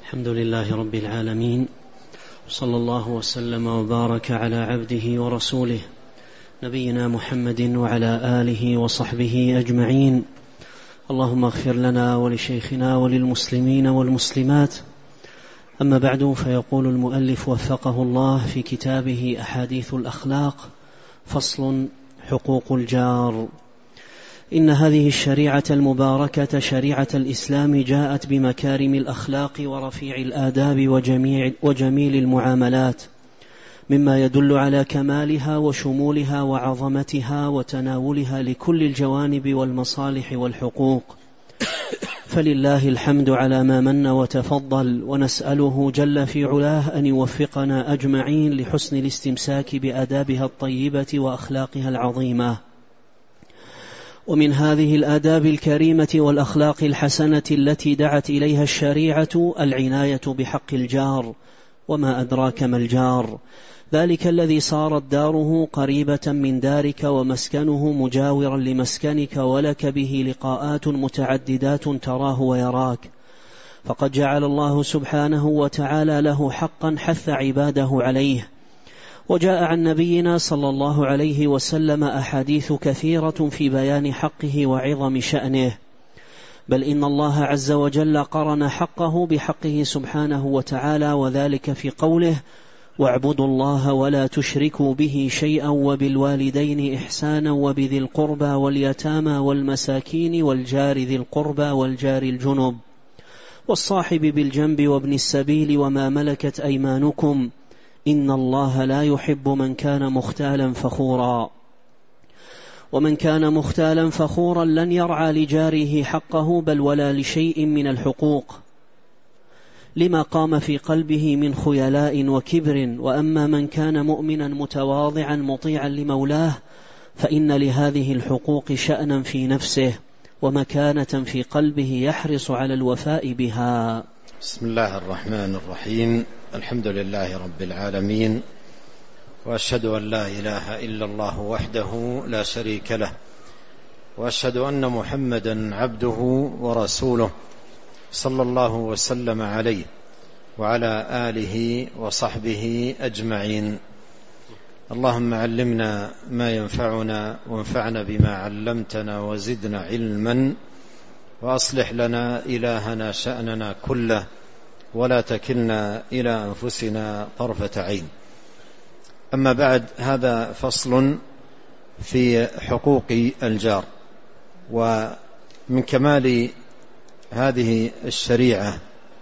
الحمد لله رب العالمين، صلى الله وسلم وبارك على عبده ورسوله نبينا محمد وعلى آله وصحبه أجمعين. اللهم اغفر لنا ولشيخنا وللمسلمين والمسلمات. أما بعد، فيقول المؤلف وفقه الله في كتابه أحاديث الأخلاق: فصل: حقوق الجار. إن هذه الشريعة المباركة شريعة الإسلام جاءت بمكارم الأخلاق ورفيع الآداب وجميل المعاملات، مما يدل على كمالها وشمولها وعظمتها وتناولها لكل الجوانب والمصالح والحقوق. فلله الحمد على ما من وتفضل، ونسأله جل في علاه أن يوفقنا أجمعين لحسن الاستمساك بآدابها الطيبة وأخلاقها العظيمة. ومن هذه الآداب الكريمة والأخلاق الحسنة التي دعت إليها الشريعة العناية بحق الجار. وما أدراك ما الجار؟ ذلك الذي صارت داره قريبة من دارك ومسكنه مجاورا لمسكنك، ولك به لقاءات متعددات تراه ويراك. فقد جعل الله سبحانه وتعالى له حقا حث عباده عليه، وجاء عن نبينا صلى الله عليه وسلم أحاديث كثيرة في بيان حقه وعظم شأنه. بل إن الله عز وجل قرن حقه بحقه سبحانه وتعالى، وذلك في قوله: واعبدوا الله ولا تشركوا به شيئا وبالوالدين إحسانا وبذي القربى واليتامى والمساكين والجار ذي القربى والجار الجنب والصاحب بالجنب وابن السبيل وما ملكت أيمانكم إن الله لا يحب من كان مختالا فخورا. ومن كان مختالا فخورا لن يرعى لجاره حقه بل ولا لشيء من الحقوق، لما قام في قلبه من خيلاء وكبر. وأما من كان مؤمنا متواضعا مطيعا لمولاه فإن لهذه الحقوق شأنا في نفسه ومكانة في قلبه يحرص على الوفاء بها. بسم الله الرحمن الرحيم. الحمد لله رب العالمين، وأشهد أن لا إله إلا الله وحده لا شريك له، وأشهد أن محمدا عبده ورسوله صلى الله وسلم عليه وعلى آله وصحبه أجمعين. اللهم علمنا ما ينفعنا وانفعنا بما علمتنا وزدنا علما، وأصلح لنا إلهنا شأننا كله ولا تكلنا إلى أنفسنا طرفة عين. أما بعد، هذا فصل في حقوق الجار. ومن كمال هذه الشريعة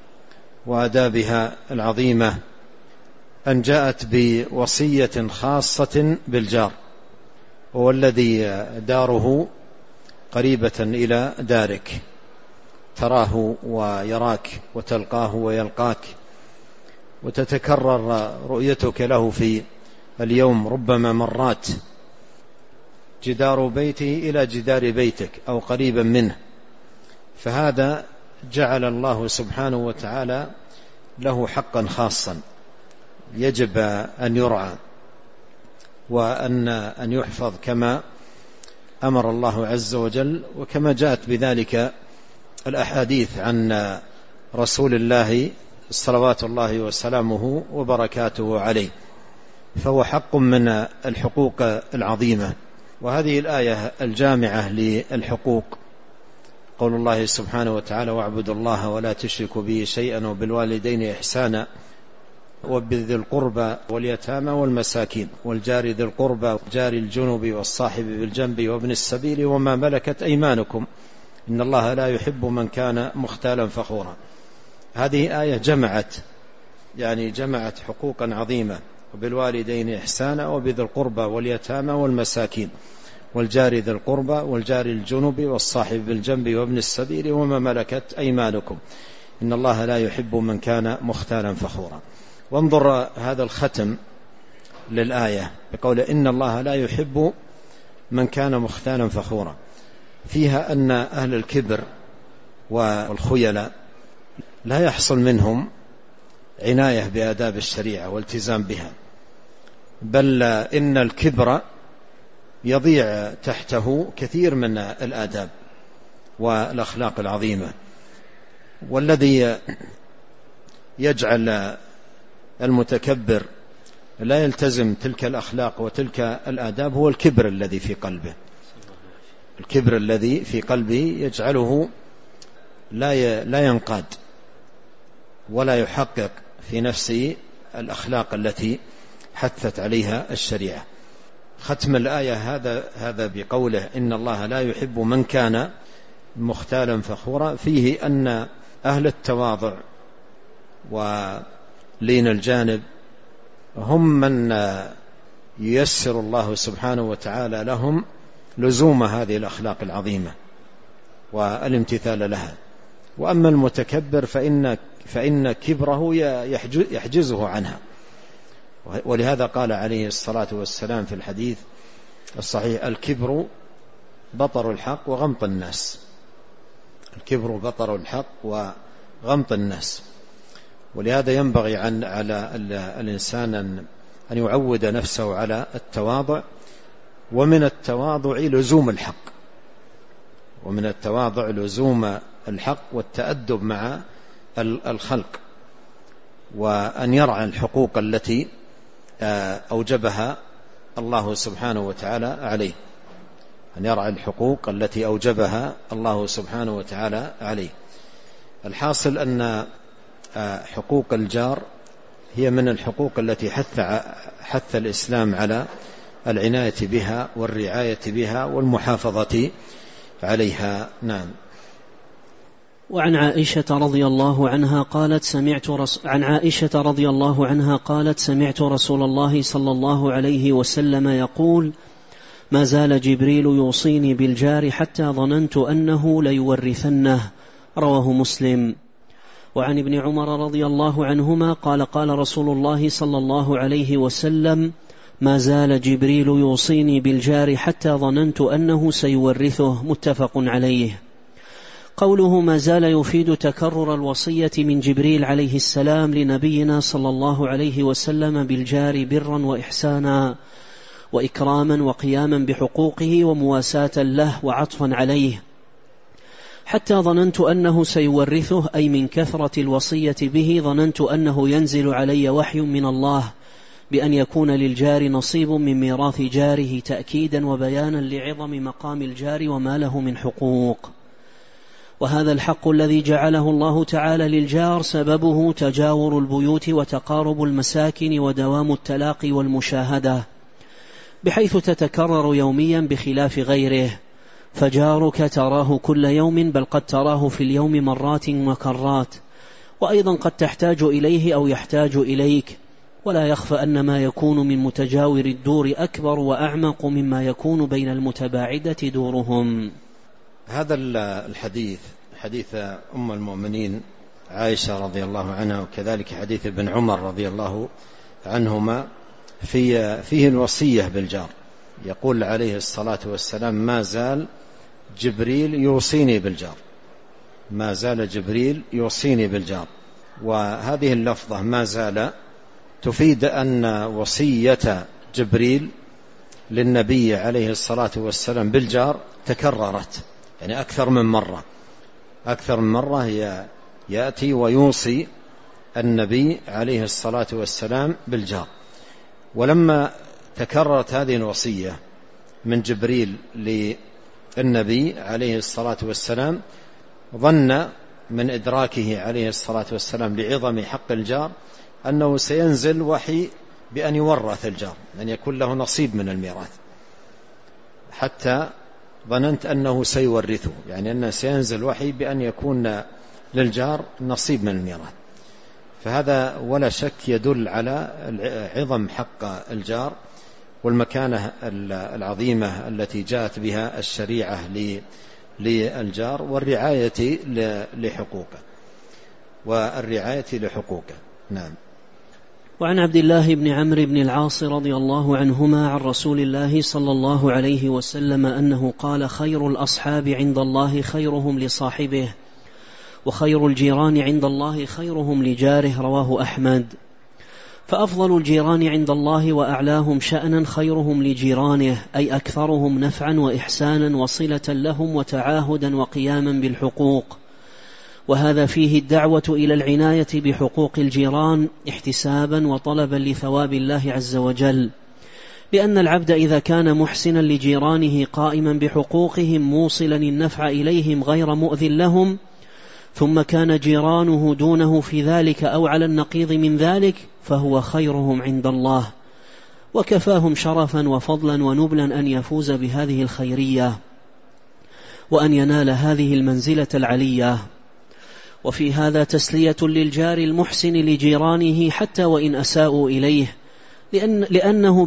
وآدابها العظيمة أن جاءت بوصية خاصة بالجار، وهو الذي داره قريبة إلى دارك، تراه ويراك وتلقاه ويلقاك، وتتكرر رؤيتك له في اليوم ربما مرات، جدار بيته إلى جدار بيتك أو قريبا منه. فهذا جعل الله سبحانه وتعالى له حقا خاصا يجب أن يرعى وأن يحفظ كما أمر الله عز وجل، وكما جاءت بذلك الأحاديث عن رسول الله صلوات الله وسلامه وبركاته عليه. فهو حق من الحقوق العظيمة. وهذه الآية الجامعة للحقوق قول الله سبحانه وتعالى: واعبدوا الله ولا تشركوا به شيئا وبالوالدين إحسانا وبذي القربى واليتامى والمساكين والجار ذي القربى والجار الجنب والصاحب بالجنب وابن السبيل وما ملكت أيمانكم إن الله لا يحب من كان مختالا فخورا. هذه آية جمعت حقوقا عظيمة: وبالوالدين إحسانا وبذي القربى واليتامى والمساكين والجار ذي القربى والجار الجنب والصاحب بالجنب وابن السبيل وما ملكت أيمانكم إن الله لا يحب من كان مختالا فخورا. وانظر هذا الختم للآية بقول إن الله لا يحب من كان مختالا فخورا، فيها أن أهل الكبر والخيلاء لا يحصل منهم عناية بآداب الشريعة والتزام بها، بل إن الكبر يضيع تحته كثير من الآداب والأخلاق العظيمة. والذي يجعل المتكبر لا يلتزم تلك الأخلاق وتلك الآداب هو الكبر الذي في قلبه. الكبر الذي في قلبه يجعله لا ينقاد ولا يحقق في نفسه الأخلاق التي حثت عليها الشريعة. ختم الآية هذا بقوله إن الله لا يحب من كان مختالا فخورا، فيه أن أهل التواضع ولين الجانب هم من ييسر الله سبحانه وتعالى لهم لزوم هذه الأخلاق العظيمة والامتثال لها. وأما المتكبر فإن كبره يحجزه عنها. ولهذا قال عليه الصلاة والسلام في الحديث الصحيح: الكبر بطر الحق وغمط الناس. الكبر بطر الحق وغمط الناس. ولهذا ينبغي على الإنسان أن يعود نفسه على التواضع، ومن التواضع لزوم الحق، ومن التواضع لزوم الحق والتأدب مع الخلق، وأن يرعى الحقوق التي أوجبها الله سبحانه وتعالى عليه، أن يرعى الحقوق التي أوجبها الله سبحانه وتعالى عليه. الحاصل أن حقوق الجار هي من الحقوق التي حث الإسلام على العناية بها والرعاية بها والمحافظة عليها. نعم. وعن عائشة رضي الله عنها قالت سمعت رسول الله صلى الله عليه وسلم يقول: ما زال جبريل يوصيني بالجار حتى ظننت أنه ليورثنه. رواه مسلم. وعن ابن عمر رضي الله عنهما قال رسول الله صلى الله عليه وسلم: ما زال جبريل يوصيني بالجار حتى ظننت أنه سيورثه. متفق عليه. قوله ما زال يفيد تكرر الوصية من جبريل عليه السلام لنبينا صلى الله عليه وسلم بالجار برا وإحسانا وإكراما وقياما بحقوقه ومواساة له وعطفا عليه، حتى ظننت أنه سيورثه، أي من كثرة الوصية به ظننت أنه ينزل علي وحي من الله بأن يكون للجار نصيب من ميراث جاره، تأكيدا وبيانا لعظم مقام الجار وما له من حقوق. وهذا الحق الذي جعله الله تعالى للجار سببه تجاور البيوت وتقارب المساكن ودوام التلاقي والمشاهدة، بحيث تتكرر يوميا بخلاف غيره، فجارك تراه كل يوم، بل قد تراه في اليوم مرات وكرات، وأيضا قد تحتاج إليه أو يحتاج إليك، ولا يخفى أن ما يكون من متجاور الدور أكبر وأعمق مما يكون بين المتباعدة دورهم. هذا الحديث حديث أم المؤمنين عائشة رضي الله عنها، وكذلك حديث ابن عمر رضي الله عنهما، فيه الوصية بالجار. يقول عليه الصلاة والسلام: ما زال جبريل يوصيني بالجار، ما زال جبريل يوصيني بالجار. وهذه اللفظة ما زال تفيد أن وصية جبريل للنبي عليه الصلاة والسلام بالجار تكررت، يعني أكثر من مرة يأتي ويوصي النبي عليه الصلاة والسلام بالجار. ولما تكررت هذه الوصية من جبريل للنبي عليه الصلاة والسلام، ظن من إدراكه عليه الصلاة والسلام لعظم حق الجار أنه سينزل وحي بأن يورث الجار، أن يكون له نصيب من الميراث، حتى ظننت أنه سيورثه، يعني أنه سينزل وحي بأن يكون للجار نصيب من الميراث. فهذا ولا شك يدل على عظم حق الجار والمكانة العظيمة التي جاءت بها الشريعة للجار والرعاية لحقوقه. نعم. وعن عبد الله بن عمرو بن العاص رضي الله عنهما عن رسول الله صلى الله عليه وسلم أنه قال: خير الأصحاب عند الله خيرهم لصاحبه، وخير الجيران عند الله خيرهم لجاره. رواه أحمد. فأفضل الجيران عند الله وأعلاهم شأنا خيرهم لجيرانه، أي أكثرهم نفعا وإحسانا وصلة لهم وتعاهدا وقياما بالحقوق. وهذا فيه الدعوة إلى العناية بحقوق الجيران احتسابا وطلبا لثواب الله عز وجل، لأن العبد إذا كان محسنا لجيرانه قائما بحقوقهم موصلا النفع إليهم غير مؤذ لهم، ثم كان جيرانه دونه في ذلك أو على النقيض من ذلك، فهو خيرهم عند الله، وكفاهم شرفا وفضلا ونبلا أن يفوز بهذه الخيرية وأن ينال هذه المنزلة العلية. وفي هذا تسلية للجار المحسن لجيرانه حتى وإن أساءوا إليه، لأنه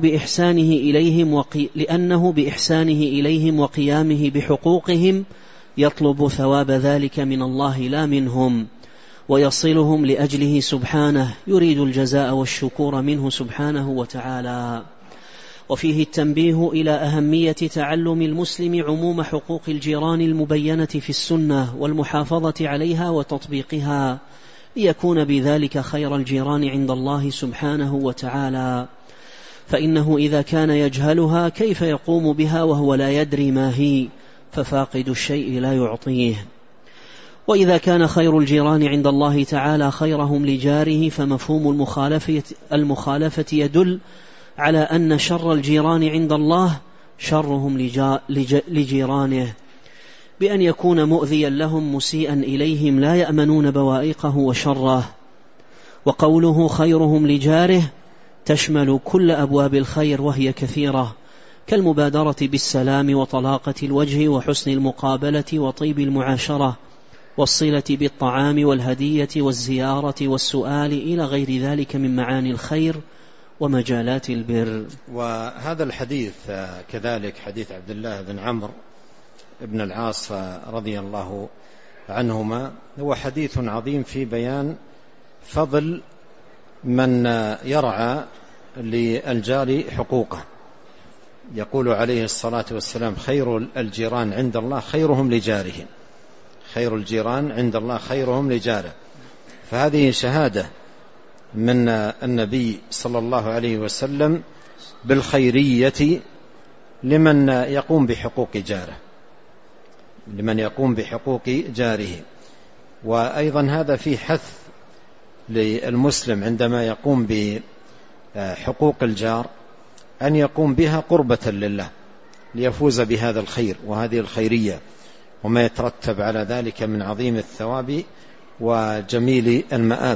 بإحسانه إليهم وقيامه بحقوقهم يطلب ثواب ذلك من الله لا منهم، ويصلهم لأجله سبحانه، يريد الجزاء والشكور منه سبحانه وتعالى. وفيه التنبيه إلى أهمية تعلم المسلم عموم حقوق الجيران المبينة في السنة والمحافظة عليها وتطبيقها، ليكون بذلك خير الجيران عند الله سبحانه وتعالى، فإنه إذا كان يجهلها كيف يقوم بها وهو لا يدري ما هي، ففاقد الشيء لا يعطيه. وإذا كان خير الجيران عند الله تعالى خيرهم لجاره، فمفهوم المخالفة يدل على أن شر الجيران عند الله شرهم لجيرانه، بأن يكون مؤذيا لهم مسيئا إليهم لا يأمنون بوائقه وشره. وقوله خيرهم لجاره تشمل كل أبواب الخير وهي كثيرة، كالمبادرة بالسلام وطلاقة الوجه وحسن المقابلة وطيب المعاشرة والصلة بالطعام والهدية والزيارة والسؤال إلى غير ذلك من معاني الخير ومجالات البر. وهذا الحديث كذلك حديث عبد الله بن عمرو بن العاص رضي الله عنهما هو حديث عظيم في بيان فضل من يرعى للجار حقوقه. يقول عليه الصلاة والسلام خير الجيران عند الله خيرهم لجاره، خير الجيران عند الله خيرهم لجاره. فهذه شهادة من النبي صلى الله عليه وسلم بالخيرية لمن يقوم بحقوق جاره، لمن يقوم بحقوق جاره. وأيضا هذا فيه حث للمسلم عندما يقوم بحقوق الجار أن يقوم بها قربة لله ليفوز بهذا الخير وهذه الخيرية وما يترتب على ذلك من عظيم الثواب وجميل المآب.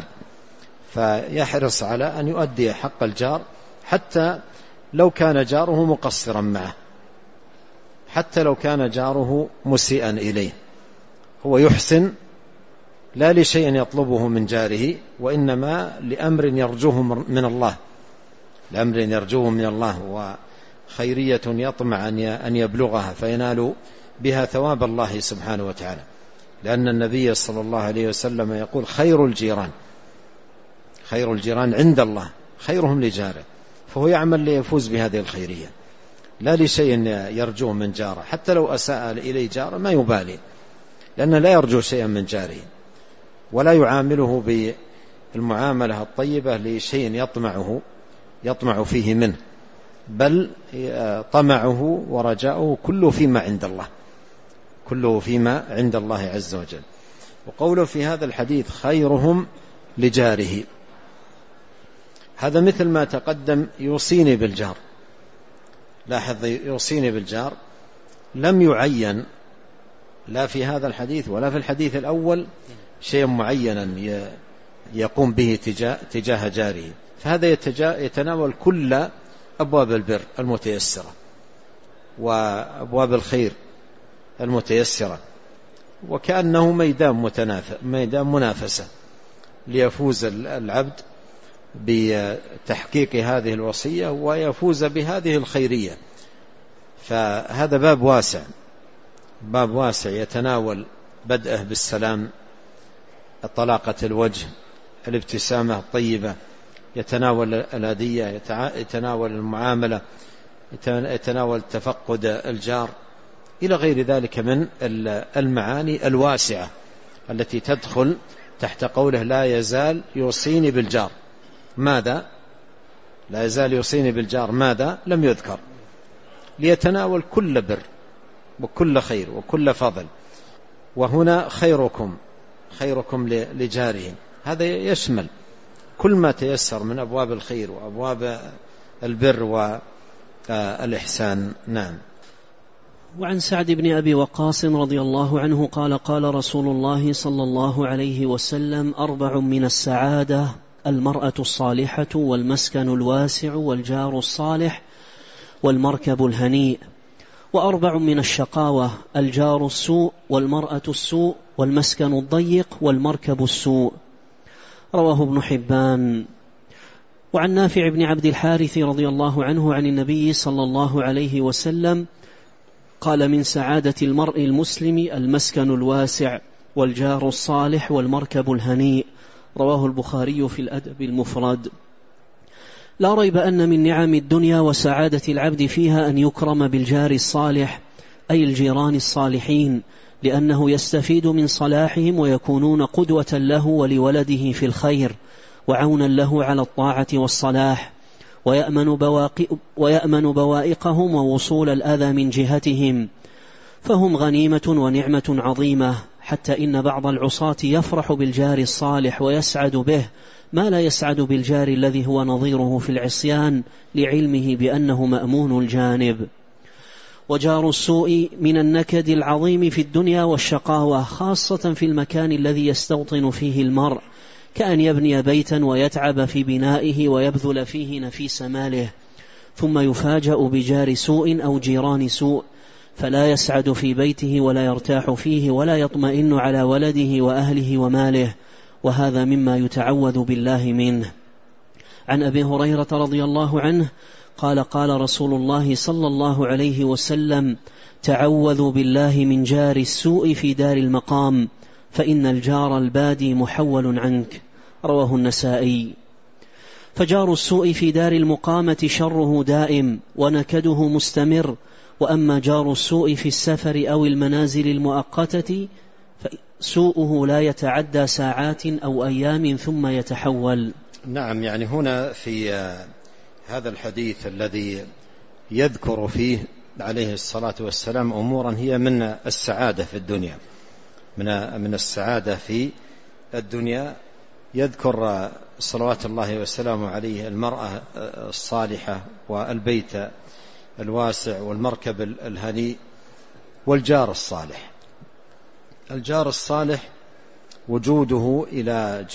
فيحرص على أن يؤدي حق الجار حتى لو كان جاره مقصرا معه، حتى لو كان جاره مسيئا إليه، هو يحسن لا لشيء يطلبه من جاره، وإنما لأمر يرجوه من الله، لأمر يرجوه من الله وخيرية يطمع أن يبلغها فينال بها ثواب الله سبحانه وتعالى. لأن النبي صلى الله عليه وسلم يقول خير الجيران عند الله خيرهم لجاره، فهو يعمل ليفوز بهذه الخيرية لا لشيء يرجوه من جاره، حتى لو أساء إليه جاره ما يبالي، لأنه لا يرجو شيئا من جاره ولا يعامله بالمعاملة الطيبة لشيء يطمع فيه منه، بل طمعه ورجاؤه كله فيما عند الله، كله فيما عند الله عز وجل. وقوله في هذا الحديث خيرهم لجاره، هذا مثل ما تقدم يوصيني بالجار. لاحظ يوصيني بالجار لم يعين لا في هذا الحديث ولا في الحديث الأول شيء معينا يقوم به تجاه جاره، فهذا يتناول كل أبواب البر المتيسرة وأبواب الخير المتيسرة، وكأنه ميدان منافسة ليفوز العبد بتحقيق هذه الوصية ويفوز بهذه الخيرية. فهذا باب واسع يتناول بدءه بالسلام، طلاقة الوجه، الابتسامة الطيبة، يتناول الهدية، يتناول المعاملة، يتناول تفقد الجار، إلى غير ذلك من المعاني الواسعة التي تدخل تحت قوله لا يزال يوصيني بالجار. ماذا؟ لا يزال يوصيني بالجار ماذا؟ لم يذكر، ليتناول كل بر وكل خير وكل فضل. وهنا خيركم خيركم لجاره. هذا يشمل كل ما تيسر من أبواب الخير وأبواب البر والإحسان. نعم. وعن سعد بن أبي وقاص رضي الله عنه قال قال رسول الله صلى الله عليه وسلم: 4 من السعادة: المرأة الصالحة، والمسكن الواسع، والجار الصالح، والمركب الهنيء. 4 من الشقاوة: الجار السوء، والمرأة السوء، والمسكن الضيق، والمركب السوء. رواه ابن حبان. وعن نافع بن عبد الحارث رضي الله عنه عن النبي صلى الله عليه وسلم قال: من سعادة المرء المسلم المسكن الواسع، والجار الصالح، والمركب الهنيء. رواه البخاري في الأدب المفرد. لا ريب أن من نعم الدنيا وسعادة العبد فيها أن يكرم بالجار الصالح، أي الجيران الصالحين، لأنه يستفيد من صلاحهم ويكونون قدوة له ولولده في الخير، وعونا له على الطاعة والصلاح، ويأمن بوائقهم ووصول الأذى من جهتهم، فهم غنيمة ونعمة عظيمة، حتى إن بعض العصاة يفرح بالجار الصالح ويسعد به ما لا يسعد بالجار الذي هو نظيره في العصيان، لعلمه بأنه مأمون الجانب. وجار السوء من النكد العظيم في الدنيا والشقاوة، خاصة في المكان الذي يستوطن فيه المرء، كأن يبني بيتا ويتعب في بنائه ويبذل فيه نفيس ماله، ثم يفاجأ بجار سوء أو جيران سوء، فلا يسعد في بيته ولا يرتاح فيه ولا يطمئن على ولده وأهله وماله، وهذا مما يتعوذ بالله منه. عن أبي هريرة رضي الله عنه قال: قال رسول الله صلى الله عليه وسلم: تعوذوا بالله من جار السوء في دار المقام، فإن الجار البادي محول عنك. رواه النسائي. فجار السوء في دار المقامة شره دائم ونكده مستمر، وأما جار السوء في السفر أو المنازل المؤقتة فسوءه لا يتعدى ساعات أو أيام ثم يتحول. نعم، يعني هنا في هذا الحديث الذي يذكر فيه عليه الصلاة والسلام أمورا هي من السعادة في الدنيا، من السعادة في الدنيا، يذكر صلوات الله وسلامه عليه المرأة الصالحة، والبيت الواسع، والمركب الهنيء، والجار الصالح. الجار الصالح وجوده إلى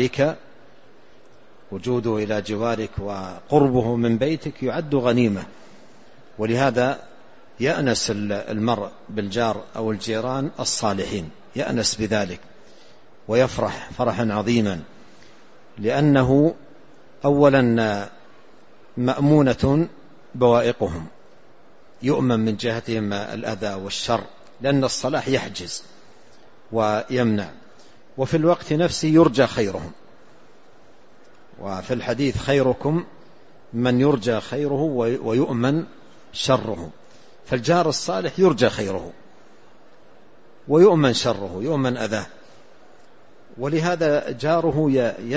جوارك وقربه من بيتك يعد غنيمة، ولهذا يأنس المرء بالجار أو الجيران الصالحين، يأنس بذلك ويفرح فرحا عظيما، لأنه أولا مأمونة بوائقهم، يؤمن من جهتهم الأذى والشر، لأن الصلاح يحجز ويمنع، وفي الوقت نفسه يرجى خيرهم. وفي الحديث: خيركم من يرجى خيره ويؤمن شره. فالجار الصالح يرجى خيره ويؤمن شره، يؤمن أذاه، ولهذا جاره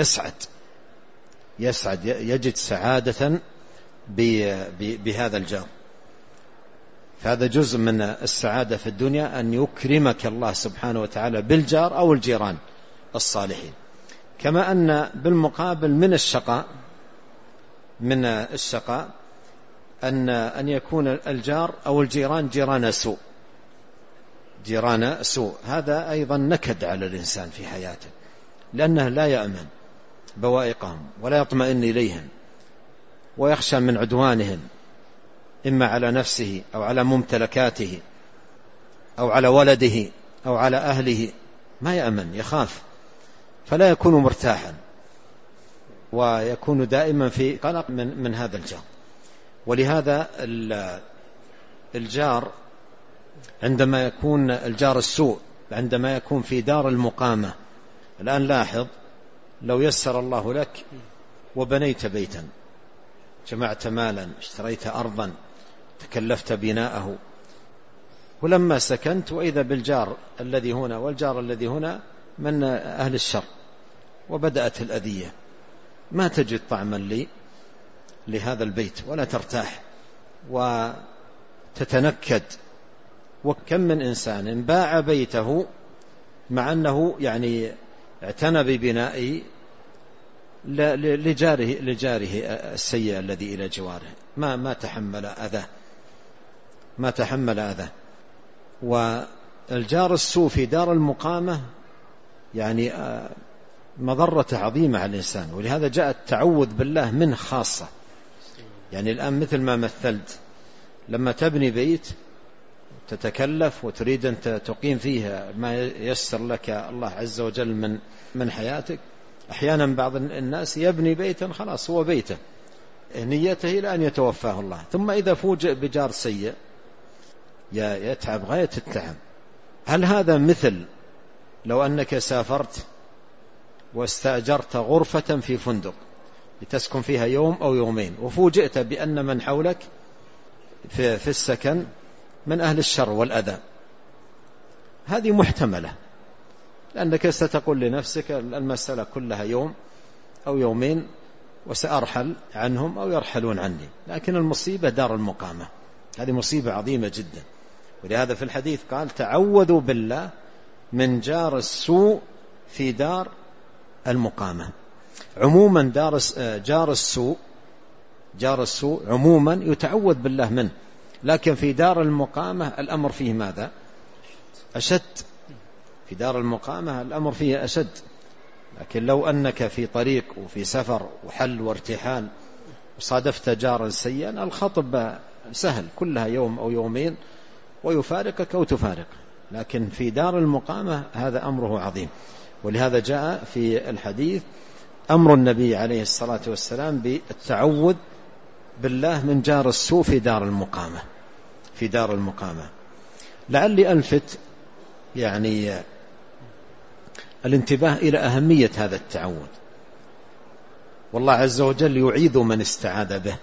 يسعد يجد سعادة بهذا الجار. فهذا جزء من السعادة في الدنيا، أن يكرمك الله سبحانه وتعالى بالجار أو الجيران الصالحين. كما أن بالمقابل من الشقاء أن يكون الجار أو الجيران جيران سوء. هذا أيضا نكد على الإنسان في حياته، لأنه لا يأمن بوائقهم ولا يطمئن إليهم، ويخشى من عدوانهم، إما على نفسه أو على ممتلكاته أو على ولده أو على أهله، ما يأمن، يخاف، فلا يكون مرتاحا، ويكون دائما في قلق من هذا الجار. ولهذا الجار عندما يكون الجار السوء عندما يكون في دار المقامة، الآن لاحظ، لو يسر الله لك وبنيت بيتا، جمعت مالا، اشتريت أرضا، تكلفت بناءه، ولما سكنت وإذا بالجار الذي هنا والجار الذي هنا من أهل الشر، وبدأت الأذية، ما تجد طعما لهذا البيت ولا ترتاح وتتنكد. وكم من إنسان باع بيته مع أنه يعني اعتنى ببناء لجاره السيء الذي إلى جواره، ما تحمل أذى. والجار السوء في دار المقامة يعني مضرة عظيمة على الإنسان، ولهذا جاء التعوذ بالله منه خاصة. يعني الآن مثل ما مثلت، لما تبني بيت تتكلف وتريد أن تقيم فيه ما يسر لك الله عز وجل من حياتك، أحيانا بعض الناس يبني بيتا خلاص هو بيته نيته إلى أن يتوفاه الله، ثم إذا فوجئ بجار سيء يتعب غاية التعب. هل هذا مثل لو أنك سافرت واستأجرت غرفة في فندق لتسكن فيها يوم أو يومين، وفوجئت بأن من حولك في السكن من أهل الشر والأذى؟ هذه محتملة، لأنك ستقول لنفسك المسألة كلها يوم أو يومين وسأرحل عنهم أو يرحلون عني. لكن المصيبة دار المقامة، هذه مصيبة عظيمة جدا. ولهذا في الحديث قال تعوذوا بالله من جار السوء في دار المقامة. عموما جار السوء عموما يتعوذ بالله منه، لكن في دار المقامة الأمر فيه ماذا؟ أشد. في دار المقامة الأمر فيه أشد. لكن لو أنك في طريق وفي سفر وحل وارتحال وصادفت جارا سيئا، الخطب سهل، كلها يوم أو يومين ويفارقك أو تفارق. لكن في دار المقامة هذا أمره عظيم. ولهذا جاء في الحديث أمر النبي عليه الصلاة والسلام بالتعوذ بالله من جار السوء في دار المقامة. لعلي ألفت يعني الانتباه إلى أهمية هذا التعوذ، والله عز وجل يعيذ من استعاذ به.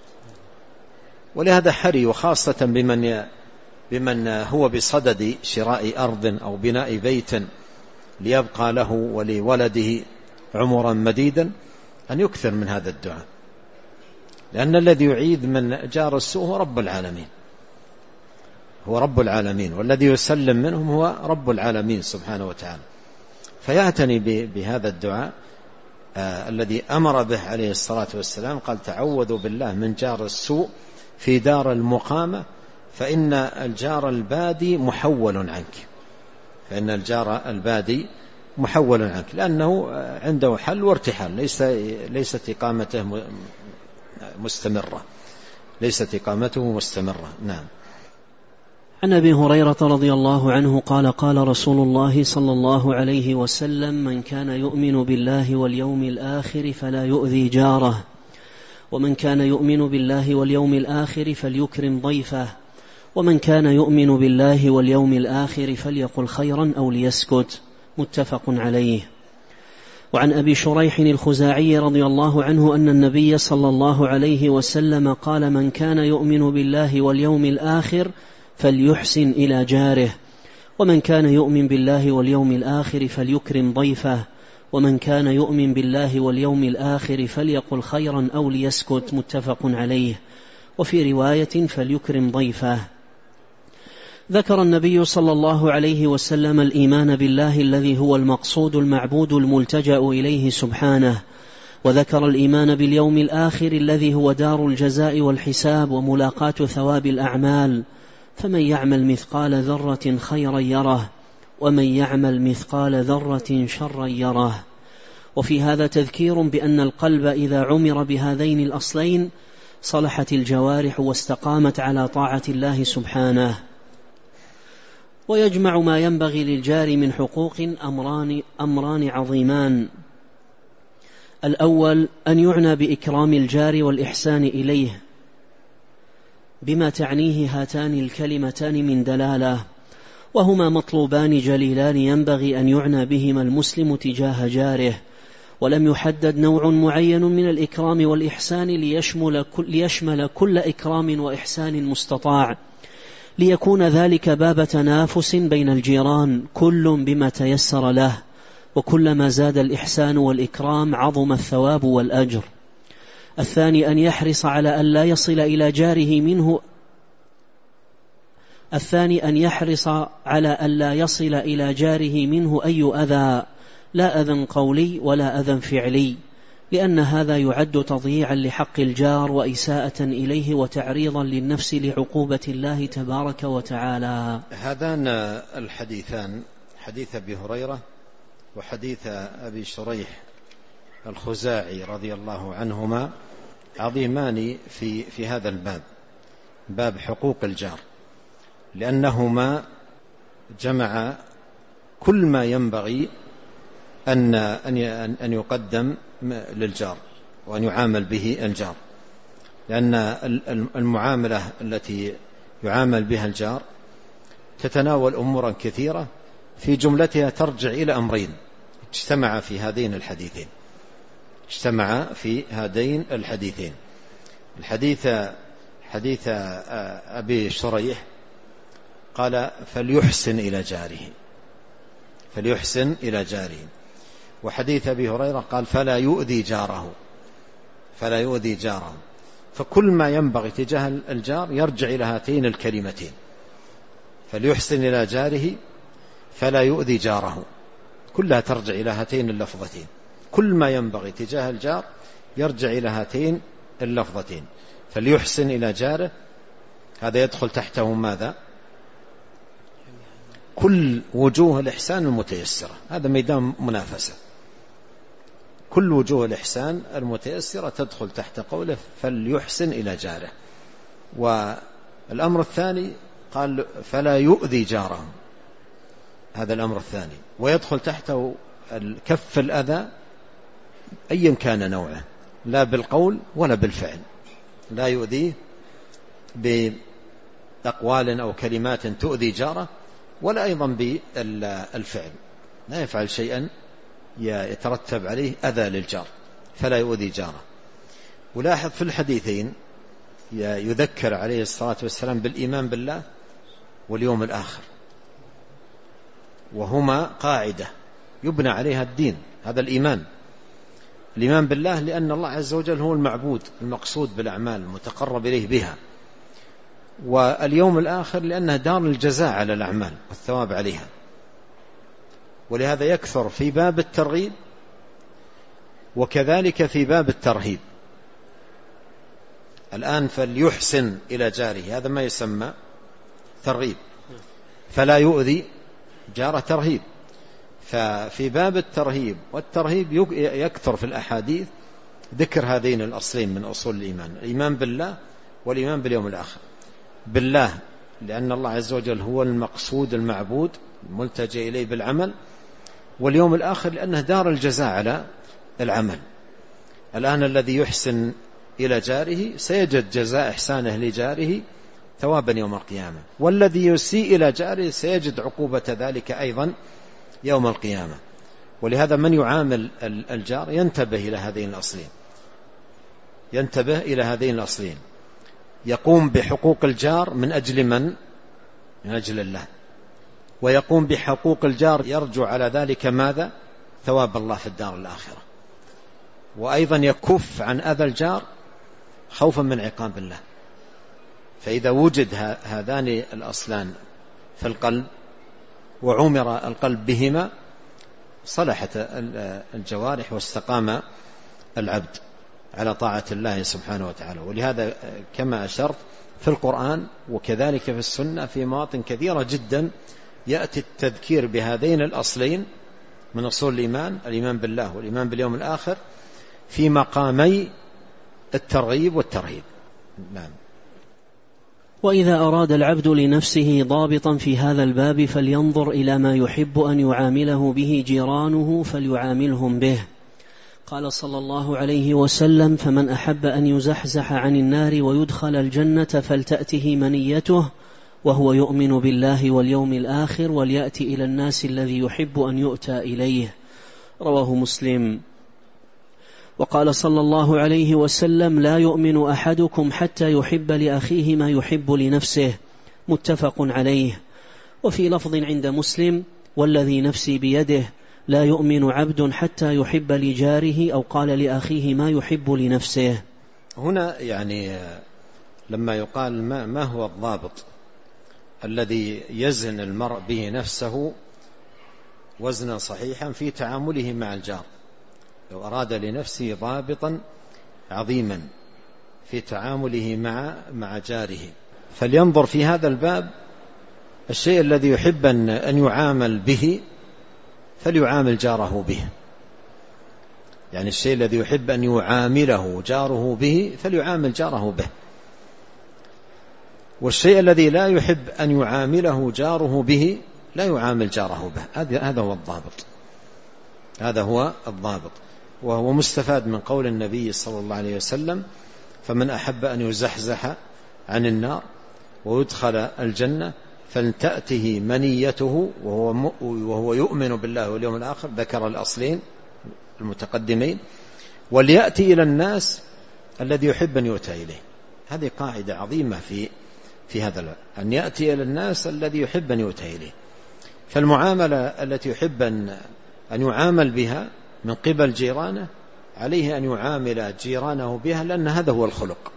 ولهذا حري، وخاصة بمن هو بصدد شراء أرض أو بناء بيت ليبقى له ولولده عمرا مديدا، أن يكثر من هذا الدعاء، لأن الذي يعيذ من جار السوء هو رب العالمين، والذي يسلم منهم هو رب العالمين سبحانه وتعالى. فيعتني بهذا الدعاء الذي أمر به عليه الصلاة والسلام. قال تعوذوا بالله من جار السوء في دار المقامة فإن الجار البادي محول عنك، لأنه عنده حل وارتحال، ليست إقامته مستمرة. نعم. عن أبي هريرة رضي الله عنه قال قال رسول الله صلى الله عليه وسلم: من كان يؤمن بالله واليوم الآخر فلا يؤذي جاره، ومن كان يؤمن بالله واليوم الآخر فليكرم ضيفه، ومن كان يؤمن بالله واليوم الآخر فليقل خيرا أو ليسكت. متفق عليه. وعن أبي شريح الخزاعي رضي الله عنه أن النبي صلى الله عليه وسلم قال: من كان يؤمن بالله واليوم الآخر فليحسن إلى جاره، ومن كان يؤمن بالله واليوم الآخر فليكرم ضيفه، ومن كان يؤمن بالله واليوم الآخر فليقل خيرا أو ليسكت. متفق عليه. وفي رواية فليكرم ضيفه. ذكر النبي صلى الله عليه وسلم الإيمان بالله الذي هو المقصود المعبود الملتجأ إليه سبحانه، وذكر الإيمان باليوم الآخر الذي هو دار الجزاء والحساب وملاقاة ثواب الأعمال، فمن يعمل مثقال ذرة خيرا يره، ومن يعمل مثقال ذرة شرا يره. وفي هذا تذكير بأن القلب إذا عمر بهذين الأصلين صلحت الجوارح واستقامت على طاعة الله سبحانه. ويجمع ما ينبغي للجار من حقوق أمران عظيمان: الأول أن يعنى بإكرام الجار والإحسان إليه بما تعنيه هاتان الكلمتان من دلالة، وهما مطلوبان جليلان ينبغي أن يعنى بهما المسلم تجاه جاره، ولم يحدد نوع معين من الإكرام والإحسان ليشمل كل إكرام وإحسان مستطاع، ليكون ذلك باب تنافس بين الجيران كل بما تيسر له، وكلما زاد الإحسان والإكرام عظم الثواب والأجر. الثاني أن يحرص على أن لا يصل إلى جاره منه الثاني أن يحرص على ألا يصل إلى جاره منه أي أذى، لا أذى قولي ولا أذى فعلي، لأن هذا يعد تضييعا لحق الجار وإساءة إليه وتعريضا للنفس لعقوبة الله تبارك وتعالى. هذان الحديثان، حديث أبي هريرة وحديث أبي شريح الخزاعي رضي الله عنهما، عظيمان في هذا الباب، باب حقوق الجار، لأنهما جمع كل ما ينبغي أن يقدم للجار وأن يعامل به الجار، لأن المعاملة التي يعامل بها الجار تتناول أمورا كثيرة، في جملتها ترجع إلى أمرين اجتمع في هذين الحديثين. حديث أبي شريح قال فليحسن إلى جاره، وحديث أبي هريرة قال فلا يؤذي جاره. فكل ما ينبغي تجاه الجار يرجع إلى هاتين الكلمتين، فليحسن إلى جاره فلا يؤذي جاره، كلها ترجع إلى هاتين اللفظتين. كل ما ينبغي تجاه الجار يرجع إلى هاتين اللفظتين، فليحسن إلى جاره، هذا يدخل تحته ماذا؟ كل وجوه الإحسان المتيسرة، هذا ميدان منافسة، كل وجوه الإحسان المتيسرة تدخل تحت قوله فليحسن إلى جاره. والأمر الثاني قال فلا يؤذي جاره، هذا الأمر الثاني، ويدخل تحته كف الأذى أيا كان نوعه، لا بالقول ولا بالفعل، لا يؤذيه بأقوال أو كلمات تؤذي جاره، ولا أيضا بالفعل، لا يفعل شيئا يترتب عليه أذى للجار، فلا يؤذي جاره. ولاحظ في الحديثين يذكر عليه الصلاة والسلام بالإيمان بالله واليوم الآخر، وهما قاعدة يبنى عليها الدين، هذا الإيمان بالله، لأن الله عز وجل هو المعبود المقصود بالأعمال المتقرب إليه بها، واليوم الآخر لأنها دار الجزاء على الأعمال والثواب عليها. ولهذا يكثر في باب الترغيب وكذلك في باب الترهيب. الآن فليحسن إلى جاره، هذا ما يسمى ترغيب، فلا يؤذي جاره ترهيب. ففي باب الترهيب والترهيب يكثر في الأحاديث ذكر هذين الأصلين من أصول الإيمان، الإيمان بالله والإيمان باليوم الآخر. بالله لأن الله عز وجل هو المقصود المعبود الملتجئ إليه بالعمل، واليوم الآخر لأنه دار الجزاء على العمل. الآن الذي يحسن إلى جاره سيجد جزاء إحسانه لجاره ثوابا يوم القيامة، والذي يسيء إلى جاره سيجد عقوبة ذلك أيضا يوم القيامة. ولهذا من يعامل الجار ينتبه إلى هذين الأصلين، يقوم بحقوق الجار من أجل من أجل الله، ويقوم بحقوق الجار يرجو على ذلك ماذا؟ ثواب الله في الدار الآخرة، وأيضا يكف عن أذى الجار خوفا من عقاب الله. فإذا وجد هذان الأصلان في القلب وعمر القلب بهما صلحت الجوارح واستقام العبد على طاعة الله سبحانه وتعالى. ولهذا كما أشرت في القرآن وكذلك في السنة في مواطن كثيرة جدا يأتي التذكير بهذين الأصلين من أصول الإيمان بالله والإيمان باليوم الآخر في مقامي الترغيب والترهيب. نعم. وإذا أراد العبد لنفسه ضابطا في هذا الباب فلينظر إلى ما يحب أن يعامله به جيرانه فليعاملهم به. قال صلى الله عليه وسلم: فمن أحب أن يزحزح عن النار ويدخل الجنة فلتأته منيته وهو يؤمن بالله واليوم الآخر وليأتي إلى الناس الذي يحب أن يؤتى إليه. رواه مسلم. وقال صلى الله عليه وسلم: لا يؤمن أحدكم حتى يحب لأخيه ما يحب لنفسه. متفق عليه. وفي لفظ عند مسلم: والذي نفسي بيده لا يؤمن عبد حتى يحب لجاره، أو قال لأخيه ما يحب لنفسه. هنا يعني لما يقال ما هو الضابط الذي يزن المرء به نفسه وزنا صحيحا في تعامله مع الجار. لو أراد لنفسه ضابطا عظيما في تعامله مع جاره فلينظر في هذا الباب الشيء الذي يحب أن يعامل به فليعامل جاره به، يعني الشيء الذي يحب أن يعامله جاره به فليعامل جاره به، والشيء الذي لا يحب أن يعامله جاره به لا يعامل جاره به. هذا هو الضابط، هذا هو الضابط، وهو مستفاد من قول النبي صلى الله عليه وسلم: فمن أحب أن يزحزح عن النار ويدخل الجنة فلتأته منيته وهو يؤمن بالله واليوم الآخر، ذكر الأصلين المتقدمين، وليأتي إلى الناس الذي يحب أن يؤتى إليه. هذه قاعدة عظيمة في هذا، أن يأتي إلى الناس الذي يحب أن يؤتى إليه. فالمعاملة التي يحب أن يعامل بها من قبل جيرانه عليه أن يعامل جيرانه بها، لأن هذا هو الخلق.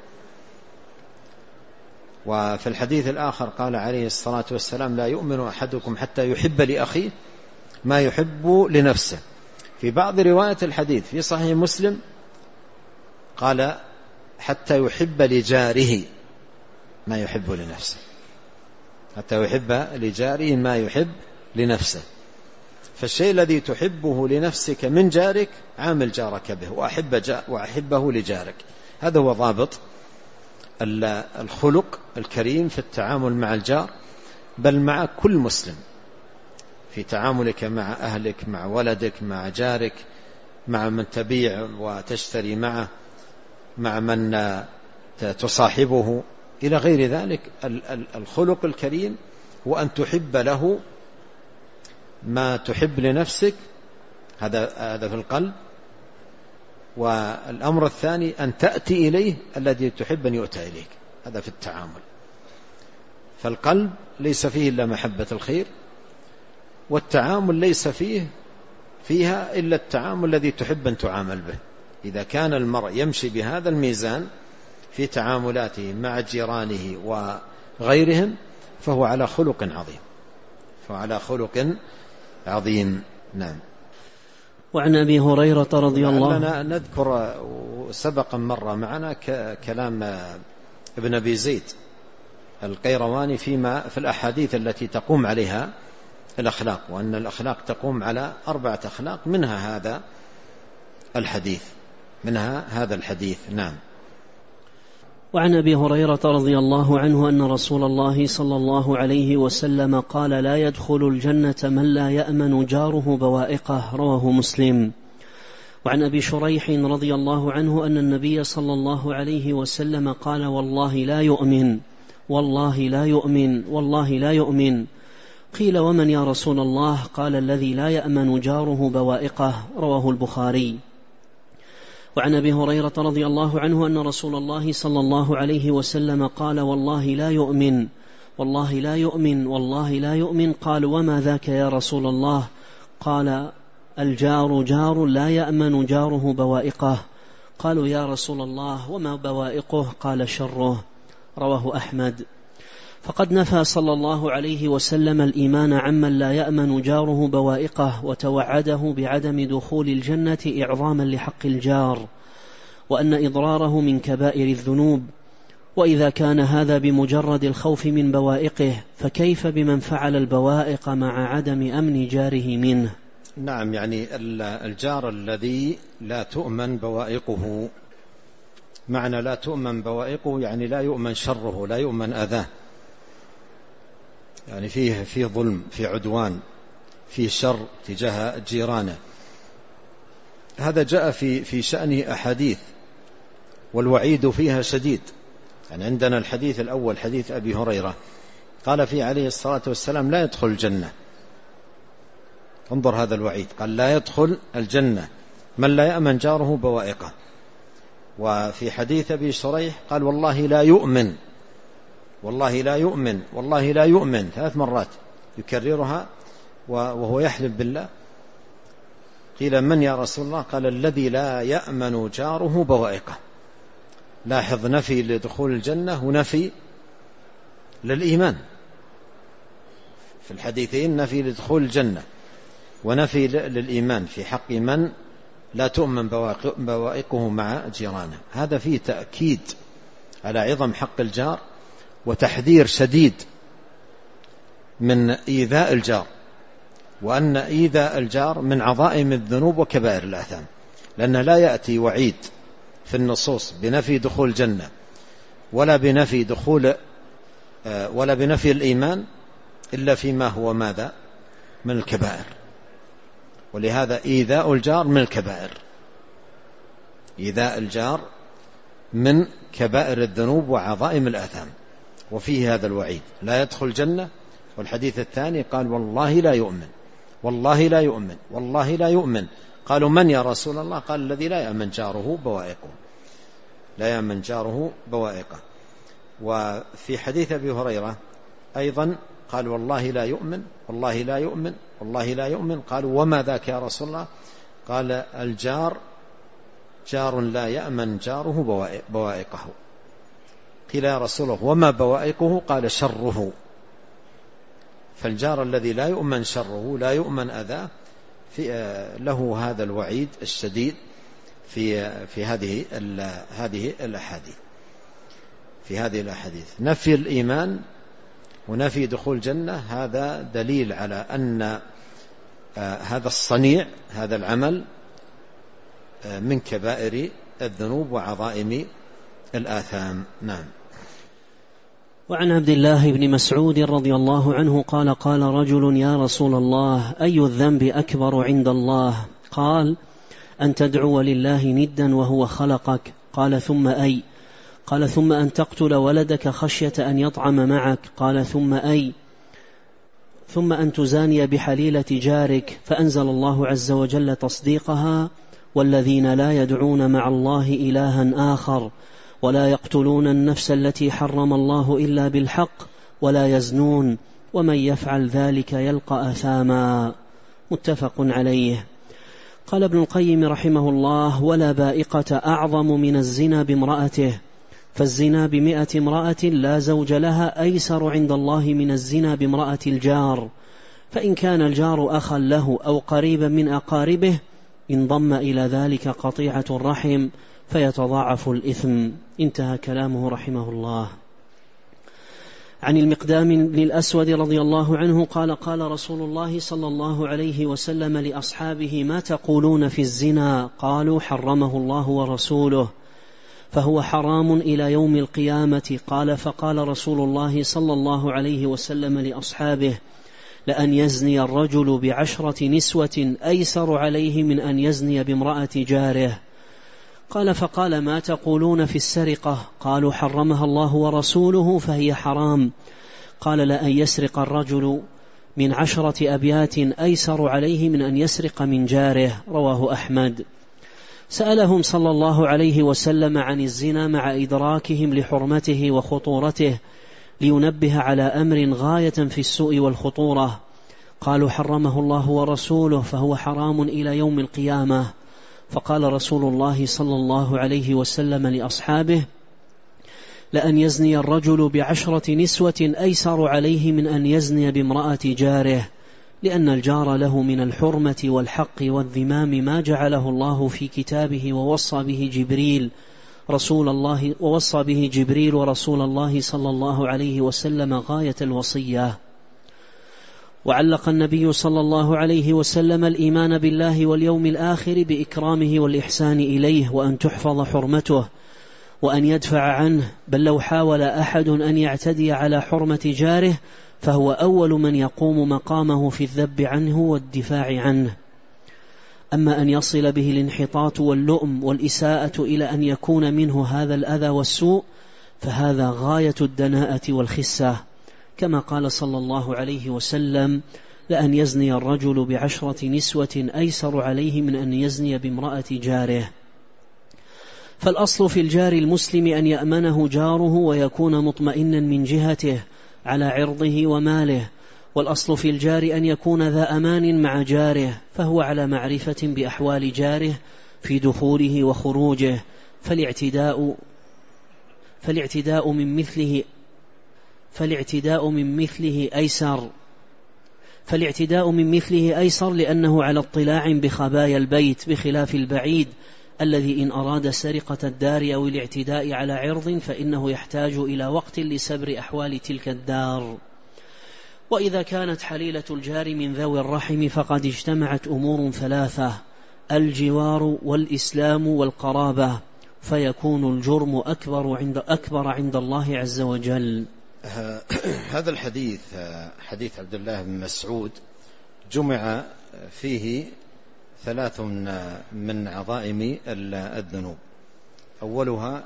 وفي الحديث الآخر قال عليه الصلاة والسلام: لا يؤمن أحدكم حتى يحب لأخيه ما يحب لنفسه. في بعض رواية الحديث في صحيح مسلم قال: حتى يحب لجاره ما يحب لنفسه، حتى يحب لجاره ما يحب لنفسه. فالشيء الذي تحبه لنفسك من جارك عامل جارك به وأحبه لجارك. هذا هو ضابط الخلق الكريم في التعامل مع الجار، بل مع كل مسلم، في تعاملك مع أهلك، مع ولدك، مع جارك، مع من تبيع وتشتري معه، مع من تصاحبه إلى غير ذلك. الخلق الكريم هو أن تحب له ما تحب لنفسك، هذا في القلب. والأمر الثاني أن تأتي إليه الذي تحب أن يؤتى إليك، هذا في التعامل. فالقلب ليس فيه إلا محبة الخير، والتعامل ليس فيها إلا التعامل الذي تحب أن تعامل به. إذا كان المرء يمشي بهذا الميزان في تعاملاته مع جيرانه وغيرهم فهو على خلق عظيم، عظيم. نعم. وعن أبي هريرة رضي الله عنه، نذكر سبقا مرة معنا كلام ابن أبي زيد القيرواني في الأحاديث التي تقوم عليها الأخلاق، وأن الأخلاق تقوم على 4 أخلاق، منها هذا الحديث. نعم. وعن أبي هريرة رضي الله عنه أن رسول الله صلى الله عليه وسلم قال: لا يدخل الجنة من لا يأمن جاره بوائقه، رواه مسلم. وعن أبي شريح رضي الله عنه أن النبي صلى الله عليه وسلم قال: والله لا يؤمن، والله لا يؤمن، والله لا يؤمن. قيل: ومن يا رسول الله؟ قال: الذي لا يأمن جاره بوائقه، رواه البخاري. وعن أبي هريرة رضي الله عنه أن رسول الله صلى الله عليه وسلم قال: والله لا يؤمن، والله لا يؤمن، والله لا يؤمن. قال: وما ذاك يا رسول الله؟ قال: الجار جار لا يأمن جاره بوائقه. قالوا: يا رسول الله وما بوائقه؟ قال: شره، رواه أحمد. فقد نفى صلى الله عليه وسلم الإيمان عمن لا يأمن جاره بوائقه، وتوعده بعدم دخول الجنة إعظاما لحق الجار، وأن إضراره من كبائر الذنوب. وإذا كان هذا بمجرد الخوف من بوائقه، فكيف بمن فعل البوائق مع عدم أمن جاره منه؟ نعم، يعني الجار الذي لا تؤمن بوائقه، معنى لا تؤمن بوائقه يعني لا يؤمن شره، لا يؤمن أذاه، يعني فيه ظلم، فيه عدوان، فيه شر تجاه جيرانه. هذا جاء في شأنه أحاديث، والوعيد فيها شديد. يعني عندنا الحديث الأول حديث أبي هريرة قال فيه عليه الصلاة والسلام: لا يدخل الجنة. انظر هذا الوعيد، قال: لا يدخل الجنة من لا يأمن جاره بوائقه. وفي حديث أبي شريح قال: والله لا يؤمن، والله لا يؤمن، والله لا يؤمن، 3 مرات يكررها وهو يحلف بالله. قيل: من يا رسول الله؟ قال: الذي لا يأمن جاره بوائقه. لاحظ، نفي لدخول الجنة ونفي للإيمان. في الحديثين نفي لدخول الجنة ونفي للإيمان في حق من لا تؤمن بوائقه مع جيرانه. هذا فيه تأكيد على عظم حق الجار وتحذير شديد من إيذاء الجار، وأن إيذاء الجار من عظائم الذنوب وكبائر الآثام، لأن لا يأتي وعيد في النصوص بنفي دخول الجنة ولا بنفي الإيمان إلا فيما هو ماذا؟ من الكبائر. ولهذا إيذاء الجار من الكبائر، إيذاء الجار من كبائر الذنوب وعظائم الآثام، وفيه هذا الوعيد لا يدخل الجنة. والحديث الثاني قال والله لا يؤمن، والله لا يؤمن، والله لا يؤمن. قالوا من يا رسول الله؟ قال الذي لا يأمن جاره بوائقه، لا يأمن جاره بوائقه. وفي حديث أبي هريرة أيضا قال والله لا يؤمن، والله لا يؤمن، والله لا يؤمن. قالوا وما ذاك يا رسول الله؟ قال الجار جار لا يأمن جاره بوائقه. قيل يا رسول الله وما بوائقه؟ قال شره. فالجار الذي لا يؤمن شره، لا يؤمن أذاه، له هذا الوعيد الشديد في هذه الأحاديث. في هذه الأحاديث نفي الإيمان ونفي دخول الجنة، هذا دليل على أن هذا الصنيع، هذا العمل من كبائر الذنوب وعظائم الآثام. نعم. وعن عبد الله بن مسعود رضي الله عنه قال قال رجل يا رسول الله أي الذنب أكبر عند الله؟ قال أن تدعو لله ندا وهو خلقك. قال ثم أي؟ قال ثم أن تقتل ولدك خشية أن يطعم معك. قال ثم أي؟ ثم أن تزاني بحليلة جارك. فأنزل الله عز وجل تصديقها والذين لا يدعون مع الله إلها آخر ولا يقتلون النفس التي حرم الله إلا بالحق ولا يزنون ومن يفعل ذلك يلقى أثاما. متفق عليه. قال ابن القيم رحمه الله ولا بائقة أعظم من الزنا بامرأته، فالزنا ب100 امرأة لا زوج لها أيسر عند الله من الزنا بامرأة الجار، فإن كان الجار أخا له أو قريبا من أقاربه انضم إلى ذلك قطيعة الرحم فيتضاعف الإثم. انتهى كلامه رحمه الله. عن المقدام بن الأسود رضي الله عنه قال قال رسول الله صلى الله عليه وسلم لأصحابه ما تقولون في الزنا؟ قالوا حرمه الله ورسوله فهو حرام إلى يوم القيامة. قال فقال رسول الله صلى الله عليه وسلم لأصحابه لأن يزني الرجل ب10 نسوة أيسر عليه من أن يزني بامرأة جاره. قال فقال ما تقولون في السرقة؟ قالوا حرمها الله ورسوله فهي حرام. قال لأن يسرق الرجل من 10 أبيات أيسر عليه من أن يسرق من جاره. رواه أحمد. سألهم صلى الله عليه وسلم عن الزنا مع إدراكهم لحرمته وخطورته لينبه على أمر غاية في السوء والخطورة. قالوا حرمه الله ورسوله فهو حرام إلى يوم القيامة. فقال رسول الله صلى الله عليه وسلم لأصحابه لأن يزني الرجل ب10 نسوة أيسر عليه من أن يزني بامرأة جاره، لأن الجار له من الحرمة والحق والذمام ما جعله الله في كتابه ووصى به جبريل ورسول الله صلى الله عليه وسلم غاية الوصية. وعلق النبي صلى الله عليه وسلم الإيمان بالله واليوم الآخر بإكرامه والإحسان إليه وأن تحفظ حرمته وأن يدفع عنه، بل لو حاول أحد أن يعتدي على حرمة جاره فهو أول من يقوم مقامه في الذب عنه والدفاع عنه. أما أن يصل به الانحطاط واللؤم والإساءة إلى أن يكون منه هذا الأذى والسوء فهذا غاية الدناءة والخسة، كما قال صلى الله عليه وسلم لأن يزني الرجل ب10 نسوة أيسر عليه من أن يزني بامرأة جاره. فالأصل في الجار المسلم أن يأمنه جاره ويكون مطمئنا من جهته على عرضه وماله، والأصل في الجار أن يكون ذا أمان مع جاره، فهو على معرفة بأحوال جاره في دخوله وخروجه، فالاعتداء من مثله أيسر فالاعتداء من مثله أيسر لأنه على اطلاع بخبايا البيت، بخلاف البعيد الذي إن أراد سرقة الدار أو الاعتداء على عرض فإنه يحتاج إلى وقت لسبر أحوال تلك الدار. وإذا كانت حليلة الجار من ذوي الرحم فقد اجتمعت أمور ثلاثة: الجوار والإسلام والقرابة، فيكون الجرم أكبر عند الله عز وجل. هذا الحديث حديث عبد الله بن مسعود جمع فيه ثلاث من عظائم الذنوب. أولها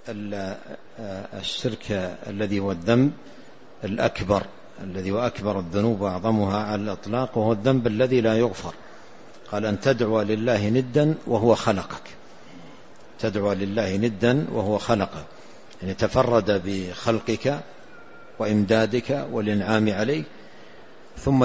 الشرك الذي هو الذنب الأكبر، الذي هو أكبر الذنوب وأعظمها على الإطلاق، وهو الذنب الذي لا يغفر. قال: أن تدعو لله ندا وهو خلقك. تدعو لله ندا وهو خلقك، يعني تفرد بخلقك وإمدادك والإنعام عليه، ثم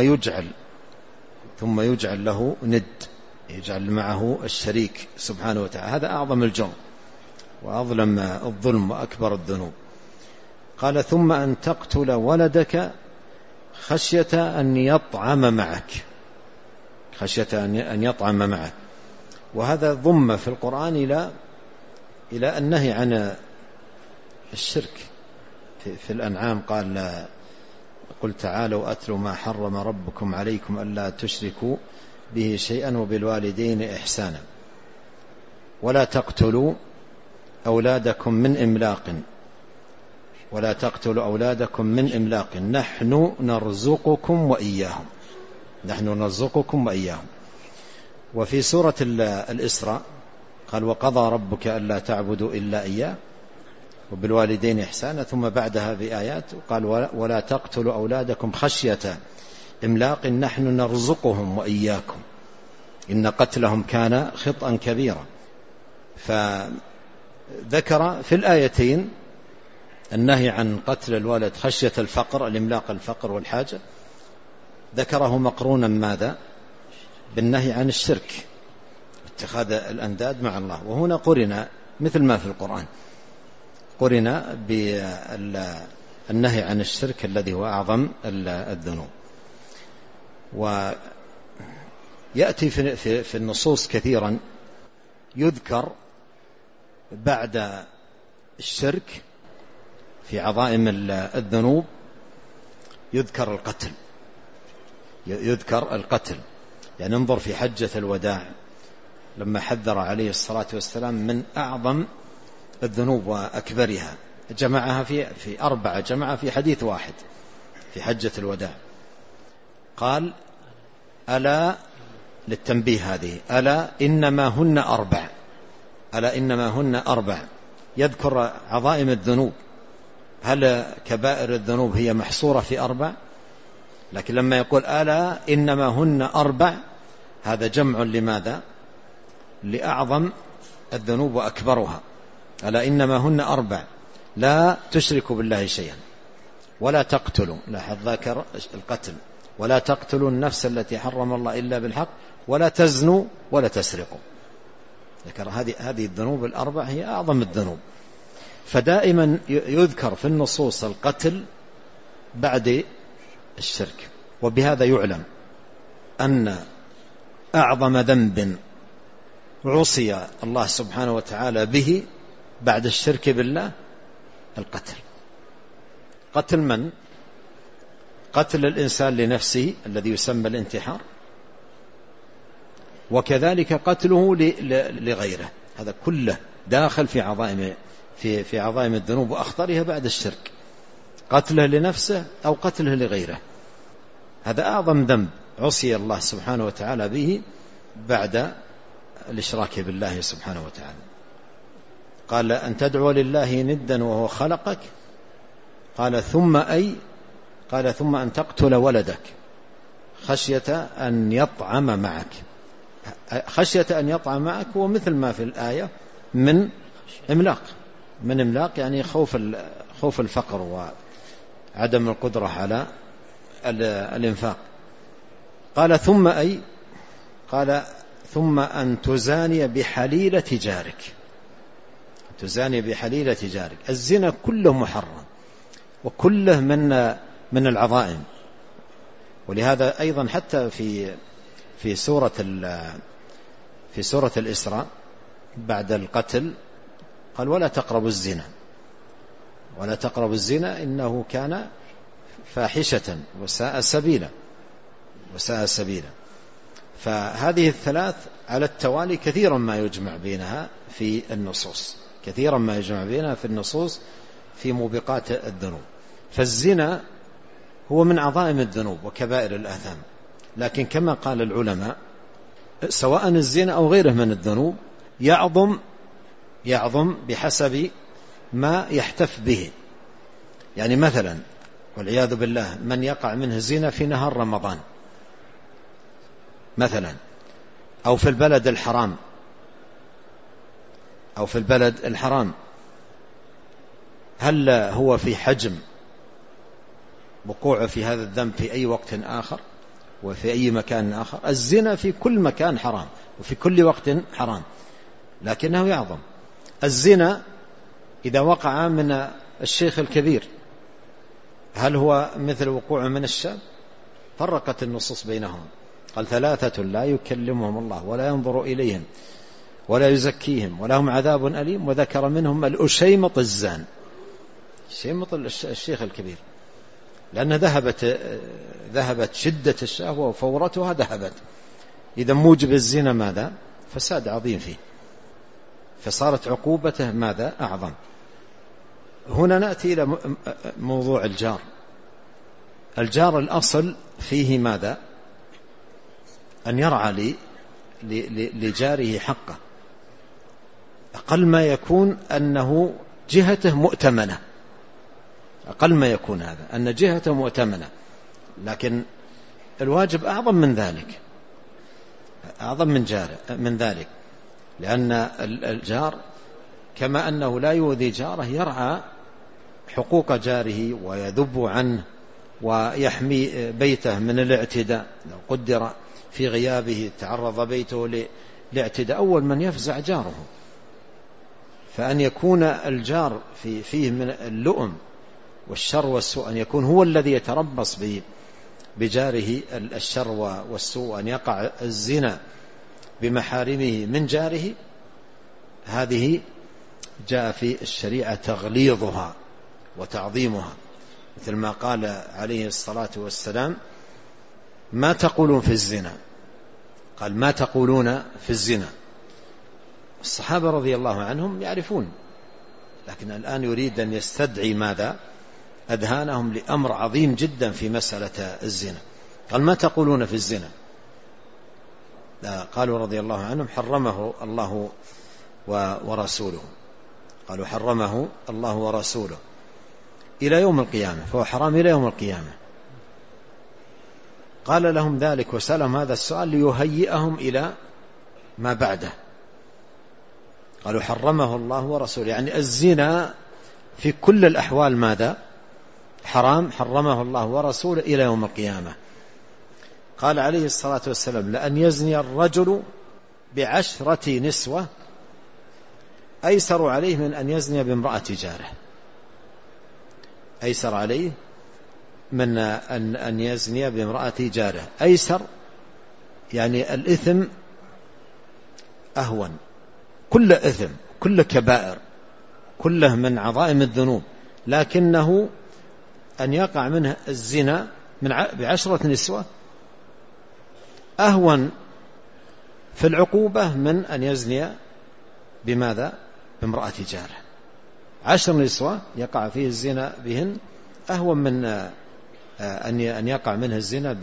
يجعل له ند، يجعل معه الشريك سبحانه وتعالى. هذا أعظم الجرم وأظلم الظلم وأكبر الذنوب. قال: ثم أن تقتل ولدك خشية أن يطعم معك، خشية أن يطعم معك. وهذا ضم في القرآن إلى النهي عن الشرك. في الأنعام قال: قل تعالوا أتلوا ما حرم ربكم عليكم ألا تشركوا به شيئا وبالوالدين إحسانا ولا تقتلوا أولادكم من إملاق، ولا تقتلوا أولادكم من إملاق نحن نرزقكم وإياهم، نحن نرزقكم وإياهم. وفي سورة الإسراء قال: وقضى ربك ألا تعبدوا إلا إياه وبالوالدين إحسانا، ثم بعدها بآيات قال: ولا تقتلوا أولادكم خشية إملاق نحن نرزقهم وإياكم إن قتلهم كان خطأ كبيرا. فذكر في الآيتين النهي عن قتل الولد خشية الفقر، الإملاق الفقر والحاجة، ذكره مقرونا ماذا؟ بالنهي عن الشرك، اتخاذ الأنداد مع الله. وهنا قرن مثل ما في القرآن، قرن بالنهي عن الشرك الذي هو أعظم الذنوب. ويأتي في النصوص كثيرا يذكر بعد الشرك في عظائم الذنوب يذكر القتل. يعني انظر في حجة الوداع لما حذر عليه الصلاة والسلام من أعظم الذنوب وأكبرها، جمعها في 4، جمعها في حديث واحد في حجة الوداع. قال: ألا، للتنبيه هذه، ألا إنما هن 4، ألا إنما هن 4. يذكر عظائم الذنوب. هل كبائر الذنوب هي محصورة في 4؟ لكن لما يقول ألا إنما هن 4 هذا جمع لماذا؟ لأعظم الذنوب وأكبرها. ألا إنما هن 4: لا تشركوا بالله شيئا، ولا تقتلوا، لاحظ ذكر القتل، ولا تقتلوا النفس التي حرم الله إلا بالحق، ولا تزنوا، ولا تسرقوا. ذكر هذه الذنوب 4 هي أعظم الذنوب. فدائما يذكر في النصوص القتل بعد الشرك. وبهذا يعلم أن أعظم ذنب عصي الله سبحانه وتعالى به بعد الشرك بالله القتل. قتل من؟ قتل الإنسان لنفسه الذي يسمى الانتحار، وكذلك قتله لغيره. هذا كله داخل في عظائم الذنوب وأخطرها بعد الشرك، قتله لنفسه أو قتله لغيره. هذا أعظم ذنب عصي الله سبحانه وتعالى به بعد الإشراك بالله سبحانه وتعالى. قال: أن تدعو لله ندا وهو خلقك. قال: ثم أن تقتل ولدك خشية أن يطعم معك. خشية أن يطعم معك هو مثل ما في الآية من إملاق، يعني خوف الفقر وعدم القدرة على الإنفاق. قال: ثم أن تزاني بحليلة جارك. تزاني بحليلة جارك. الزنا كله محرم وكله من العظائم، ولهذا أيضا حتى في سورة الإسراء بعد القتل قال ولا تقربوا الزنا، ولا تقربوا الزنا إنه كان فاحشة وساء سبيلا. فهذه الثلاث على التوالي كثيرا ما يجمع بينها في النصوص، في موبقات الذنوب. فالزنا هو من عظائم الذنوب وكبائر الآثام، لكن كما قال العلماء سواء الزنا أو غيره من الذنوب يعظم بحسب ما يحتف به. يعني مثلا والعياذ بالله من يقع منه الزنا في نهار رمضان مثلا، أو في البلد الحرام، هل هو في حجم وقوعه في هذا الذنب في أي وقت آخر وفي أي مكان آخر؟ الزنا في كل مكان حرام وفي كل وقت حرام، لكنه يعظم. الزنا إذا وقع من الشيخ الكبير هل هو مثل وقوعه من الشاب؟ فرقت النصوص بينهم، قال 3 لا يكلمهم الله ولا ينظر إليهم ولا يزكيهم ولهم عذاب أليم، وذكر منهم الأشيمط الزان، شيمط الشيخ الكبير، لأن ذهبت شدة الشهوة وفورتها ذهبت. إذا موجب الزنا ماذا؟ فساد عظيم فيه، فصارت عقوبته ماذا؟ أعظم. هنا نأتي إلى موضوع الجار الأصل فيه ماذا؟ أن يرعى لجاره حقه. أقل ما يكون أنه جهته مؤتمنة، أقل ما يكون هذا أن جهته مؤتمنة، لكن الواجب أعظم من ذلك، أعظم من ذلك، لأن الجار كما أنه لا يؤذي جاره يرعى حقوق جاره ويذب عنه ويحمي بيته من الاعتداء. لو قدر في غيابه تعرض بيته لاعتداء أول من يفزع جاره. فأن يكون الجار فيه من اللؤم والشر والسوء، أن يكون هو الذي يتربص بجاره الشر والسوء، أن يقع الزنا بمحارمه من جاره، هذه جاء في الشريعة تغليظها وتعظيمها، مثل ما قال عليه الصلاة والسلام ما تقولون في الزنا؟ قال ما تقولون في الزنا. الصحابة رضي الله عنهم يعرفون، لكن الآن يريد أن يستدعي ماذا؟ أذهانهم لأمر عظيم جدا في مسألة الزنا. قال ما تقولون في الزنا؟ قالوا رضي الله عنهم حرمه الله ورسوله، قالوا حرمه الله ورسوله إلى يوم القيامة، فهو حرام إلى يوم القيامة. قال لهم ذلك وسألهم هذا السؤال ليهيئهم إلى ما بعده. قالوا حرمه الله ورسوله، يعني الزنا في كل الأحوال ماذا؟ حرام، حرمه الله ورسوله إلى يوم القيامة. قال عليه الصلاة والسلام لأن يزني الرجل ب10 نسوة أيسر عليه من أن يزني بامرأة جاره، أيسر عليه من أن يزني بامرأة جاره. أيسر يعني الإثم أهون، كل إثم كل كبائر كله من عظائم الذنوب، لكنه أن يقع منه الزنا ب10 نسوة أهون في العقوبة من أن يزني بماذا؟ بامرأة جاره. 10 نسوة يقع فيه الزنا بهن أهون من أن يقع منه الزنا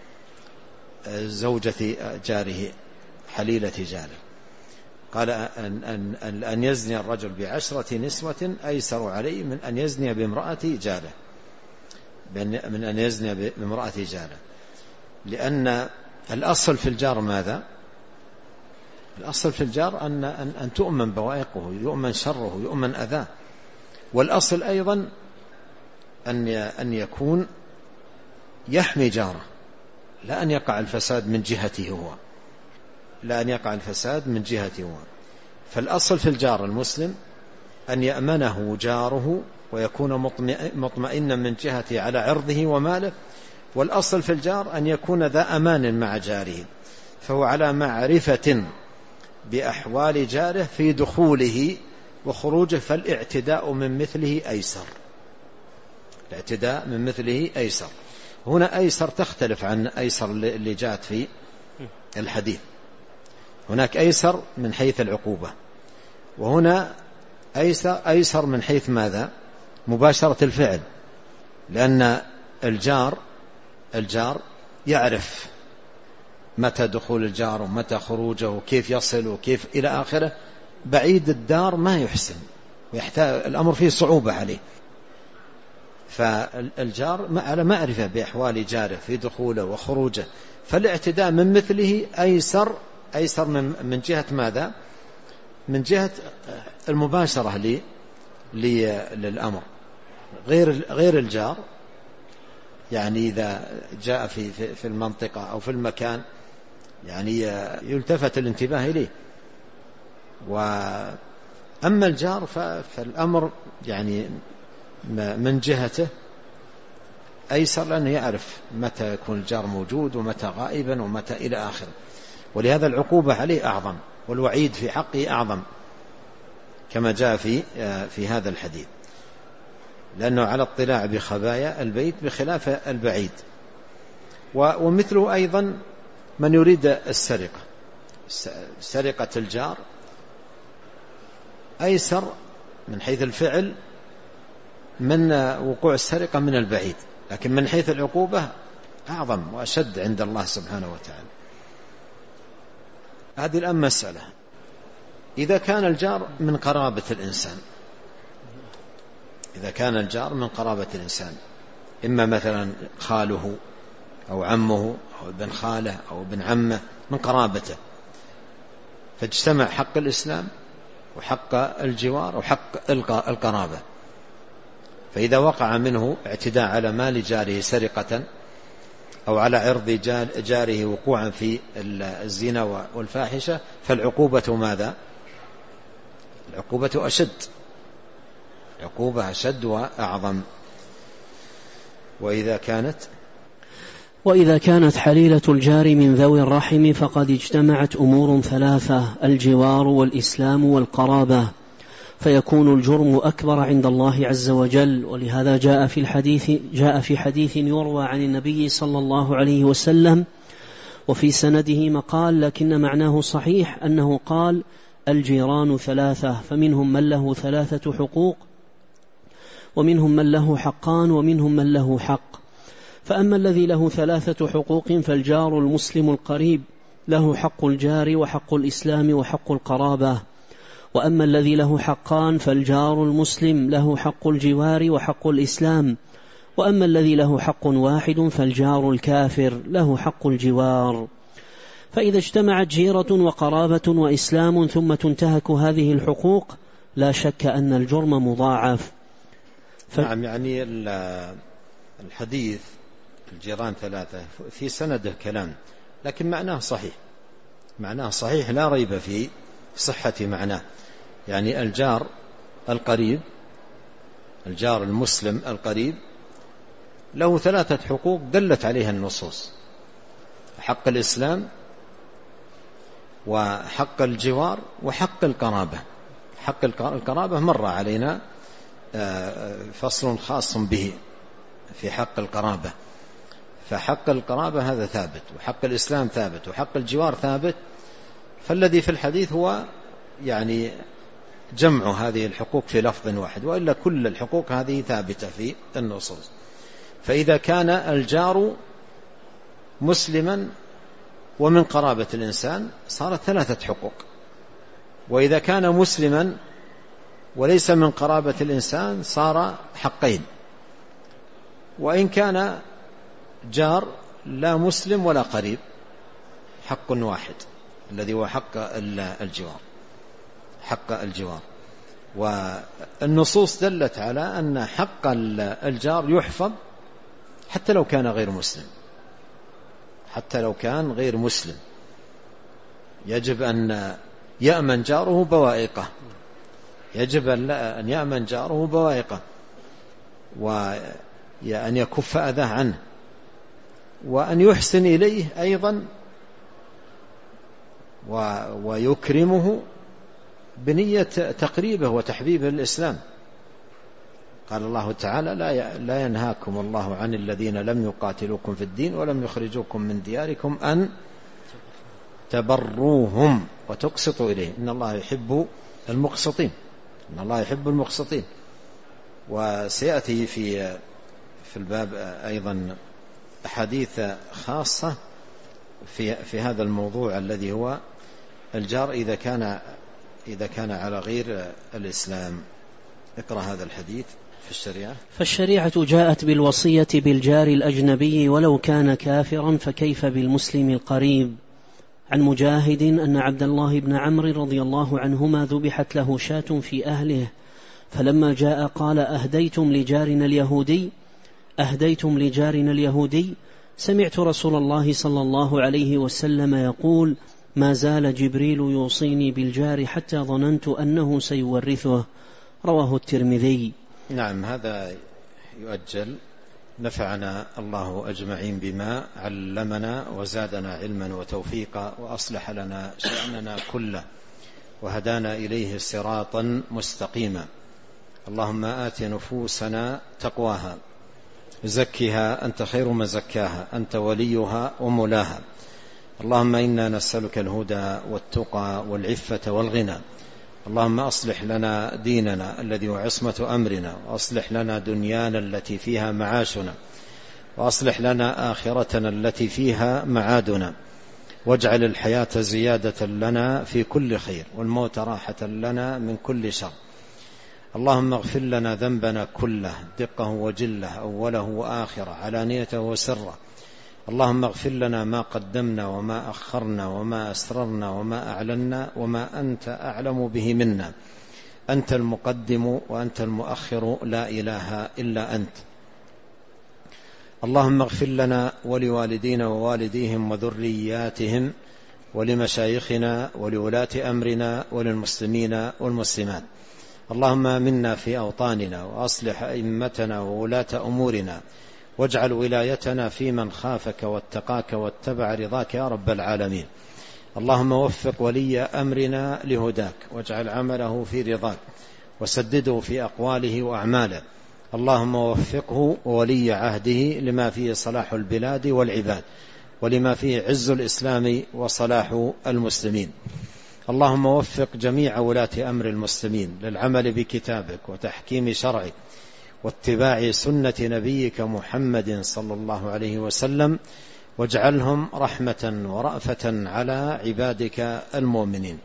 بزوجة جاره حليلة جاره. قال أن يزني الرجل ب10 نسوة أيسر عليه من أن يزني بامرأة جاره، من أن يزني بامرأة جاره، لأن الأصل في الجار ماذا؟ الأصل في الجار أن تؤمن بوائقه، يؤمن شره، يؤمن أذاه. والأصل أيضا أن يكون يحمي جاره، لا أن يقع الفساد من جهته هو، لا أن يقع الفساد من جهته هو. فالأصل في الجار المسلم أن يأمنه جاره ويكون مطمئنا من جهته على عرضه وماله، والأصل في الجار أن يكون ذا أمان مع جاره، فهو على معرفة بأحوال جاره في دخوله وخروجه، فالاعتداء من مثله أيسر. الاعتداء من مثله أيسر. هنا أيسر تختلف عن أيسر اللي جاءت في الحديث. هناك أيسر من حيث العقوبة، وهنا أيسر من حيث ماذا؟ مباشرة الفعل، لأن الجار يعرف متى دخول الجار ومتى خروجه وكيف يصل وكيف إلى آخره. بعيد الدار ما يحسن ويحتاج الأمر فيه صعوبة عليه، فالجار على معرفة بأحوال جاره في دخوله وخروجه، فالاعتداء من مثله أيسر من جهة ماذا؟ من جهة المباشرة للأمر. غير الجار يعني إذا جاء في المنطقة أو في المكان يعني يلتفت الانتباه إليه. وأما الجار فالأمر يعني من جهته أيسر، لأنه يعرف متى يكون الجار موجود ومتى غائبا ومتى إلى آخره، ولهذا العقوبة عليه أعظم والوعيد في حقه أعظم كما جاء في هذا الحديث، لأنه على اطلاع بخبايا البيت بخلاف البعيد. ومثله أيضا من يريد السرقة، سرقة الجار أيسر من حيث الفعل من وقوع السرقة من البعيد، لكن من حيث العقوبة أعظم وأشد عند الله سبحانه وتعالى. هذه الآن مسألة إذا كان الجار من قرابة الإنسان، إذا كان الجار من قرابة الإنسان، إما مثلا خاله أو عمه أو ابن خاله أو ابن عمه من قرابته، فاجتمع حق الإسلام وحق الجوار وحق القرابة، فإذا وقع منه اعتداء على مال جاره سرقة أو على عرض جاره وقوعا في الزنا والفاحشة، فالعقوبة ماذا؟ العقوبة أشد، عقوبة أشد وأعظم. وإذا كانت حليلة الجار من ذوي الرحم فقد اجتمعت أمور ثلاثة: الجوار والإسلام والقرابة، فيكون الجرم أكبر عند الله عز وجل. ولهذا جاء في حديث يروى عن النبي صلى الله عليه وسلم وفي سنده مقال، لكن معناه صحيح، أنه قال: الجيران ثلاثة، فمنهم من له 3 حقوق، ومنهم من له حقان، ومنهم من له حق. فأما الذي له 3 حقوق فالجار المسلم القريب له حق الجار وحق الإسلام وحق القرابة. وأما الذي له حقان فالجار المسلم له حق الجوار وحق الإسلام. وأما الذي له حق واحد فالجار الكافر له حق الجوار. فإذا اجتمعت جيرة وقرابة وإسلام ثم تنتهك هذه الحقوق لا شك أن الجرم مضاعف. نعم، يعني الحديث الجيران 3 في سنده كلام، لكن معناه صحيح لا ريب في صحة معناه. يعني الجار القريب، الجار المسلم القريب له 3 حقوق دلت عليها النصوص: حق الإسلام وحق الجوار وحق القرابة. حق القرابة مر علينا فصل خاص به في حق القرابة، فحق القرابة هذا ثابت، وحق الإسلام ثابت، وحق الجوار ثابت. فالذي في الحديث هو يعني جمع هذه الحقوق في لفظ واحد، وإلا كل الحقوق هذه ثابتة في النصوص. فإذا كان الجار مسلما ومن قرابة الإنسان صارت 3 حقوق، وإذا كان مسلما وليس من قرابة الإنسان صار حقين، وإن كان جار لا مسلم ولا قريب حق واحد الذي هو حق الجوار. والنصوص دلت على أن حق الجار يحفظ حتى لو كان غير مسلم، يجب أن يأمن جاره بوائقه، وأن يكف أذاه عنه، وأن يحسن إليه أيضا ويكرمه بنية تقريبه وتحبيبه للإسلام. قال الله تعالى: لا ينهاكم الله عن الذين لم يقاتلوكم في الدين ولم يخرجوكم من دياركم أن تبروهم وتقسطوا إليه إن الله يحب المقسطين. إن الله يحب المقسطين. وسيأتي في الباب أيضا أحاديث خاصة في هذا الموضوع الذي هو الجار إذا كان على غير الإسلام. اقرأ هذا الحديث في الشريعة. فالشريعة جاءت بالوصية بالجار الأجنبي ولو كان كافرا، فكيف بالمسلم القريب؟ عن مجاهد أن عبد الله بن عمرو رضي الله عنهما ذبحت له شاة في أهله، فلما جاء قال: أهديتم لجارنا اليهودي. سمعت رسول الله صلى الله عليه وسلم يقول: ما زال جبريل يوصيني بالجار حتى ظننت أنه سيورثه. رواه الترمذي. نعم، هذا يؤجل. نفعنا الله أجمعين بما علمنا وزادنا علما وتوفيقا وأصلح لنا شأننا كله وهدانا إليه صراطا مستقيما. اللهم آت نفوسنا تقواها زكها أنت خير من زكاها أنت وليها ومولاها. اللهم إنا نسألك الهدى والتقى والعفة والغنى. اللهم أصلح لنا ديننا الذي هو عصمة أمرنا، وأصلح لنا دنيانا التي فيها معاشنا، وأصلح لنا آخرتنا التي فيها معادنا، واجعل الحياة زيادة لنا في كل خير والموت راحة لنا من كل شر. اللهم اغفر لنا ذنبنا كله دقه وجله أوله وآخره علانيته وسره. اللهم اغفر لنا ما قدمنا وما أخرنا وما أسررنا وما أعلنا وما أنت أعلم به منا. أنت المقدم وأنت المؤخر، لا إله إلا أنت. اللهم اغفر لنا ولوالدينا ووالديهم وذرياتهم ولمشايخنا ولولاة أمرنا وللمسلمين والمسلمات. اللهم آمنا في أوطاننا وأصلح أئمتنا وولاة أمورنا، واجعل ولايتنا في من خافك واتقاك واتبع رضاك يا رب العالمين. اللهم وفق ولي أمرنا لهداك، واجعل عمله في رضاك، وسدده في أقواله وأعماله. اللهم وفقه وولي عهده لما فيه صلاح البلاد والعباد، ولما فيه عز الإسلام وصلاح المسلمين. اللهم وفق جميع ولاة أمر المسلمين للعمل بكتابك وتحكيم شرعك واتباع سنة نبيك محمد صلى الله عليه وسلم، واجعلهم رحمة ورأفة على عبادك المؤمنين.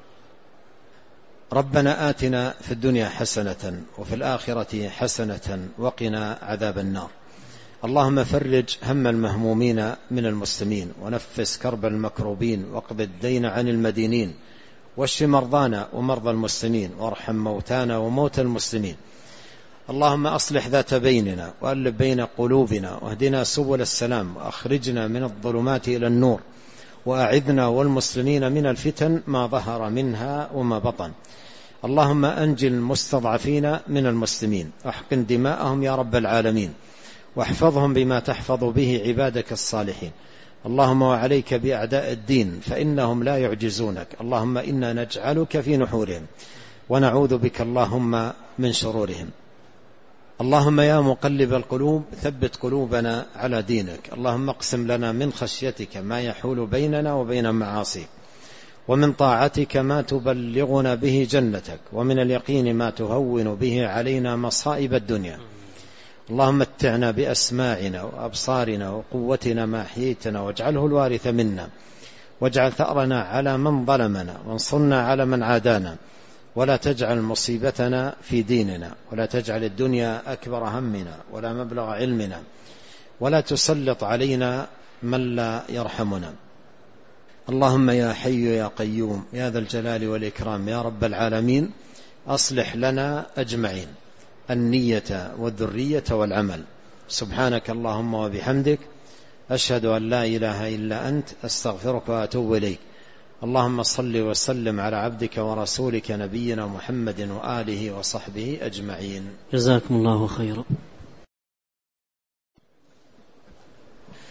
ربنا آتنا في الدنيا حسنة وفي الآخرة حسنة وقنا عذاب النار. اللهم فرج هم المهمومين من المسلمين، ونفس كرب المكروبين، واقض الدين عن المدينين، واشف مرضانا ومرضى المسلمين، وارحم موتانا وموتى المسلمين. اللهم أصلح ذات بيننا وألف بين قلوبنا، واهدنا سبل السلام، وأخرجنا من الظلمات إلى النور، وأعذنا والمسلمين من الفتن ما ظهر منها وما بطن. اللهم أنجل المستضعفين من المسلمين، واحقن دماءهم يا رب العالمين، واحفظهم بما تحفظ به عبادك الصالحين. اللهم وعليك بأعداء الدين فإنهم لا يعجزونك. اللهم إنا نجعلك في نحورهم ونعوذ بك اللهم من شرورهم. اللهم يا مقلب القلوب ثبت قلوبنا على دينك. اللهم اقسم لنا من خشيتك ما يحول بيننا وبين معاصيك، ومن طاعتك ما تبلغنا به جنتك، ومن اليقين ما تهون به علينا مصائب الدنيا. اللهم متعنا بأسماعنا وأبصارنا وقوتنا ما أحييتنا، واجعله الوارث منا، واجعل ثأرنا على من ظلمنا، وانصرنا على من عادانا، ولا تجعل مصيبتنا في ديننا، ولا تجعل الدنيا أكبر همنا ولا مبلغ علمنا، ولا تسلط علينا من لا يرحمنا. اللهم يا حي يا قيوم يا ذا الجلال والإكرام يا رب العالمين، أصلح لنا أجمعين النية والذرية والعمل. سبحانك اللهم وبحمدك، أشهد أن لا إله إلا أنت، أستغفرك وأتوب إليك. اللهم صل وسلم على عبدك ورسولك نبينا محمد وآله وصحبه أجمعين. جزاكم الله خيرا.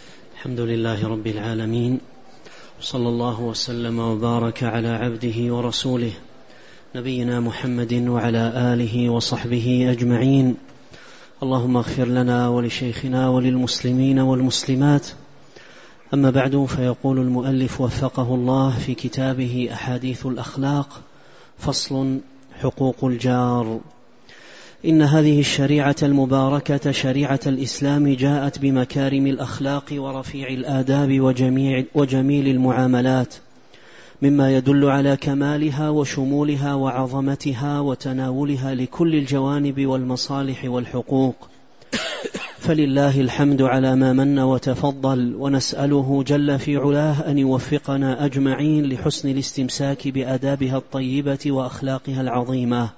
الحمد لله رب العالمين، صلى الله وسلم وبارك على عبده ورسوله نبينا محمد وعلى آله وصحبه أجمعين. اللهم اغفر لنا ولشيخنا وللمسلمين والمسلمات. أما بعد، فيقول المؤلف وفقه الله في كتابه أحاديث الأخلاق: فصل: حقوق الجار. إن هذه الشريعة المباركة شريعة الإسلام جاءت بمكارم الأخلاق ورفيع الآداب وجميل المعاملات، مما يدل على كمالها وشمولها وعظمتها وتناولها لكل الجوانب والمصالح والحقوق. فلله الحمد على ما من وتفضل، ونسأله جل في علاه أن يوفقنا أجمعين لحسن الاستمساك بآدابها الطيبة وأخلاقها العظيمة.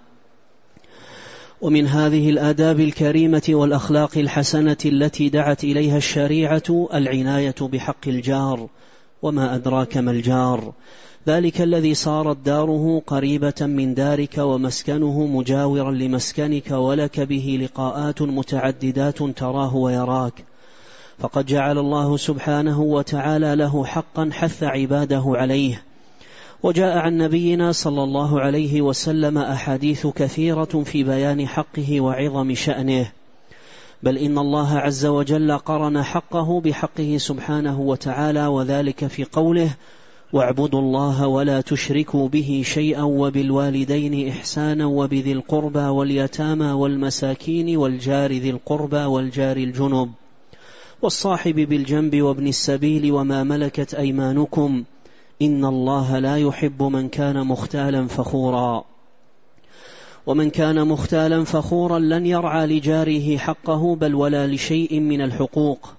ومن هذه الآداب الكريمة والأخلاق الحسنة التي دعت إليها الشريعة العناية بحق الجار. وما أدراك ما الجار؟ ذلك الذي صارت داره قريبة من دارك ومسكنه مجاورا لمسكنك، ولك به لقاءات متعددات تراه ويراك. فقد جعل الله سبحانه وتعالى له حقا حث عباده عليه. وجاء عن نبينا صلى الله عليه وسلم أحاديث كثيرة في بيان حقه وعظم شأنه، بل إن الله عز وجل قرن حقه بحقه سبحانه وتعالى، وذلك في قوله: واعبدوا الله ولا تشركوا به شيئا وبالوالدين إحسانا وبذي القربى واليتامى والمساكين والجار ذي القربى والجار الجنب والصاحب بالجنب وابن السبيل وما ملكت أيمانكم إن الله لا يحب من كان مختالا فخورا. ومن كان مختالا فخورا لن يرعى لجاره حقه بل ولا لشيء من الحقوق،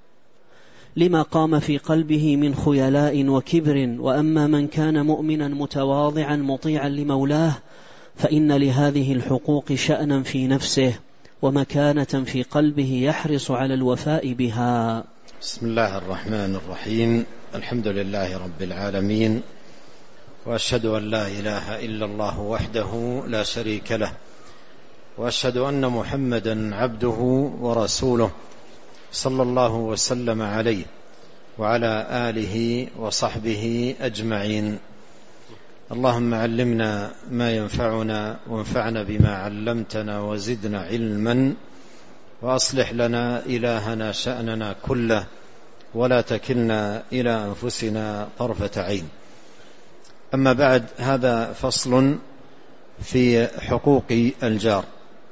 لما قام في قلبه من خيلاء وكبر. وأما من كان مؤمنا متواضعا مطيعا لمولاه فإن لهذه الحقوق شأنا في نفسه ومكانة في قلبه يحرص على الوفاء بها. بسم الله الرحمن الرحيم. الحمد لله رب العالمين، وأشهد أن لا إله إلا الله وحده لا شريك له، وأشهد أن محمدا عبده ورسوله صلى الله وسلم عليه وعلى آله وصحبه أجمعين. اللهم علمنا ما ينفعنا وانفعنا بما علمتنا وزدنا علما، وأصلح لنا إلهنا شأننا كله ولا تكلنا إلى أنفسنا طرفة عين. أما بعد، هذا فصل في حقوق الجار.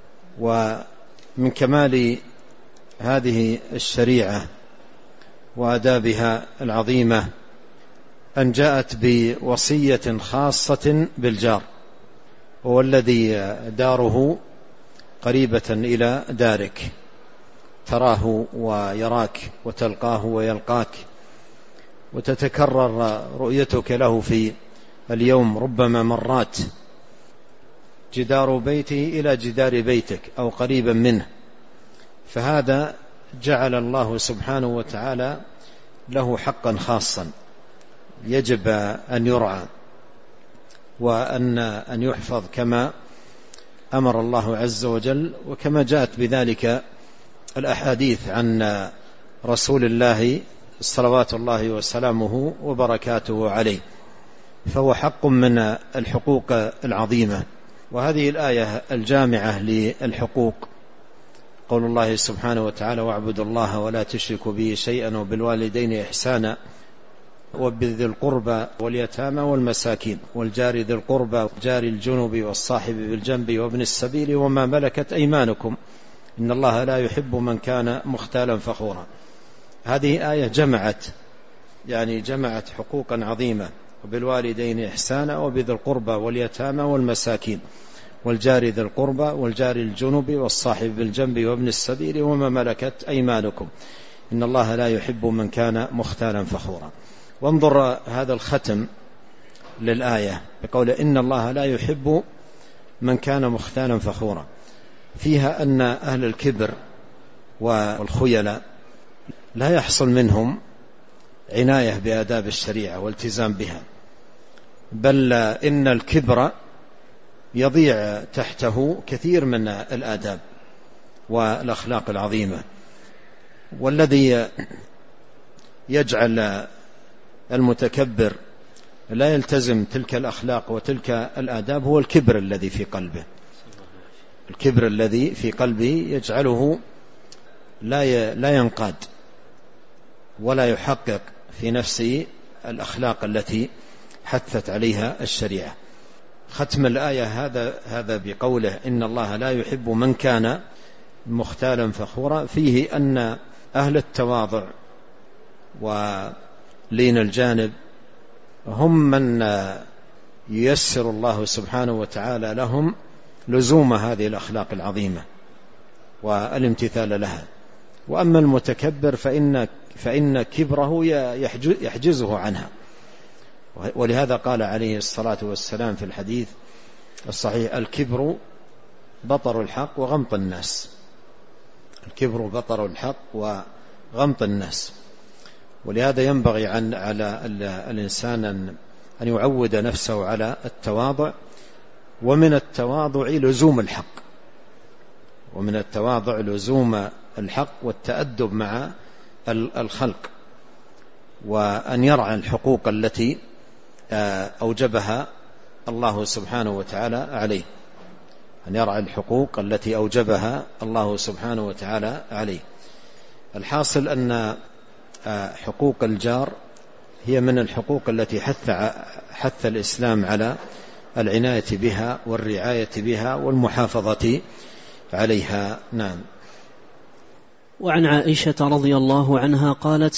ومن كمال هذه الشريعة وآدابها العظيمة أن جاءت بوصية خاصة بالجار، هو الذي داره قريبة إلى دارك، تراه ويراك وتلقاه ويلقاك، وتتكرر رؤيتك له في اليوم ربما مرات، جدار بيته إلى جدار بيتك أو قريبا منه. فهذا جعل الله سبحانه وتعالى له حقا خاصا يجب أن يرعى وأن يحفظ كما أمر الله عز وجل، وكما جاءت بذلك الأحاديث عن رسول الله صلوات الله وسلامه وبركاته عليه. فهو حق من الحقوق العظيمة. وهذه الآية الجامعة للحقوق قول الله سبحانه وتعالى: واعبدوا الله ولا تشركوا به شيئا وبالوالدين إحسانا وبذي القربى واليتامى والمساكين والجار ذي القربى والجار الجنب والصاحب بالجنب وابن السبيل وما ملكت أيمانكم إن الله لا يحب من كان مختالا فخورا. هذه آية جمعت حقوقا عظيمة: وبالوالدين إحسانا وبذي القربى واليتامى والمساكين والجار ذي القربى والجار الجنب والصاحب بالجنب وابن السبيل وما ملكت أيمانكم إن الله لا يحب من كان مختالا فخورا. وانظر هذا الختم للآية بقول إن الله لا يحب من كان مختالا فخورا، فيها أن أهل الكبر والخيلاء لا يحصل منهم عناية بآداب الشريعة والتزام بها، بل إن الكبر يضيع تحته كثير من الآداب والأخلاق العظيمة. والذي يجعل المتكبر لا يلتزم تلك الأخلاق وتلك الآداب هو الكبر الذي في قلبه. الكبر الذي في قلبه يجعله لا ينقاد ولا يحقق في نفسه الأخلاق التي حثت عليها الشريعة. ختم الآية هذا بقوله إن الله لا يحب من كان مختالا فخورا، فيه أن أهل التواضع ولين الجانب هم من ييسر الله سبحانه وتعالى لهم لزوم هذه الأخلاق العظيمة والامتثال لها. وأما المتكبر فإن كبره يحجزه عنها. ولهذا قال عليه الصلاة والسلام في الحديث الصحيح: الكبر بطر الحق وغمط الناس. الكبر بطر الحق وغمط الناس. ولهذا ينبغي على الإنسان أن يعود نفسه على التواضع، ومن التواضع لزوم الحق، ومن التواضع لزوم الحق والتأدب مع الخلق، وأن يرعى الحقوق التي أوجبها الله سبحانه وتعالى عليه، أن يرعى الحقوق التي أوجبها الله سبحانه وتعالى عليه. الحاصل أن حقوق الجار هي من الحقوق التي حث الإسلام على العناية بها والرعاية بها والمحافظة عليها. نعم. وعن عائشة رضي الله عنها قالت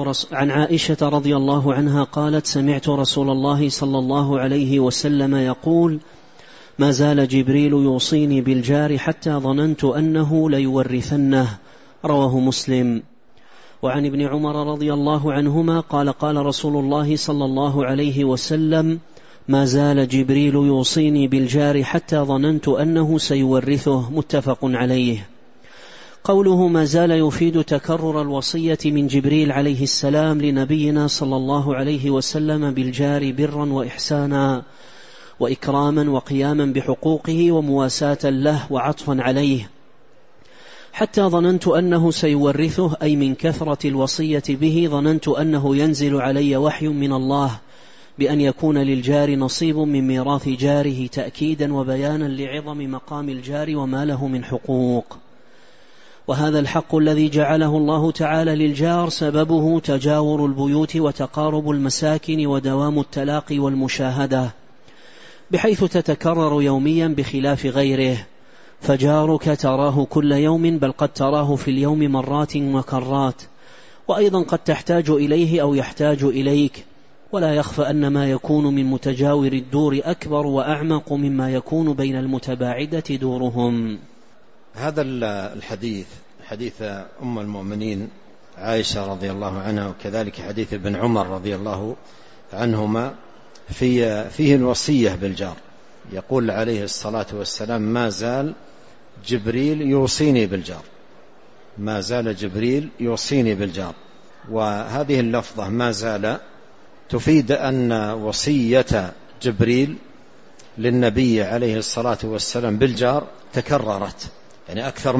سمعت رسول الله صلى الله عليه وسلم يقول: ما زال جبريل يوصيني بالجار حتى ظننت أنه ليورثنه. رواه مسلم. وعن ابن عمر رضي الله عنهما قال: قال رسول الله صلى الله عليه وسلم: ما زال جبريل يوصيني بالجار حتى ظننت أنه سيورثه. متفق عليه. قوله ما زال يفيد تكرر الوصية من جبريل عليه السلام لنبينا صلى الله عليه وسلم بالجار برا وإحسانا وإكراما وقياما بحقوقه ومواساة له وعطفا عليه، حتى ظننت أنه سيورثه، أي من كثرة الوصية به ظننت أنه ينزل علي وحي من الله بأن يكون للجار نصيب من ميراث جاره، تأكيدا وبيانا لعظم مقام الجار وما له من حقوق. وهذا الحق الذي جعله الله تعالى للجار سببه تجاور البيوت وتقارب المساكن ودوام التلاقي والمشاهدة، بحيث تتكرر يوميا بخلاف غيره، فجارك تراه كل يوم، بل قد تراه في اليوم مرات وكرات، وأيضا قد تحتاج إليه أو يحتاج إليك. ولا يخفى أن ما يكون من متجاور الدور أكبر وأعمق مما يكون بين المتباعدة دورهم. هذا الحديث حديث أم المؤمنين عائشة رضي الله عنها، وكذلك حديث ابن عمر رضي الله عنهما، فيه الوصية بالجار. يقول عليه الصلاة والسلام: ما زال جبريل يوصيني بالجار، ما زال جبريل يوصيني بالجار. وهذه اللفظة ما زال تفيد أن وصية جبريل للنبي عليه الصلاة والسلام بالجار تكررت، يعني أكثر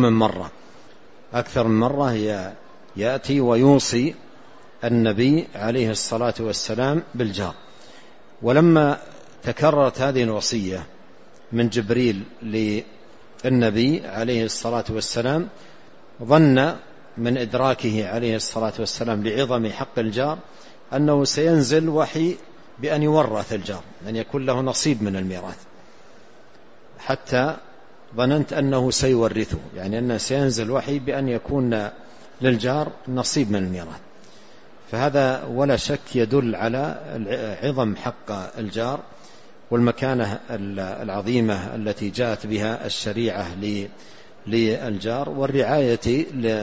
من مرة يأتي ويوصي النبي عليه الصلاة والسلام بالجار. ولما تكررت هذه الوصية من جبريل للنبي عليه الصلاة والسلام، ظن من إدراكه عليه الصلاة والسلام لعظم حق الجار أنه سينزل وحي بأن يورث الجار، أن يكون له نصيب من الميراث، حتى ظننت أنه سيورثه، يعني أنه سينزل وحي بأن يكون للجار نصيب من الميراث. فهذا ولا شك يدل على عظم حق الجار والمكانة العظيمة التي جاءت بها الشريعة للجار والرعاية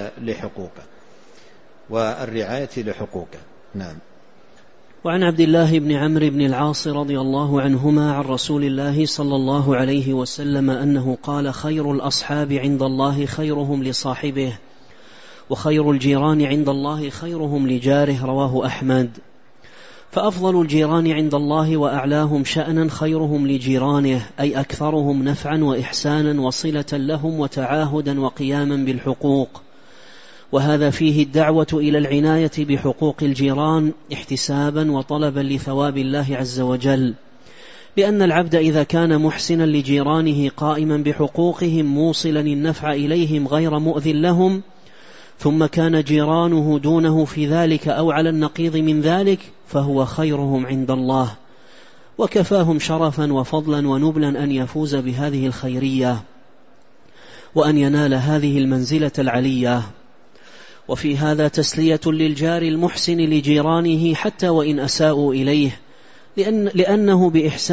لحقوقه. نعم. وعن عبد الله بن عمرو بن العاص رضي الله عنهما عن رسول الله صلى الله عليه وسلم أنه قال: خير الأصحاب عند الله خيرهم لصاحبه، وخير الجيران عند الله خيرهم لجاره. رواه أحمد. فأفضل الجيران عند الله وأعلاهم شأنا خيرهم لجيرانه، أي أكثرهم نفعا وإحسانا وصلة لهم وتعاهدا وقياما بالحقوق. وهذا فيه الدعوة إلى العناية بحقوق الجيران احتسابا وطلبا لثواب الله عز وجل، لأن العبد إذا كان محسنا لجيرانه قائما بحقوقهم موصلا النفع إليهم غير مؤذ لهم، ثم كان جيرانه دونه في ذلك أو على النقيض من ذلك، فهو خيرهم عند الله، وكفاهم شرفا وفضلا ونبلا أن يفوز بهذه الخيرية وأن ينال هذه المنزلة العلية. وفي هذا تسلية للجار المحسن لجيرانه حتى وإن أساءوا إليه، لأنه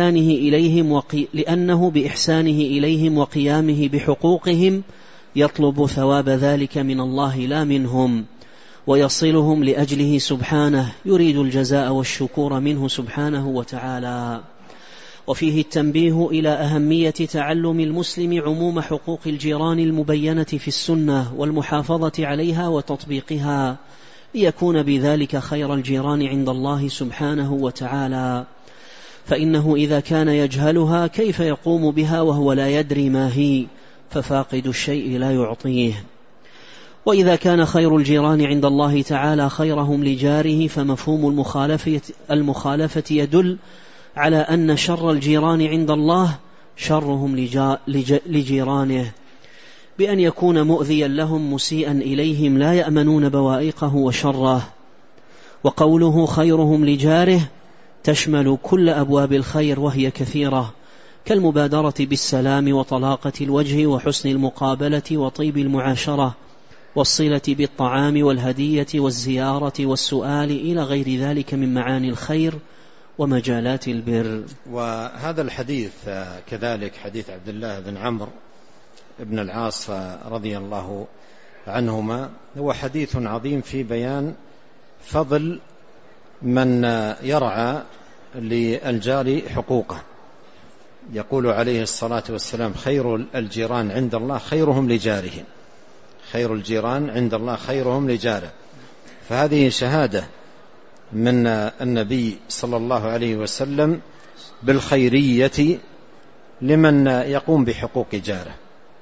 بإحسانه إليهم وقيامه بحقوقهم يطلب ثواب ذلك من الله لا منهم، ويصلهم لأجله سبحانه، يريد الجزاء والشكور منه سبحانه وتعالى. وفيه التنبيه إلى أهمية تعلم المسلم عموم حقوق الجيران المبينة في السنة والمحافظة عليها وتطبيقها، ليكون بذلك خير الجيران عند الله سبحانه وتعالى، فإنه إذا كان يجهلها كيف يقوم بها وهو لا يدري ما هي، ففاقد الشيء لا يعطيه. وإذا كان خير الجيران عند الله تعالى خيرهم لجاره، فمفهوم المخالفة يدل على أن شر الجيران عند الله شرهم لجيرانه، بأن يكون مؤذيا لهم مسيئا إليهم لا يأمنون بوائقه وشره. وقوله خيرهم لجاره تشمل كل أبواب الخير وهي كثيرة، كالمبادرة بالسلام وطلاقة الوجه وحسن المقابلة وطيب المعاشرة والصلة بالطعام والهدية والزيارة والسؤال إلى غير ذلك من معاني الخير ومجالات البر. وهذا الحديث كذلك حديث عبد الله بن عمرو بن العاص رضي الله عنهما هو حديث عظيم في بيان فضل من يرعى للجار حقوقه. يقول عليه الصلاة والسلام خير الجيران عند الله خيرهم لجاره، خير الجيران عند الله خيرهم لجاره. فهذه شهادة من النبي صلى الله عليه وسلم بالخيرية لمن يقوم بحقوق جاره،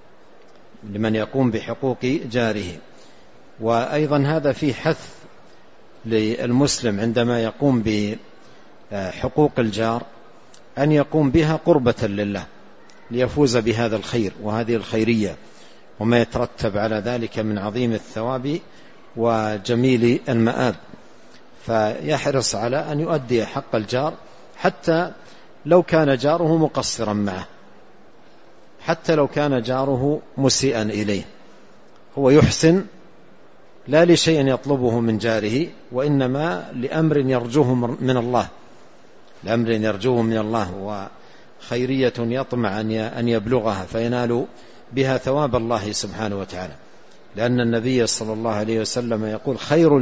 لمن يقوم بحقوق جاره. وأيضا هذا فيه حث للمسلم عندما يقوم بحقوق الجار أن يقوم بها قربة لله ليفوز بهذا الخير وهذه الخيرية وما يترتب على ذلك من عظيم الثواب وجميل المآب. فيحرص على أن يؤدي حق الجار حتى لو كان جاره مقصرا معه، حتى لو كان جاره مسيئا إليه، هو يحسن لا لشيء يطلبه من جاره، وإنما لأمر يرجوه من الله، لأمر يرجوه من الله وخيرية يطمع أن يبلغها فينال بها ثواب الله سبحانه وتعالى. لأن النبي صلى الله عليه وسلم يقول خير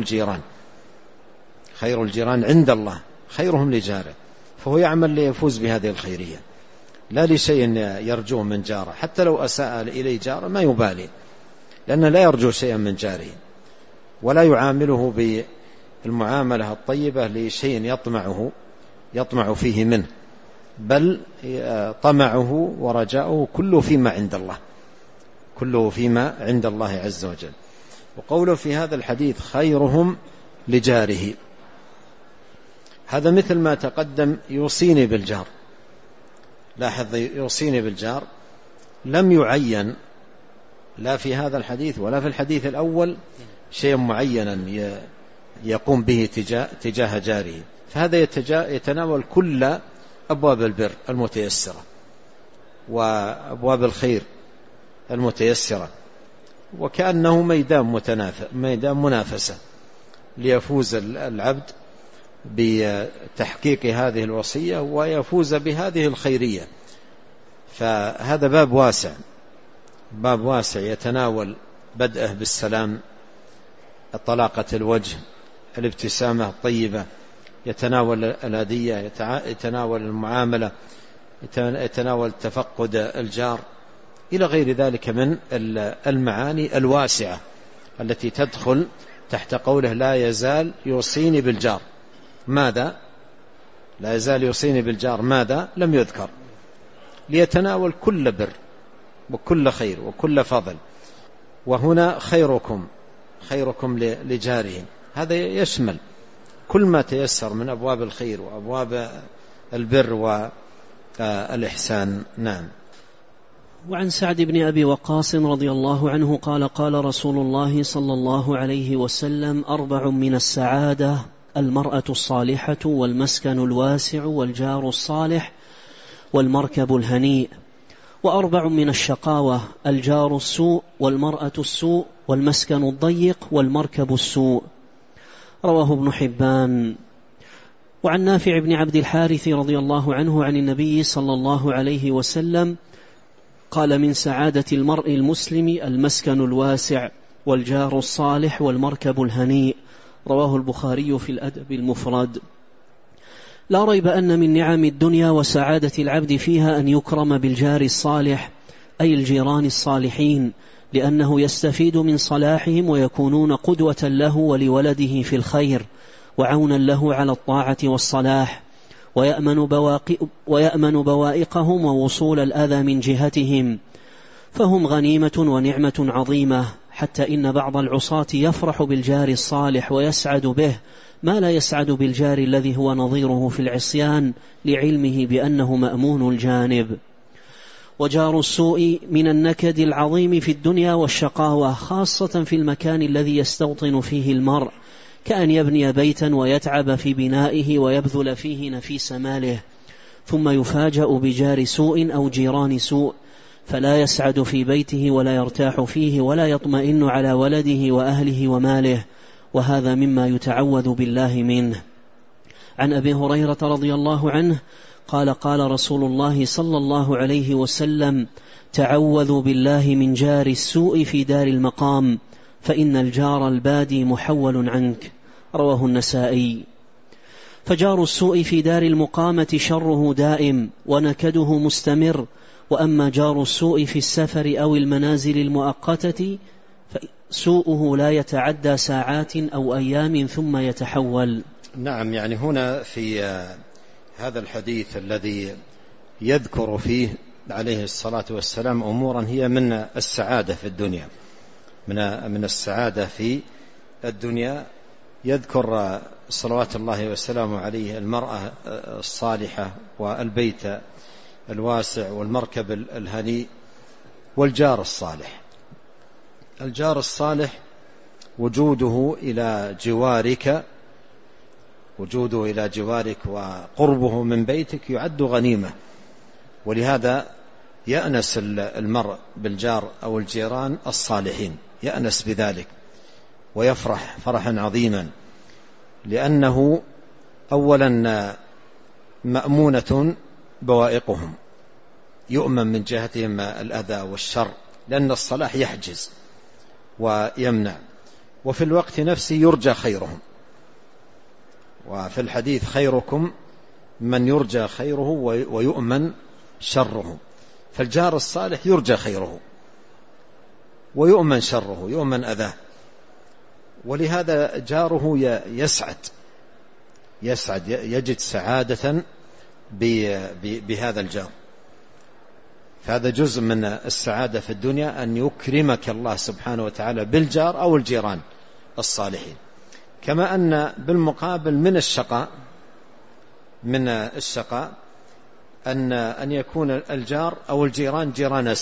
الجيران عند الله خيرهم لجاره، فهو يعمل ليفوز بهذه الخيرية لا لشيء يرجوه من جاره، حتى لو أساء إليه جاره ما يبالي، لأنه لا يرجو شيئا من جاره ولا يعامله بالمعاملة الطيبة لشيء يطمع فيه منه، بل طمعه ورجاؤه كله فيما عند الله، كله فيما عند الله عز وجل. وقوله في هذا الحديث خيرهم لجاره، هذا مثل ما تقدم يوصيني بالجار. لاحظ يوصيني بالجار لم يعين لا في هذا الحديث ولا في الحديث الأول شيء معينا يقوم به تجاه جاره، فهذا يتناول كل أبواب البر المتيسرة وأبواب الخير المتيسرة، وكأنه ميدان منافسة ليفوز العبد بتحقيق هذه الوصية ويفوز بهذه الخيرية. فهذا باب واسع يتناول بدءه بالسلام، طلاقة الوجه، الابتسامة الطيبة، يتناول الهدية، يتناول المعاملة، يتناول تفقد الجار، إلى غير ذلك من المعاني الواسعة التي تدخل تحت قوله لا يزال يوصيني بالجار. ماذا؟ لا يزال يوصيني بالجار ماذا؟ لم يذكر، ليتناول كل بر وكل خير وكل فضل. وهنا خيركم خيركم لجاره. هذا يشمل كل ما تيسر من أبواب الخير وأبواب البر والإحسان. نعم. وعن سعد بن أبي وقاص رضي الله عنه قال قال رسول الله صلى الله عليه وسلم: 4 من السعادة: المرأة الصالحة، والمسكن الواسع، والجار الصالح، والمركب الهنيء. 4 من الشقاوة: الجار السوء، والمرأة السوء، والمسكن الضيق، والمركب السوء. رواه ابن حبان. وعن نافع بن عبد الحارث رضي الله عنه عن النبي صلى الله عليه وسلم قال: من سعادة المرء المسلم المسكن الواسع، والجار الصالح، والمركب الهنيء. رواه البخاري في الأدب المفرد. لا ريب أن من نعم الدنيا وسعادة العبد فيها أن يكرم بالجار الصالح، أي الجيران الصالحين، لأنه يستفيد من صلاحهم ويكونون قدوة له ولولده في الخير، وعونا له على الطاعة والصلاح، ويأمن بوائقهم ووصول الأذى من جهتهم، فهم غنيمة ونعمة عظيمة. حتى إن بعض العصاة يفرح بالجار الصالح ويسعد به ما لا يسعد بالجار الذي هو نظيره في العصيان، لعلمه بأنه مأمون الجانب. وجار السوء من النكد العظيم في الدنيا والشقاوة، خاصة في المكان الذي يستوطن فيه المرء، كأن يبني بيتا ويتعب في بنائه ويبذل فيه نفيس ماله، ثم يفاجأ بجار سوء أو جيران سوء، فلا يسعد في بيته ولا يرتاح فيه ولا يطمئن على ولده وأهله وماله، وهذا مما يتعوذ بالله منه. عن أبي هريرة رضي الله عنه قال: قال رسول الله صلى الله عليه وسلم: تعوذوا بالله من جار السوء في دار المقام، فإن الجار البادي محول عنك. رواه النسائي. فجار السوء في دار المقامة شره دائم ونكده مستمر، وأما جار السوء في السفر أو المنازل المؤقتة فسوءه لا يتعدى ساعات أو أيام ثم يتحول. نعم، يعني هنا في هذا الحديث الذي يذكر فيه عليه الصلاة والسلام أمورا هي من السعادة في الدنيا، من السعادة في الدنيا، يذكر صلوات الله وسلامه عليه المرأة الصالحة، والبيت الواسع، والمركب الهنيء، والجار الصالح. الجار الصالح وجوده إلى جوارك وقربه من بيتك يعد غنيمة، ولهذا يأنس المرء بالجار أو الجيران الصالحين، يأنس بذلك ويفرح فرحا عظيما، لأنه أولا مأمونة بوائقهم، يؤمن من جهتهم الأذى والشر، لأن الصلاح يحجز ويمنع، وفي الوقت نفسه يرجى خيرهم. وفي الحديث: خيركم من يرجى خيره ويؤمن شره. فالجار الصالح يرجى خيره ويؤمن شره، يؤمن أذاه، ولهذا جاره يسعد يجد سعادة بهذا الجار. فهذا جزء من السعادة في الدنيا، أن يكرمك الله سبحانه وتعالى بالجار أو الجيران الصالحين. كما أن بالمقابل من الشقاء أن يكون الجار أو الجيران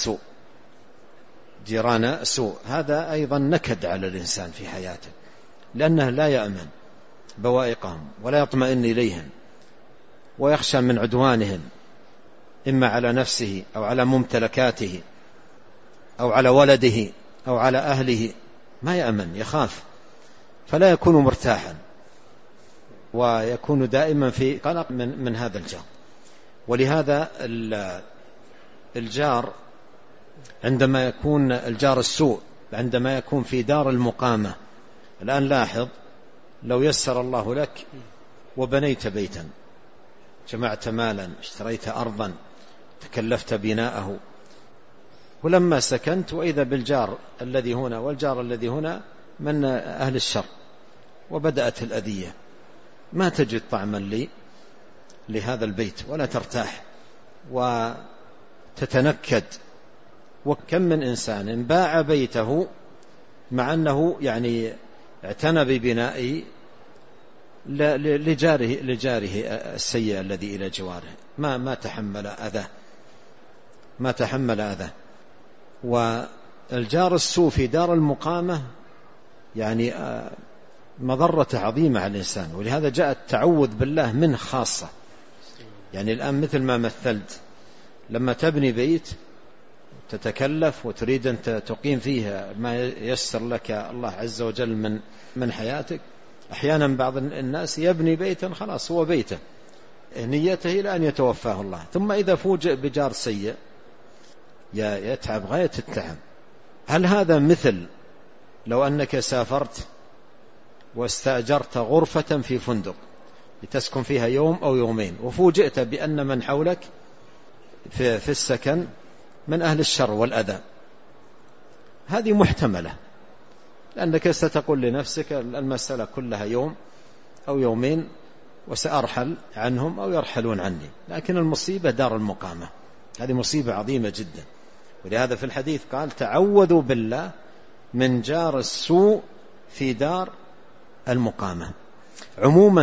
جيران سوء. هذا أيضا نكد على الإنسان في حياته، لأنه لا يأمن بوائقهم ولا يطمئن إليهم، ويخشى من عدوانهم، إما على نفسه أو على ممتلكاته أو على ولده أو على أهله، ما يأمن، يخاف، فلا يكون مرتاحا، ويكون دائما في قلق من هذا الجار. ولهذا الجار عندما يكون الجار السوء عندما يكون في دار المقامة، الآن لاحظ، لو يسر الله لك وبنيت بيتا، جمعت مالا، اشتريت أرضا، تكلفت بناءه، ولما سكنت وإذا بالجار الذي هنا والجار الذي هنا من أهل الشر، وبدأت الأذية، ما تجد طعما لهذا البيت ولا ترتاح وتتنكد. وكم من إنسان باع بيته مع أنه يعني اعتنى ببنائه لجاره السيء الذي إلى جواره، ما تحمل أذى. والجار السوء في دار المقامة يعني مضرة عظيمة على الإنسان، ولهذا جاء التعوذ بالله منه خاصة. يعني الآن مثل ما مثلت، لما تبني بيت تتكلف وتريد أن تقيم فيه ما ييسر لك الله عز وجل من حياتك، أحيانا بعض الناس يبني بيتا خلاص هو بيته، نيته إلى أن يتوفاه الله، ثم إذا فوجئ بجار سيء يتعب غاية التعب. هل هذا مثل لو أنك سافرت واستأجرت غرفة في فندق لتسكن فيها يوم أو يومين، وفوجئت بأن من حولك في السكن من أهل الشر والأذى؟ هذه محتملة، لأنك ستقول لنفسك المسألة كلها يوم أو يومين وسأرحل عنهم أو يرحلون عني. لكن المصيبة دار المقامة، هذه مصيبة عظيمة جدا. ولهذا في الحديث قال تعوذوا بالله من جار السوء في دار المقامة. عموما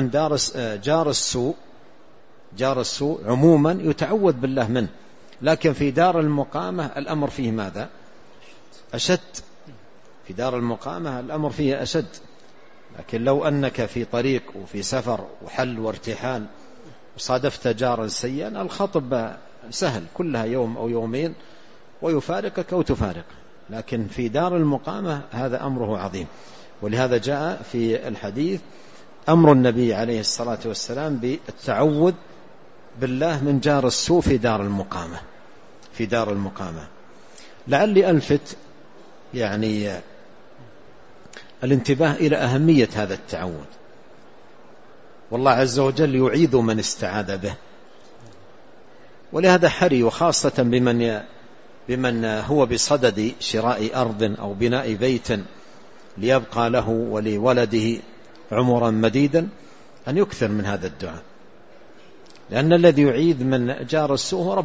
جار السوء عموما يتعوذ بالله منه، لكن في دار المقامة الأمر فيه ماذا؟ أشد. في دار المقامة الأمر فيه أشد. لكن لو أنك في طريق وفي سفر وحل وارتحال وصادفت جارا سيئا، الخطب سهل، كلها يوم أو يومين ويفارقك أو تفارق. لكن في دار المقامة هذا أمره عظيم. ولهذا جاء في الحديث أمر النبي عليه الصلاة والسلام بالتعوذ بالله من جار السوء في دار المقامة. لعلي ألفت يعني الانتباه إلى أهمية هذا التعوذ، والله عز وجل يعيذ من استعاذ به. ولهذا حري، وخاصة بمن هو بصدد شراء أرض أو بناء بيت ليبقى له ولولده عمرا مديدا، أن يكثر من هذا الدعاء، لأن الذي يعيذ من جار السوء هو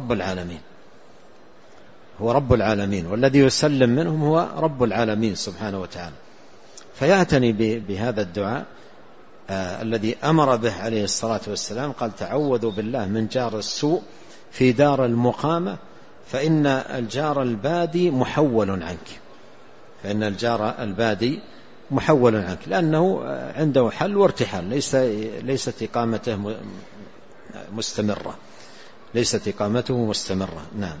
رب العالمين، والذي يسلم منهم هو رب العالمين سبحانه وتعالى. فيعتني بهذا الدعاء الذي أمر به عليه الصلاة والسلام. قال تعوذوا بالله من جار السوء في دار المقامة فإن الجار البادي محول عنك، لأنه عنده حل وارتحال، ليست إقامته مستمرة. نعم.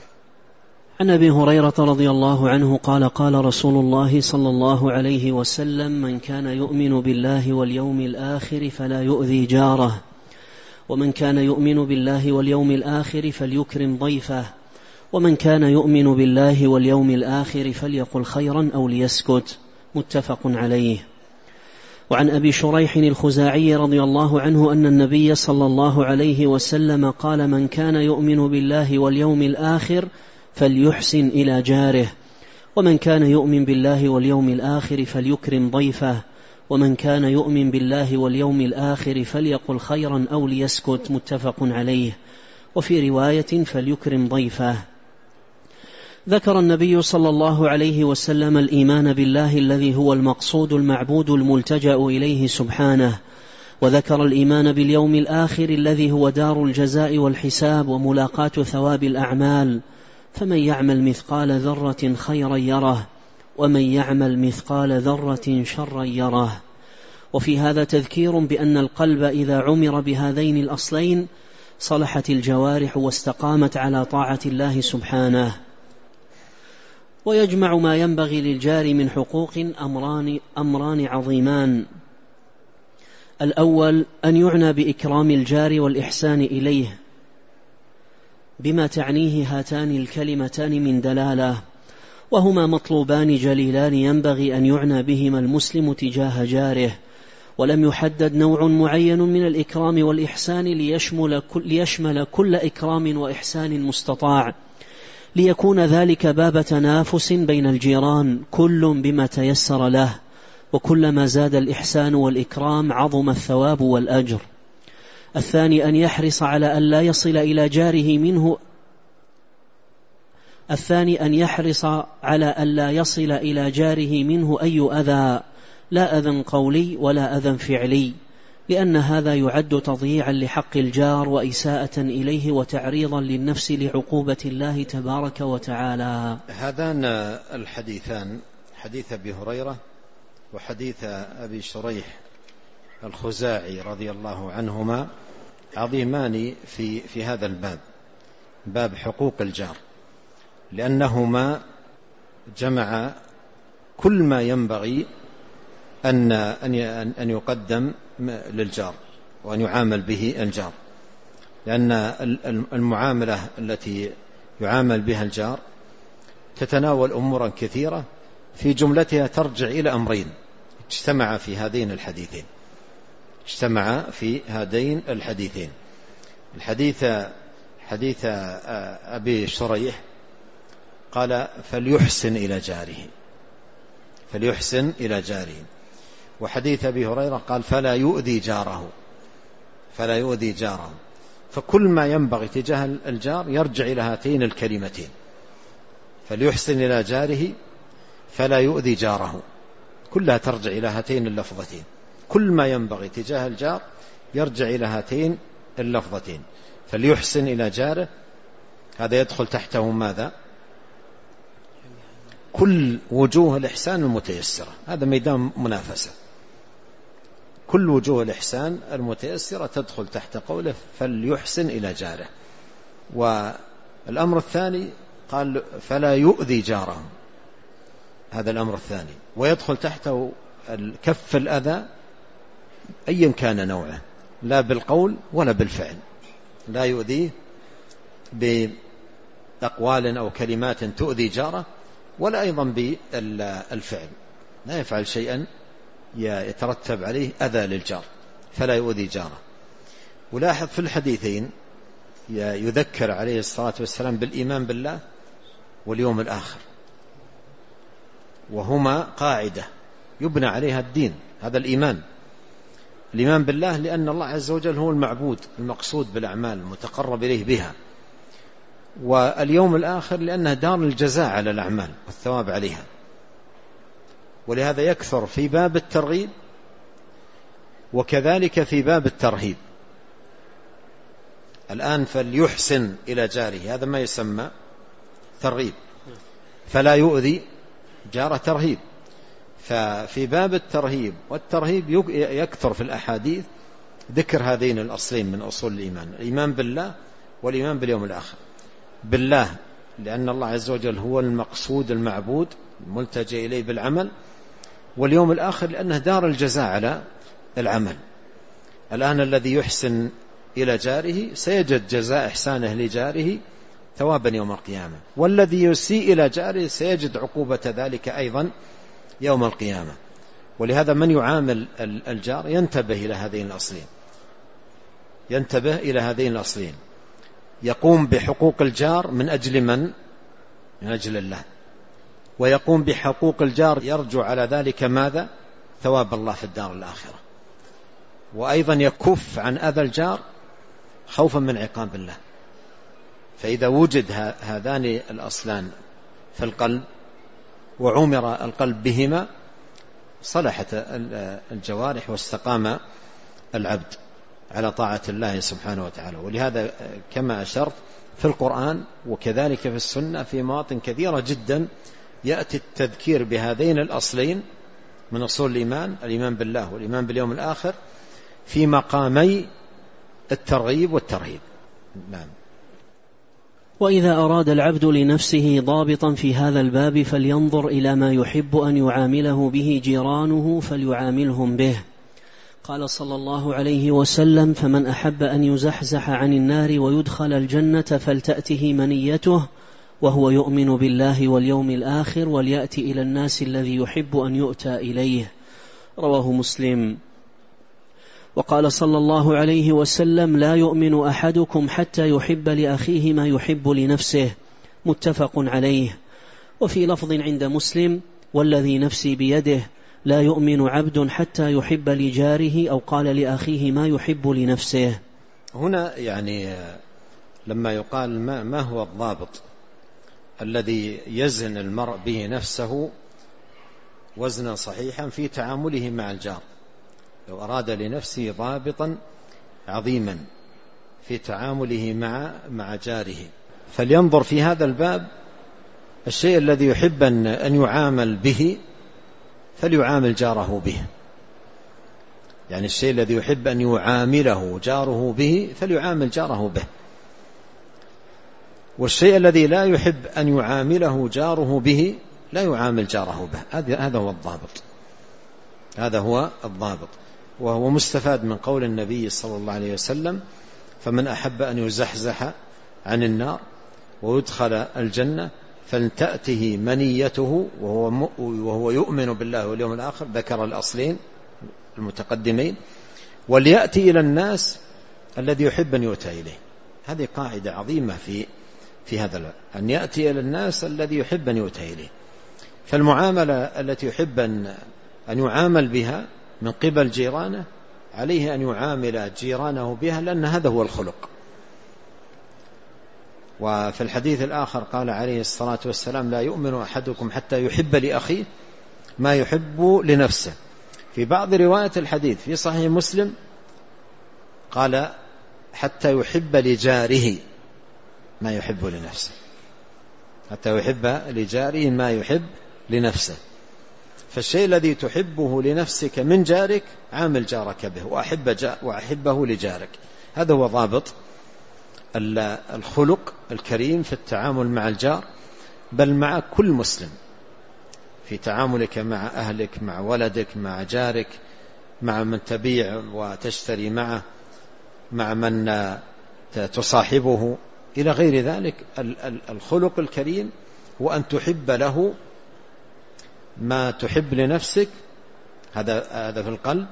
عن أبي هريرة رضي الله عنه قال قال رسول الله صلى الله عليه وسلم: من كان يؤمن بالله واليوم الآخر فلا يؤذي جاره، ومن كان يؤمن بالله واليوم الآخر فليكرم ضيفه، ومن كان يؤمن بالله واليوم الآخر فليقل خيرا أو ليسكت. متفق عليه. وعن أبي شريح الخزاعي رضي الله عنه أن النبي صلى الله عليه وسلم قال: من كان يؤمن بالله واليوم الآخر فليحسن إلى جاره، ومن كان يؤمن بالله واليوم الآخر فليكرم ضيفه، ومن كان يؤمن بالله واليوم الآخر فليقل خيرا أو ليسكت. متفق عليه. وفي رواية فليكرم ضيفه. ذكر النبي صلى الله عليه وسلم الإيمان بالله الذي هو المقصود المعبود الملتجأ إليه سبحانه، وذكر الإيمان باليوم الآخر الذي هو دار الجزاء والحساب وملاقاة ثواب الأعمال، فمن يعمل مثقال ذرة خيرا يره، ومن يعمل مثقال ذرة شرا يره. وفي هذا تذكير بأن القلب إذا عمر بهذين الأصلين صلحت الجوارح واستقامت على طاعة الله سبحانه. ويجمع ما ينبغي للجار من حقوق أمران عظيمان: الأول أن يعنى بإكرام الجار والإحسان إليه بما تعنيه هاتان الكلمتان من دلالة، وهما مطلوبان جليلان ينبغي أن يعنى بهما المسلم تجاه جاره، ولم يحدد نوع معين من الإكرام والإحسان ليشمل كل إكرام وإحسان مستطاع، ليكون ذلك باب تنافس بين الجيران كل بما تيسر له، وكلما زاد الإحسان والإكرام عظم الثواب والأجر. الثاني أن يحرص على أن لا يصل إلى جاره منه الثاني أن يحرص على ألا يصل إلى جاره منه أي أذى، لا أذى قولي ولا أذى فعلي، لأن هذا يعد تضييعا لحق الجار وإساءة إليه وتعريضا للنفس لعقوبة الله تبارك وتعالى. هذان الحديثان، حديث أبي هريرة وحديث أبي شريح الخزاعي رضي الله عنهما، عظيمان في هذا الباب، باب حقوق الجار، لأنهما جمع كل ما ينبغي أن يقدم للجار وأن يعامل به الجار، لأن المعاملة التي يعامل بها الجار تتناول أمورا كثيرة، في جملتها ترجع إلى أمرين اجتمع في هذين الحديثين. حديث أبي شريح قال فليحسن إلى جاره، وحديث أبي هريرة قال فلا يؤذي جاره. فكل ما ينبغي تجاه الجار يرجع إلى هاتين الكلمتين، فليحسن إلى جاره فلا يؤذي جاره، كلها ترجع إلى هاتين اللفظتين. كل ما ينبغي تجاه الجار يرجع إلى هاتين اللفظتين، فليحسن إلى جاره، هذا يدخل تحته ماذا؟ كل وجوه الإحسان المتيسرة، هذا ميدان منافسة، كل وجوه الإحسان المتيسرة تدخل تحت قوله فليحسن إلى جاره. والأمر الثاني قال فلا يؤذي جاره، هذا الأمر الثاني، ويدخل تحته كف الأذى أيا كان نوعه، لا بالقول ولا بالفعل، لا يؤذيه بأقوال أو كلمات تؤذي جاره، ولا أيضا بالفعل، لا يفعل شيئا يترتب عليه أذى للجار، فلا يؤذي جاره. ولاحظ في الحديثين يذكر عليه الصلاة والسلام بالإيمان بالله واليوم الآخر، وهما قاعدة يبنى عليها الدين، هذا الإيمان بالله، لأن الله عز وجل هو المعبود المقصود بالأعمال المتقرب إليه بها، واليوم الآخر لأنه دار الجزاء على الأعمال والثواب عليها. ولهذا يكثر في باب الترغيب وكذلك في باب الترهيب. الآن فليحسن إلى جاره، هذا ما يسمى ترغيب، فلا يؤذي جاره ترهيب. ففي باب الترهيب والترهيب يكثر في الأحاديث ذكر هذين الأصلين من أصول الإيمان، الإيمان بالله والإيمان باليوم الآخر. بالله لأن الله عز وجل هو المقصود المعبود الملتجئ إليه بالعمل، واليوم الآخر لأنه دار الجزاء على العمل. الآن الذي يحسن إلى جاره سيجد جزاء إحسانه لجاره ثوابا يوم القيامة، والذي يسيء إلى جاره سيجد عقوبة ذلك أيضا يوم القيامة. ولهذا من يعامل الجار ينتبه إلى هذين الأصلين، يقوم بحقوق الجار من أجل من أجل الله، ويقوم بحقوق الجار يرجو على ذلك ماذا؟ ثواب الله في الدار الآخرة، وأيضا يكف عن أذى الجار خوفا من عقاب الله. فإذا وجد هذان الأصلان في القلب وعمر القلب بهما صلحت الجوارح واستقام العبد على طاعة الله سبحانه وتعالى. ولهذا كما أشرت في القرآن وكذلك في السنة في مواطن كثيرة جدا يأتي التذكير بهذين الأصلين من أصول الإيمان بالله والإيمان باليوم الآخر في مقامي الترغيب والترهيب. نعم. وإذا أراد العبد لنفسه ضابطا في هذا الباب فلينظر إلى ما يحب أن يعامله به جيرانه فليعاملهم به. قال صلى الله عليه وسلم: فمن أحب أن يزحزح عن النار ويدخل الجنة فلتأته منيته وهو يؤمن بالله واليوم الآخر وليأتي إلى الناس الذي يحب أن يؤتى إليه. رواه مسلم. وقال صلى الله عليه وسلم: لا يؤمن أحدكم حتى يحب لأخيه ما يحب لنفسه. متفق عليه. وفي لفظ عند مسلم: والذي نفسي بيده لا يؤمن عبد حتى يحب لجاره أو قال لأخيه ما يحب لنفسه. هنا يعني لما يقال ما هو الضابط الذي يزن المرء به نفسه وزنا صحيحا في تعامله مع الجار. لو أراد لنفسه ضابطا عظيما في تعامله مع جاره فلينظر في هذا الباب الشيء الذي يحب أن يعامل به فليعامل جاره به. يعني الشيء الذي يحب أن يعامله جاره به فليعامل جاره به، والشيء الذي لا يحب أن يعامله جاره به لا يعامل جاره به. هذا هو الضابط، هذا هو الضابط. وهو مستفاد من قول النبي صلى الله عليه وسلم: فمن أحب أن يزحزح عن النار ويدخل الجنة فلتأته منيته وهو يؤمن بالله واليوم الآخر، ذكر الأصلين المتقدمين، وليأتي إلى الناس الذي يحب أن يؤتى إليه. هذه قاعدة عظيمة في هذا، أن يأتي إلى الناس الذي يحب أن يؤتى إليه. فالمعاملة التي يحب أن يعامل بها من قبل جيرانه عليه أن يعامل جيرانه بها، لأن هذا هو الخلق. وفي الحديث الآخر قال عليه الصلاة والسلام: لا يؤمن أحدكم حتى يحب لأخيه ما يحب لنفسه. في بعض رواية الحديث في صحيح مسلم قال: حتى يحب لجاره ما يحب لنفسه، حتى يحب لجاره ما يحب لنفسه. فالشيء الذي تحبه لنفسك من جارك عامل جارك به وأحبه لجارك. هذا هو ضابط الخلق الكريم في التعامل مع الجار، بل مع كل مسلم، في تعاملك مع أهلك، مع ولدك، مع جارك، مع من تبيع وتشتري معه، مع من تصاحبه، إلى غير ذلك. الخلق الكريم وأن تحب له ما تحب لنفسك، هذا في القلب.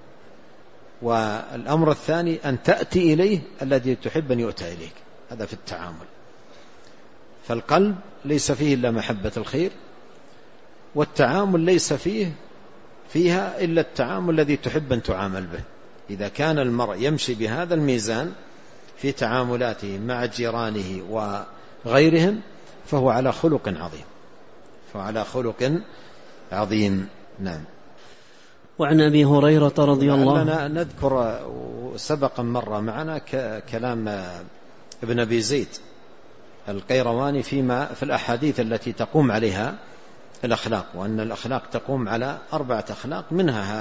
والأمر الثاني أن تأتي إليه الذي تحب أن يؤتى إليك، هذا في التعامل. فالقلب ليس فيه إلا محبة الخير، والتعامل ليس فيها إلا التعامل الذي تحب أن تعامل به. إذا كان المرء يمشي بهذا الميزان في تعاملاته مع جيرانه وغيرهم فهو على خلق عظيم، فعلى خلق عظيم. نعم. وعن أبي هريرة رضي الله عنه نذكر سبقا مرة معنا كلام ابن أبي زيد القيرواني في الأحاديث التي تقوم عليها الأخلاق، وأن الأخلاق تقوم على 4 أخلاق، منها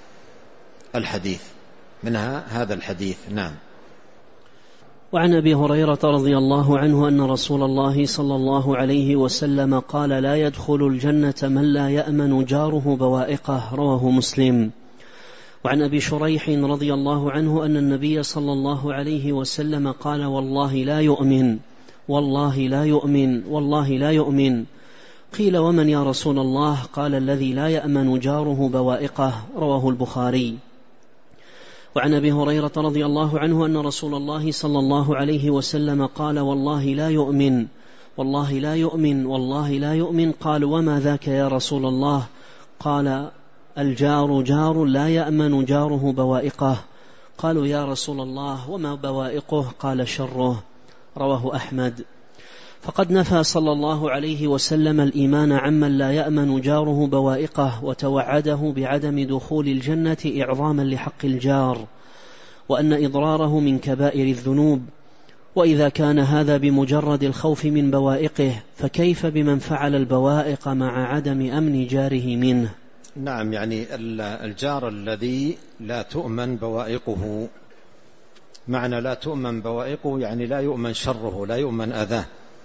هذا الحديث. نعم. وعن أبي هريرة رضي الله عنه أن رسول الله صلى الله عليه وسلم قال: لا يدخل الجنة من لا يأمن جاره بوائقه، رواه مسلم. وعن أبي شريح رضي الله عنه أن النبي صلى الله عليه وسلم قال: والله لا يؤمن، والله لا يؤمن، والله لا يؤمن. قيل: ومن يا رسول الله؟ قال: الذي لا يأمن جاره بوائقه، رواه البخاري. وعن أبي هريرة رضي الله عنه أن رسول الله صلى الله عليه وسلم قال: والله لا يؤمن، والله لا يؤمن، والله لا يؤمن. قال: وما ذاك يا رسول الله؟ قال: الجار جار لا يأمن جاره بوائقه. قالوا: يا رسول الله وما بوائقه؟ قال: شره، رواه أحمد. فقد نفى صلى الله عليه وسلم الإيمان عمن لا يأمن جاره بوائقه، وتوعده بعدم دخول الجنة إعظاما لحق الجار، وأن إضراره من كبائر الذنوب. وإذا كان هذا بمجرد الخوف من بوائقه، فكيف بمن فعل البوائق مع عدم أمن جاره منه؟ نعم، يعني الجار الذي لا تؤمن بوائقه، معنى لا تؤمن بوائقه يعني لا يؤمن شره، لا يؤمن أذاه،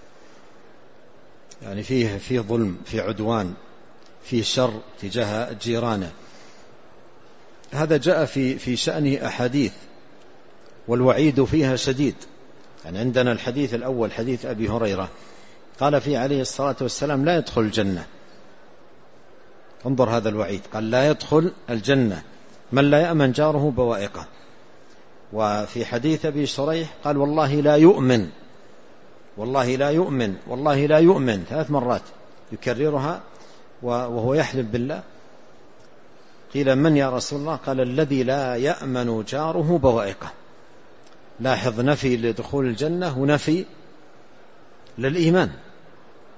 يعني فيه ظلم، في عدوان، في شر تجاه جيرانه. هذا جاء في شأنه أحاديث، والوعيد فيها شديد. يعني عندنا الحديث الأول حديث أبي هريرة قال فيه عليه الصلاة والسلام: لا يدخل الجنة. انظر هذا الوعيد، قال: لا يدخل الجنة من لا يأمن جاره بوائقه. وفي حديث أبي شريح قال: والله لا يؤمن، والله لا يؤمن، والله لا يؤمن، 3 مرات يكررها وهو يحلف بالله. قيل: من يا رسول الله؟ قال: الذي لا يأمن جاره بوائقه. لاحظ، نفي لدخول الجنة ونفي للإيمان،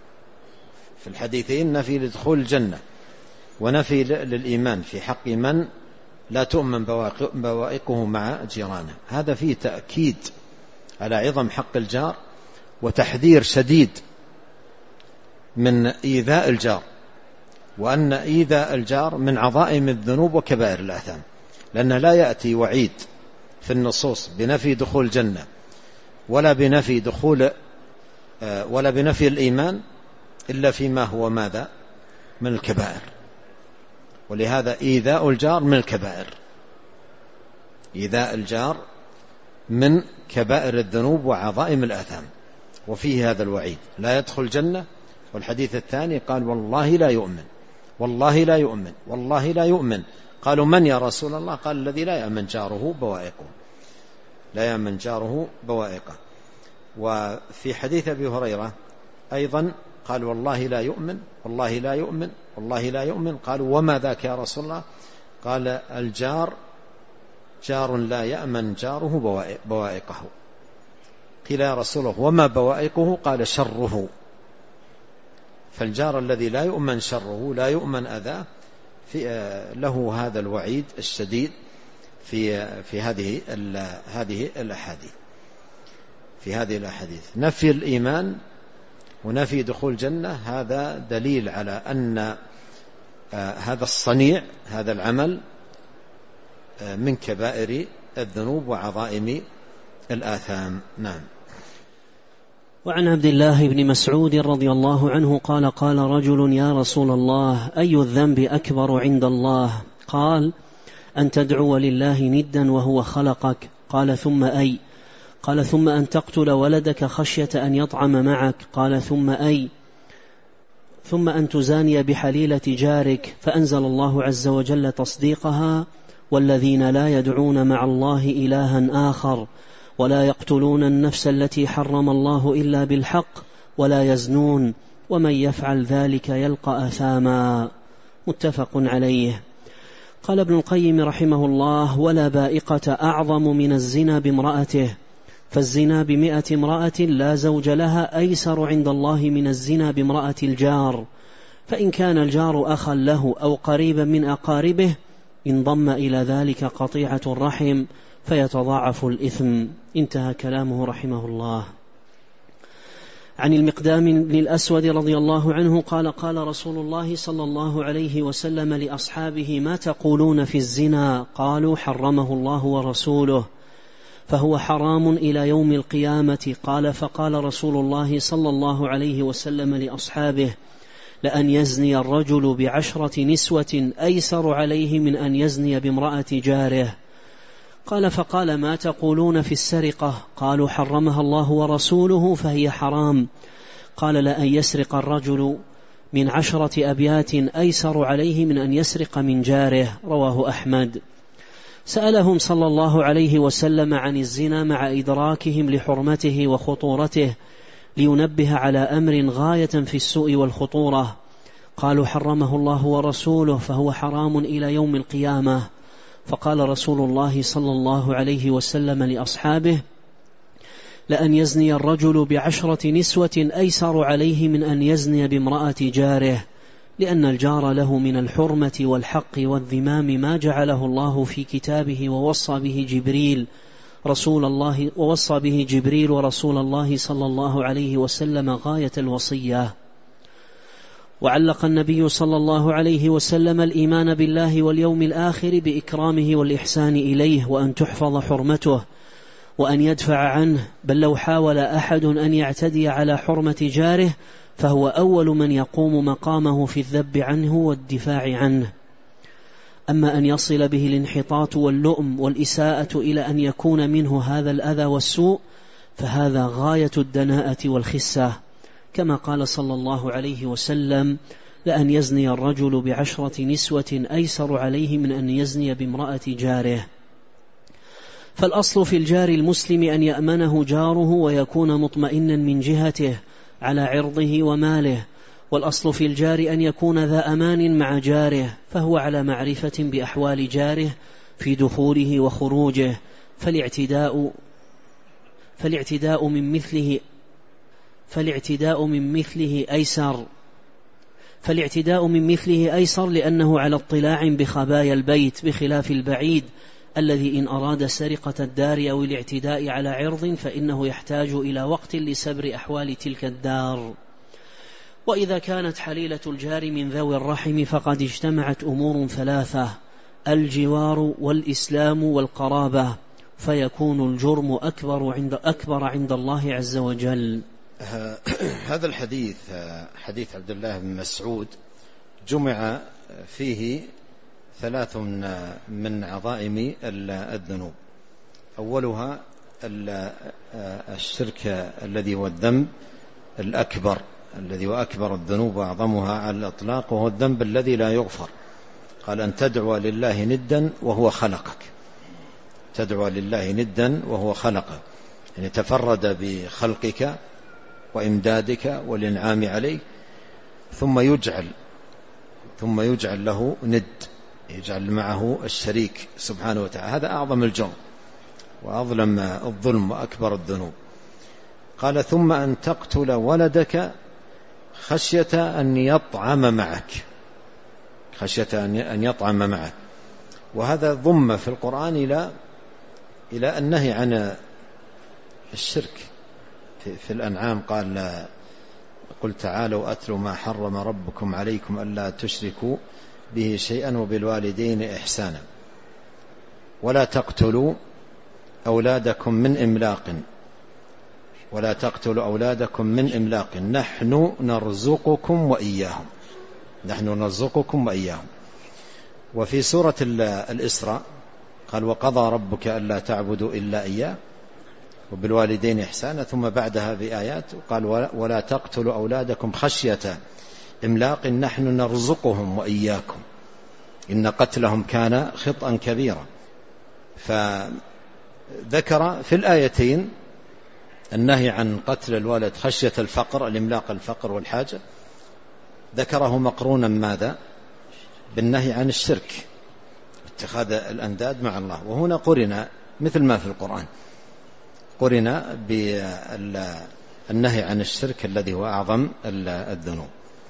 في الحديثين نفي لدخول الجنة ونفي للإيمان في حق من لا تؤمن بوائقه مع جيرانه. هذا فيه تأكيد على عظم حق الجار وتحذير شديد من إيذاء الجار، وأن إيذاء الجار من عظائم الذنوب وكبائر الآثام، لأن لا يأتي وعيد في النصوص بنفي دخول الجنة ولا بنفي الإيمان إلا فيما هو ماذا؟ من الكبائر. ولهذا إيذاء الجار من الكبائر، إيذاء الجار من كبائر الذنوب وعظائم الآثام، وفيه هذا الوعيد لا يدخل الجنة. والحديث الثاني قال والله لا يؤمن، والله لا يؤمن، والله لا يؤمن. قالوا من يا رسول الله؟ قال الذي لا يأمن جاره بوائقه، لا يأمن جاره بوائقه. وفي حديث أبي هريرة أيضا قال والله لا يؤمن، والله لا يؤمن، والله لا يؤمن. قالوا وما ذاك يا رسول الله؟ قال الجار جار لا يأمن جاره بوائقه. قيل يا رسول الله وما بوائقه؟ قال شره. فالجار الذي لا يؤمن شره، لا يؤمن أذاه، له هذا الوعيد الشديد في هذه الأحاديث. نفي الإيمان ونفي دخول الجنة هذا دليل على أن هذا الصنيع، هذا العمل من كبائر الذنوب وعظائم الآثام. نعم. وعن عبد الله بن مسعود رضي الله عنه قال قال رجل يا رسول الله أي الذنب أكبر عند الله؟ قال أن تدعو لله ندا وهو خلقك. قال ثم أي؟ قال ثم أن تقتل ولدك خشية أن يطعم معك. قال ثم أي؟ ثم أن تزاني بحليلة جارك. فأنزل الله عز وجل تصديقها والذين لا يدعون مع الله إلها آخر ولا يقتلون النفس التي حرم الله إلا بالحق ولا يزنون ومن يفعل ذلك يلقى أثاما. متفق عليه. قال ابن القيم رحمه الله ولا بائقة أعظم من الزنا بامرأته، فالزنا ب100 امرأة لا زوج لها أيسر عند الله من الزنا بامرأة الجار، فإن كان الجار أخا له أو قريبا من أقاربه انضم إلى ذلك قطيعة الرحم فيتضاعف الإثم. انتهى كلامه رحمه الله. عن المقدام بن الأسود رضي الله عنه قال قال رسول الله صلى الله عليه وسلم لأصحابه ما تقولون في الزنا؟ قالوا حرمه الله ورسوله فهو حرام إلى يوم القيامة. قال فقال رسول الله صلى الله عليه وسلم لأصحابه لأن يزني الرجل ب10 نسوة أيسر عليه من أن يزني بامرأة جاره. قال فقال ما تقولون في السرقة؟ قالوا حرمها الله ورسوله فهي حرام. قال لأن يسرق الرجل من 10 أبيات أيسر عليه من أن يسرق من جاره. رواه أحمد. سألهم صلى الله عليه وسلم عن الزنا مع إدراكهم لحرمته وخطورته لينبه على أمر غاية في السوء والخطورة. قالوا حرمه الله ورسوله فهو حرام إلى يوم القيامة. فقال رسول الله صلى الله عليه وسلم لأصحابه لأن يزني الرجل ب10 نسوة أيسر عليه من أن يزني بامرأة جاره، لأن الجار له من الحرمة والحق والذمام ما جعله الله في كتابه ووصى به جبريل ورسول الله صلى الله عليه وسلم غاية الوصية. وعلق النبي صلى الله عليه وسلم الإيمان بالله واليوم الآخر بإكرامه والإحسان إليه وأن تحفظ حرمته وأن يدفع عنه، بل لو حاول أحد أن يعتدي على حرمة جاره فهو أول من يقوم مقامه في الذب عنه والدفاع عنه. أما أن يصل به الانحطاط واللؤم والإساءة إلى أن يكون منه هذا الأذى والسوء فهذا غاية الدناءة والخسة، كما قال صلى الله عليه وسلم لأن يزني الرجل ب10 نسوة أيسر عليه من أن يزني بامرأة جاره. فالأصل في الجار المسلم أن يأمنه جاره ويكون مطمئنا من جهته على عرضه وماله، والأصل في الجار أن يكون ذا أمان مع جاره، فهو على معرفة بأحوال جاره في دخوله وخروجه، فالاعتداء من مثله أيسر. فالاعتداء من مثله أيسر لأنه على اطلاع بخبايا البيت، بخلاف البعيد الذي إن أراد سرقة الدار أو الاعتداء على عرض فإنه يحتاج إلى وقت لسبر أحوال تلك الدار. وإذا كانت حليلة الجار من ذوي الرحم فقد اجتمعت أمور ثلاثة: الجوار والإسلام والقرابة، فيكون الجرم أكبر عند الله عز وجل. هذا الحديث حديث عبد الله بن مسعود جمع فيه 3 من عظائم الذنوب. أولها الشرك الذي هو الذنب الأكبر، الذي هو أكبر الذنوب وأعظمها على الإطلاق، وهو الذنب الذي لا يغفر. قال أن تدعو لله ندا وهو خلقك، تدعو لله ندا وهو خلقك، يعني تفرد بخلقك وإمدادك والإنعام عليك، ثم يجعل له ند، يجعل معه الشريك سبحانه وتعالى. هذا أعظم الجرم وأظلم الظلم وأكبر الذنوب. قال ثم أن تقتل ولدك خشية أن يطعم معك، خشية أن يطعم معك. وهذا ضم في القرآن إلى النهي عن الشرك. في الأنعام قال قل تعالوا أتل ما حرم ربكم عليكم ألا تشركوا به شيئا وبالوالدين إحسانا ولا تقتلوا أولادكم من إملاق، ولا تقتلوا أولادكم من إملاق نحن نرزقكم وإياهم، نحن نرزقكم وإياهم. وفي سورة الإسراء قال وقضى ربك ألا تعبدوا إلا إياه وبالوالدين إحسانا، ثم بعدها بآيات قال ولا تقتلوا أولادكم خشية إملاق نحن نرزقهم وإياكم إن قتلهم كان خطأ كبيرا. فذكر في الآيتين النهي عن قتل الولد خشية الفقر، الإملاق الفقر والحاجة، ذكره مقرونا ماذا؟ بالنهي عن الشرك، اتخاذ الأنداد مع الله. وهنا قرن مثل ما في القرآن، قرن بالنهي عن الشرك الذي هو أعظم الذنوب.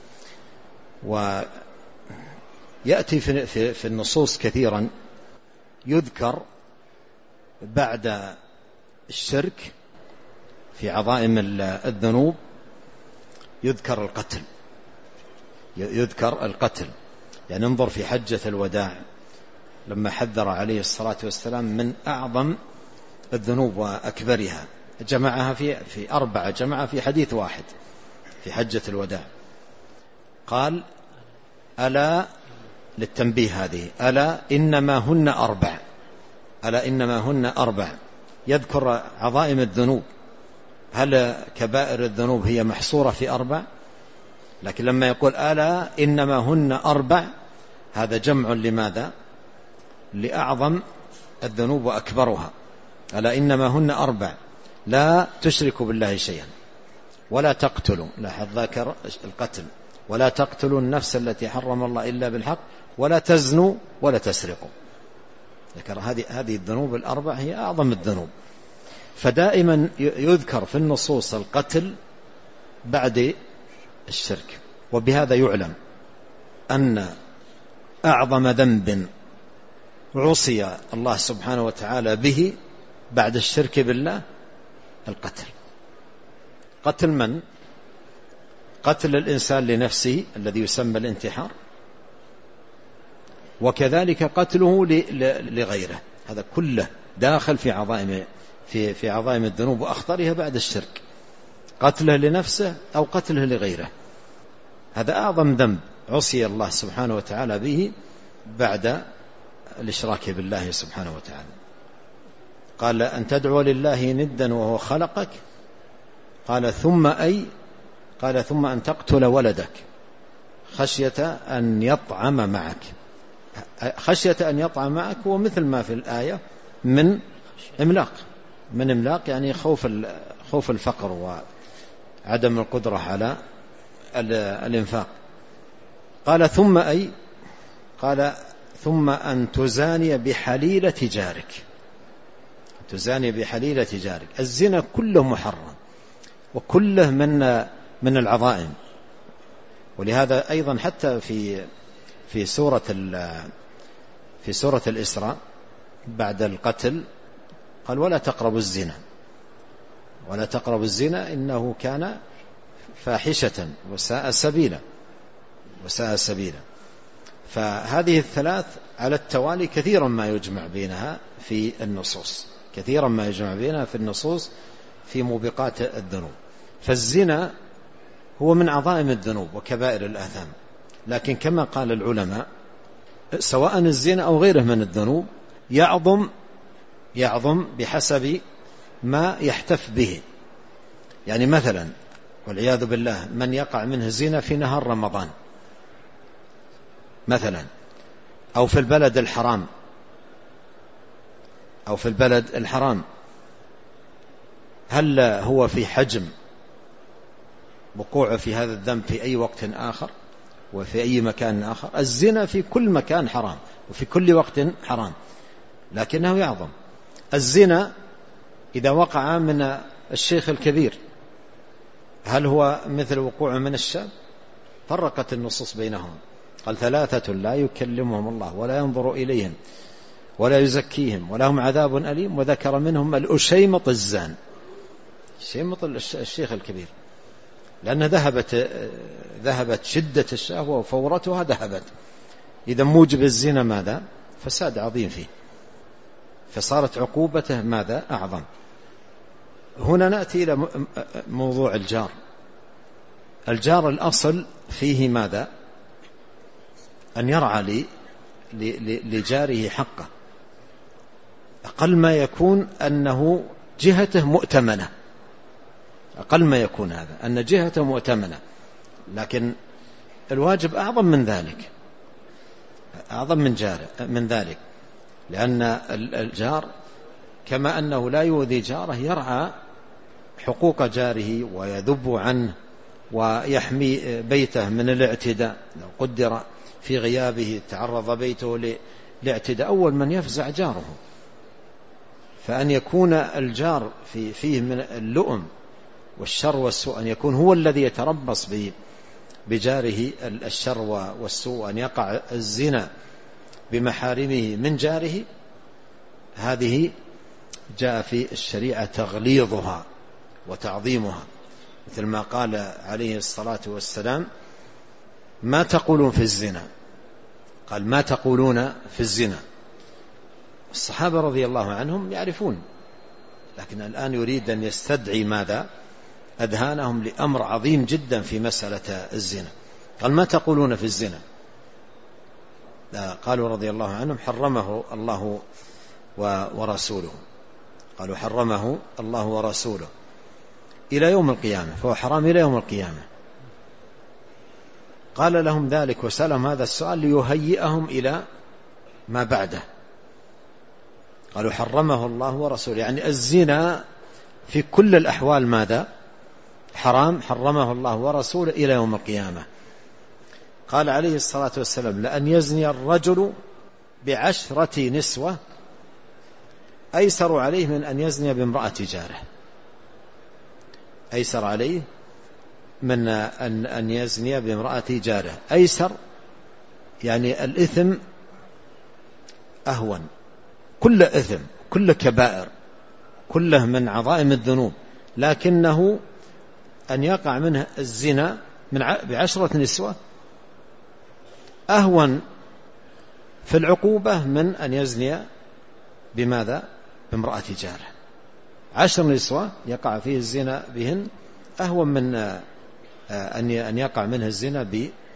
ويأتي في النصوص كثيرا يذكر بعد الشرك في عظائم الذنوب يذكر القتل. يعني انظر في حجة الوداع لما حذر عليه الصلاة والسلام من أعظم الذنوب وأكبرها، جمعها في 4، جمعها في حديث واحد في حجة الوداع. قال ألا للتنبيه هذه، ألا إنما هن 4، ألا إنما هن 4. يذكر عظائم الذنوب. هل كبائر الذنوب هي محصورة في 4؟ لكن لما يقول ألا إنما هن 4 هذا جمع لماذا؟ لأعظم الذنوب وأكبرها. ألا إنما هن 4 لا تشركوا بالله شيئا ولا تقتلوا، لاحظ ذكر القتل، ولا تقتلوا النفس التي حرم الله إلا بالحق ولا تزنوا ولا تسرقوا. ذكر هذه الذنوب 4 هي أعظم الذنوب. فدائما يذكر في النصوص القتل بعد الشرك. وبهذا يعلم أن أعظم ذنب عصي الله سبحانه وتعالى به بعد الشرك بالله القتل. قتل من؟ قتل الإنسان لنفسه الذي يسمى الانتحار، وكذلك قتله لغيره. هذا كله داخل في عظائم الذنوب وأخطرها بعد الشرك، قتله لنفسه أو قتله لغيره. هذا أعظم ذنب عصي الله سبحانه وتعالى به بعد الإشراك بالله سبحانه وتعالى. قال أن تدعو لله ندا وهو خلقك. قال ثم أن تقتل ولدك خشية أن يطعم معك. خشية أن يطعم معك هو مثل ما في الآية من إملاق يعني خوف الفقر وعدم القدرة على الإنفاق. قال ثم أن تزاني بحليلة جارك. تزاني بحليلة جارك. الزنا كله محرم وكله من العظائم، ولهذا أيضا حتى في سورة الإسراء بعد القتل قال ولا تقربوا الزنا، ولا تقربوا الزنا إنه كان فاحشة وساء سبيلا. فهذه الثلاث على التوالي كثيرا ما يجمع بينها في النصوص في موبقات الذنوب. فالزنا هو من عظائم الذنوب وكبائر الآثام، لكن كما قال العلماء سواء الزنا أو غيره من الذنوب يعظم بحسب ما يحتف به. يعني مثلا والعياذ بالله من يقع منه الزنا في نهار رمضان مثلا، أو في البلد الحرام، هل هو في حجم وقوعه في هذا الذنب في أي وقت آخر وفي أي مكان آخر؟ الزنا في كل مكان حرام وفي كل وقت حرام، لكنه يعظم. الزنا إذا وقع من الشيخ الكبير هل هو مثل وقوعه من الشاب؟ فرقت النصوص بينهم، قال 3 لا يكلمهم الله ولا ينظر إليهم ولا يزكيهم ولهم عذاب أليم، وذكر منهم الأشيمط الزان، شيمط الشيخ الكبير، لأن ذهبت شدة الشهوة وفورتها ذهبت. إذا موجب الزنا ماذا؟ فساد عظيم فيه، فصارت عقوبته ماذا؟ أعظم. هنا نأتي إلى موضوع الجار الأصل فيه ماذا؟ أن يرعى لجاره حقه، أقل ما يكون أنه جهته مؤتمنة، أقل ما يكون هذا أن جهته مؤتمنة، لكن الواجب أعظم من ذلك، أعظم من ذلك، لأن الجار كما أنه لا يؤذي جاره يرعى حقوق جاره ويذب عنه ويحمي بيته من الاعتداء. لو قدر في غيابه تعرض بيته لاعتداء أول من يفزع جاره، فأن يكون الجار فيه من اللؤم والشر والسوء، أن يكون هو الذي يتربص بجاره الشر والسوء، أن يقع الزنا بمحارمه من جاره، هذه جاء في الشريعة تغليظها وتعظيمها، مثل ما قال عليه الصلاة والسلام ما تقولون في الزنا؟ قال ما تقولون في الزنا. الصحابة رضي الله عنهم يعرفون، لكن الآن يريد أن يستدعي ماذا؟ أذهانهم لأمر عظيم جدا في مسألة الزنا. قال ما تقولون في الزنا؟ قالوا رضي الله عنهم حرمه الله ورسوله، قالوا حرمه الله ورسوله إلى يوم القيامة، فهو حرام إلى يوم القيامة. قال لهم ذلك وسألهم هذا السؤال ليهيئهم إلى ما بعده. قالوا حرمه الله ورسوله، يعني الزنا في كل الأحوال ماذا؟ حرام، حرمه الله ورسوله إلى يوم القيامة. قال عليه الصلاة والسلام لأن يزني الرجل ب10 نسوة أيسر عليه من أن يزني بامرأة جاره، أيسر عليه من أن يزني بامرأة جاره. أيسر يعني الإثم أهون، كل إثم كل كبائر كله من عظائم الذنوب، لكنه أن يقع منه الزنا ب10 نسوة أهون في العقوبة من أن يزني بماذا؟ بامرأة جاره. 10 نسوة يقع فيه الزنا بهن أهون من أن يقع منه الزنا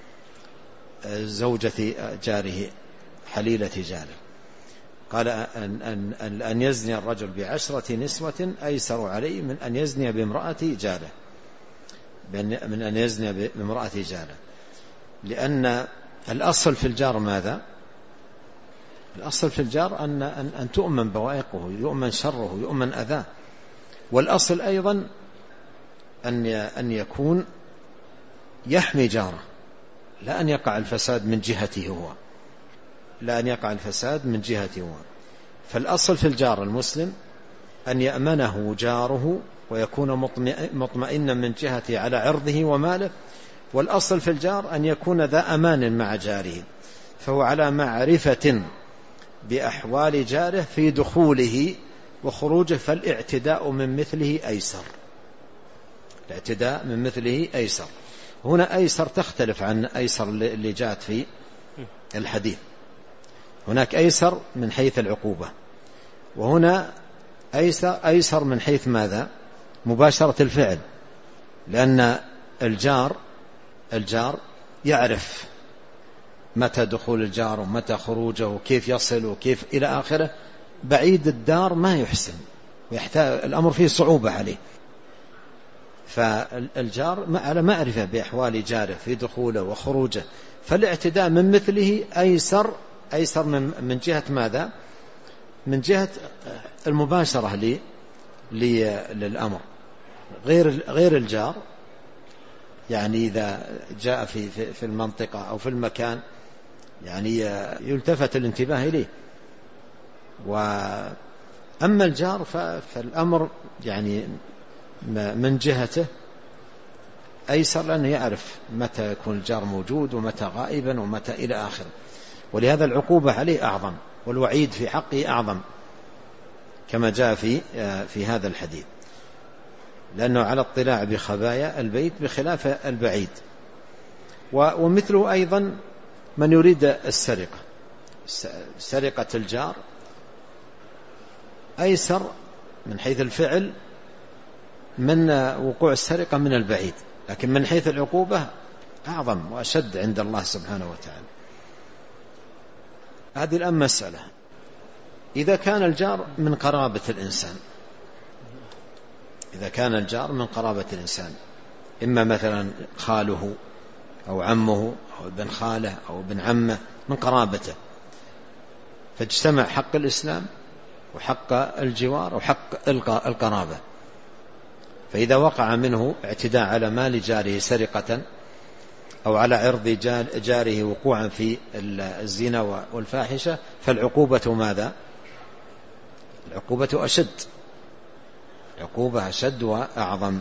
بزوجة جاره حليلة جاره. قال أن يزني الرجل ب10 نسوة أيسر عليه من أن يزني بامرأة جاره، من أن يزني بامرأة جاره، لأن الأصل في الجار ماذا؟ الأصل في الجار أن تؤمن بوائقه، يؤمن شره، يؤمن أذاه. والأصل أيضا أن يكون يحمي جاره، لا أن يقع الفساد من جهته هو، لا أن يقع الفساد من جهته هو. فالأصل في الجار المسلم أن يأمنه جاره ويكون مطمئنا من جهته على عرضه وماله، والأصل في الجار أن يكون ذا أمان مع جاره، فهو على معرفة بأحوال جاره في دخوله وخروجه، فالاعتداء من مثله أيسر. الاعتداء من مثله أيسر. هنا أيسر تختلف عن أيسر اللي جاءت في الحديث. هناك أيسر من حيث العقوبة، وهنا أيسر من حيث ماذا؟ مباشرة الفعل، لأن الجار يعرف متى دخول الجار ومتى خروجه وكيف يصل وكيف إلى آخره. بعيد الدار ما يحسن، ويحتاج الأمر فيه صعوبة عليه. فالجار على معرفة بأحوال جاره في دخوله وخروجه، فالاعتداء من مثله أيسر من جهة ماذا؟ من جهة المباشرة للأمر. غير الجار يعني إذا جاء في المنطقة أو في المكان يعني يلتفت الانتباه إليه. وأما الجار فالأمر يعني من جهته أيسر، لأنه يعرف متى يكون الجار موجود ومتى غائبا ومتى إلى آخره. ولهذا العقوبة عليه أعظم، والوعيد في حقه أعظم كما جاء في هذا الحديث، لأنه على اطلاع بخبايا البيت بخلاف البعيد. ومثله أيضا من يريد السرقة، سرقة الجار أيسر من حيث الفعل من وقوع السرقة من البعيد، لكن من حيث العقوبة أعظم وأشد عند الله سبحانه وتعالى. هذه الآن مسألة. إذا كان الجار من قرابة الإنسان، إذا كان الجار من قرابة الإنسان، إما مثلا خاله أو عمه أو ابن خاله أو ابن عمه من قرابته، فاجتمع حق الإسلام وحق الجوار وحق القرابة. فإذا وقع منه اعتداء على مال جاره سرقة أو على عرض جاره وقوعا في الزنا والفاحشة، فالعقوبة ماذا؟ العقوبة أشد، عقوبة أشد وأعظم.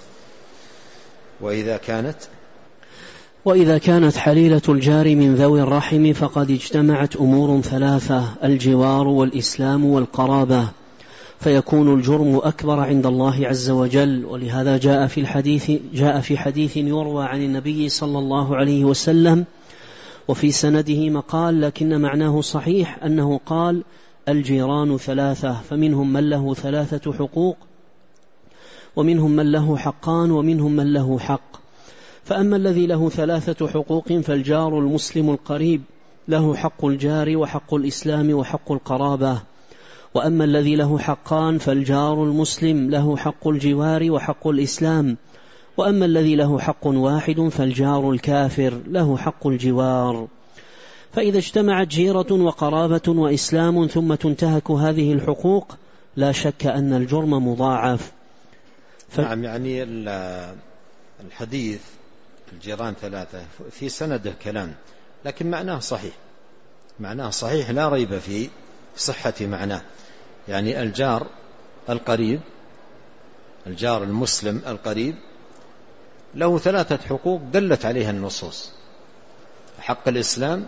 وإذا كانت حليلة الجار من ذوي الرحم فقد اجتمعت أمور ثلاثة: الجوار والإسلام والقرابة، فيكون الجرم أكبر عند الله عز وجل. ولهذا جاء في حديث يروى عن النبي صلى الله عليه وسلم وفي سنده مقال، لكن معناه صحيح، أنه قال: الجيران ثلاثة، فمنهم من له 3 حقوق، ومنهم من له حقان، ومنهم من له حق. فأما الذي له 3 حقوق فالجار المسلم القريب له حق الجار وحق الإسلام وحق القرابة. وأما الذي له حقان فالجار المسلم له حق الجوار وحق الإسلام. وأما الذي له حق واحد فالجار الكافر له حق الجوار. فإذا اجتمعت جيرة وقرابة وإسلام ثم تنتهك هذه الحقوق لا شك أن الجرم مضاعف. نعم، يعني الحديث الجيران 3 في سنده كلام، لكن معناه صحيح لا ريب في صحة معناه. يعني الجار القريب، الجار المسلم القريب له 3 حقوق دلت عليها النصوص: حق الإسلام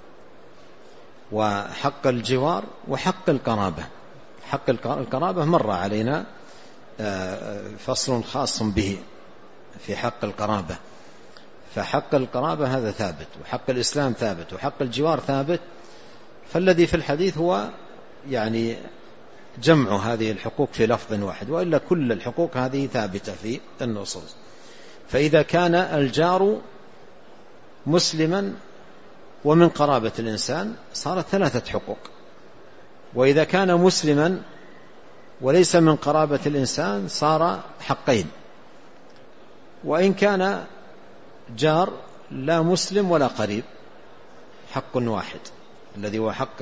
وحق الجوار وحق القرابة. حق القرابة مر علينا فصل خاص به في حق القرابة، فحق القرابة هذا ثابت، وحق الإسلام ثابت، وحق الجوار ثابت. فالذي في الحديث هو يعني جمع هذه الحقوق في لفظ واحد، وإلا كل الحقوق هذه ثابتة في النصوص. فإذا كان الجار مسلما ومن قرابة الإنسان صارت 3 حقوق، وإذا كان مسلما وليس من قرابة الإنسان صار حقين. وإن كان جار لا مسلم ولا قريب حق واحد الذي هو حق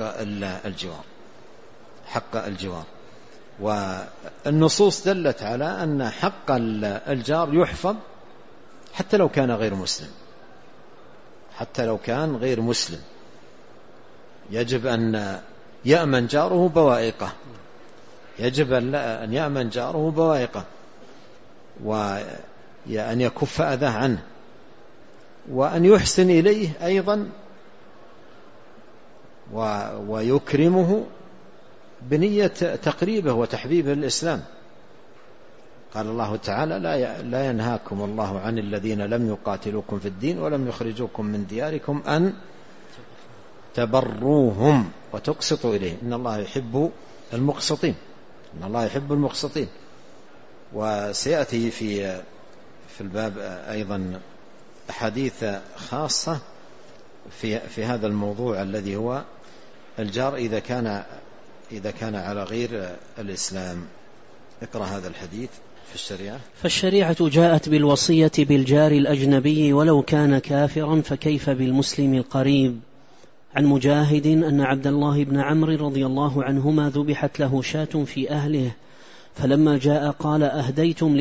الجوار. والنصوص دلت على أن حق الجار يحفظ حتى لو كان غير مسلم، يجب أن يأمن جاره بوائقه، وأن يكف أذاه عنه، وأن يحسن إليه أيضا ويكرمه بنية تقريبه وتحبيبه الإسلام. قال الله تعالى: لا ينهاكم الله عن الذين لم يقاتلوكم في الدين ولم يخرجوكم من دياركم أن تبروهم وتقسطوا إليهم إن الله يحب المقسطين. إن الله يحب المقسطين. وسيأتي في الباب أيضا أحاديث خاصة في هذا الموضوع الذي هو الجار إذا كان على غير الإسلام. اقرأ هذا الحديث في الشريعة. فالشريعة جاءت بالوصية بالجار الأجنبي ولو كان كافرا، فكيف بالمسلم القريب؟ عن مجاهد أن عبد الله بن عمرو رضي الله عنهما ذبحت له شاة في أهله، فلما جاء قال: أهديتم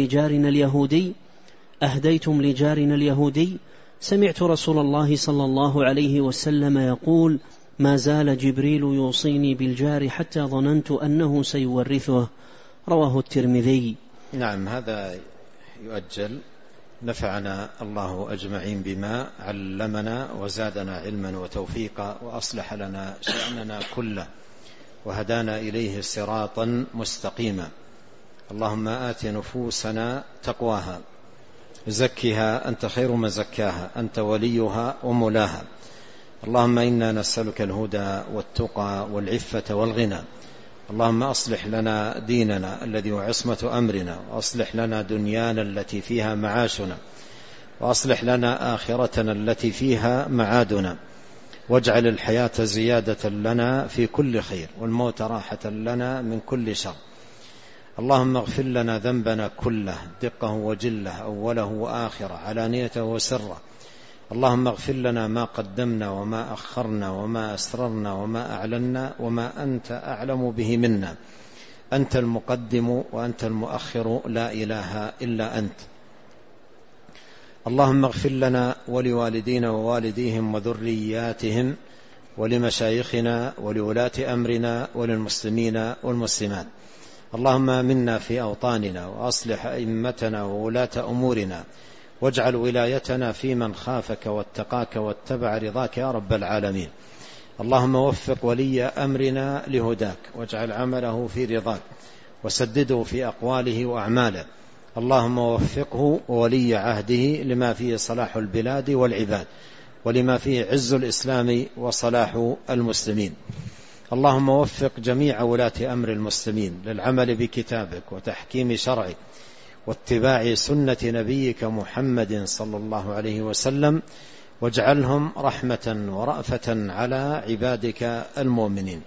لجارنا اليهودي. سمعت رسول الله صلى الله عليه وسلم يقول: ما زال جبريل يوصيني بالجار حتى ظننت أنه سيورثه. رواه الترمذي. نعم، هذا يؤجل. نفعنا الله أجمعين بما علمنا وزادنا علما وتوفيقا وأصلح لنا شأننا كله وهدانا إليه صراطا مستقيما. اللهم آت نفوسنا تقواها زكها أنت خير من زكاها أنت وليها ومولاها. اللهم إنا نسألك الهدى والتقى والعفة والغنى. اللهم أصلح لنا ديننا الذي هو عصمة أمرنا، وأصلح لنا دنيانا التي فيها معاشنا، وأصلح لنا آخرتنا التي فيها معادنا، واجعل الحياة زيادة لنا في كل خير والموت راحة لنا من كل شر. اللهم اغفر لنا ذنبنا كله دقه وجله أوله وآخره علانيته وسره. اللهم اغفر لنا ما قدمنا وما أخرنا وما أسررنا وما أعلنا وما أنت أعلم به منا. أنت المقدم وأنت المؤخر، لا إله إلا أنت. اللهم اغفر لنا ولوالدينا ووالديهم وذرياتهم ولمشايخنا ولولاة أمرنا وللمسلمين والمسلمات. اللهم آمنا في أوطاننا وأصلح أئمتنا وولاة أمورنا، واجعل ولايتنا في من خافك واتقاك واتبع رضاك يا رب العالمين. اللهم وفق ولي أمرنا لهداك، واجعل عمله في رضاك، وسدده في أقواله وأعماله. اللهم وفقه وولي عهده لما فيه صلاح البلاد والعباد، ولما فيه عز الإسلام وصلاح المسلمين. اللهم وفق جميع ولاة أمر المسلمين للعمل بكتابك وتحكيم شرعك واتباع سنة نبيك محمد صلى الله عليه وسلم، واجعلهم رحمة ورأفة على عبادك المؤمنين.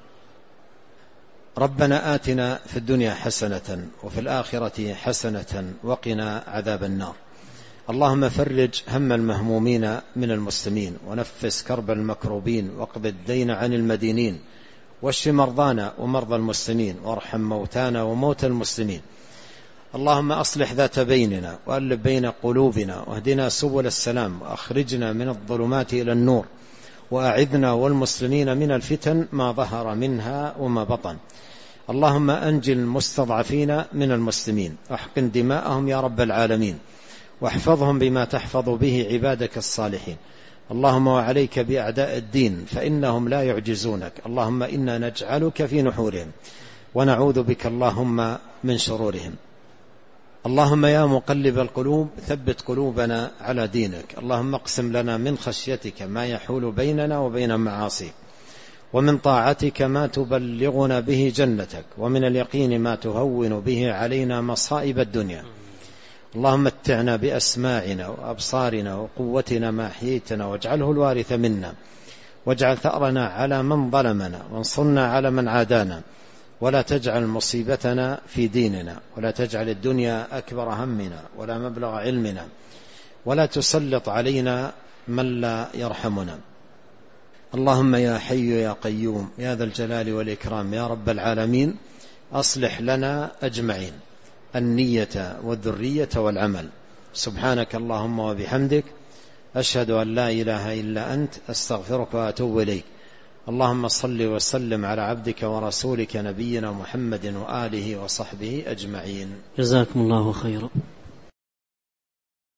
ربنا آتنا في الدنيا حسنة وفي الآخرة حسنة وقنا عذاب النار. اللهم فرج هم المهمومين من المسلمين، ونفس كرب المكروبين، واقض الدين عن المدينين، واشف مرضانا ومرضى المسلمين، وارحم موتانا وموتى المسلمين. اللهم أصلح ذات بيننا وألف بين قلوبنا، واهدنا سبل السلام، وأخرجنا من الظلمات إلى النور، وأعذنا والمسلمين من الفتن ما ظهر منها وما بطن. اللهم أنجي المستضعفين من المسلمين، واحقن دماءهم يا رب العالمين، واحفظهم بما تحفظ به عبادك الصالحين. اللهم وعليك بأعداء الدين فإنهم لا يعجزونك. اللهم إنا نجعلك في نحورهم ونعوذ بك اللهم من شرورهم. اللهم يا مقلب القلوب ثبت قلوبنا على دينك. اللهم اقسم لنا من خشيتك ما يحول بيننا وبين معاصيك، ومن طاعتك ما تبلغنا به جنتك، ومن اليقين ما تهون به علينا مصائب الدنيا. اللهم متعنا بأسماعنا وأبصارنا وقوتنا ما أحييتنا، واجعله الوارث منا، واجعل ثأرنا على من ظلمنا، وانصرنا على من عادانا، ولا تجعل مصيبتنا في ديننا، ولا تجعل الدنيا أكبر همنا ولا مبلغ علمنا، ولا تسلط علينا من لا يرحمنا. اللهم يا حي يا قيوم يا ذا الجلال والإكرام يا رب العالمين، أصلح لنا أجمعين النية والذرية والعمل. سبحانك اللهم وبحمدك، أشهد أن لا إله إلا أنت، أستغفرك وأتوب إليك. اللهم صل وسلم على عبدك ورسولك نبينا محمد وآله وصحبه أجمعين. جزاكم الله خيرا.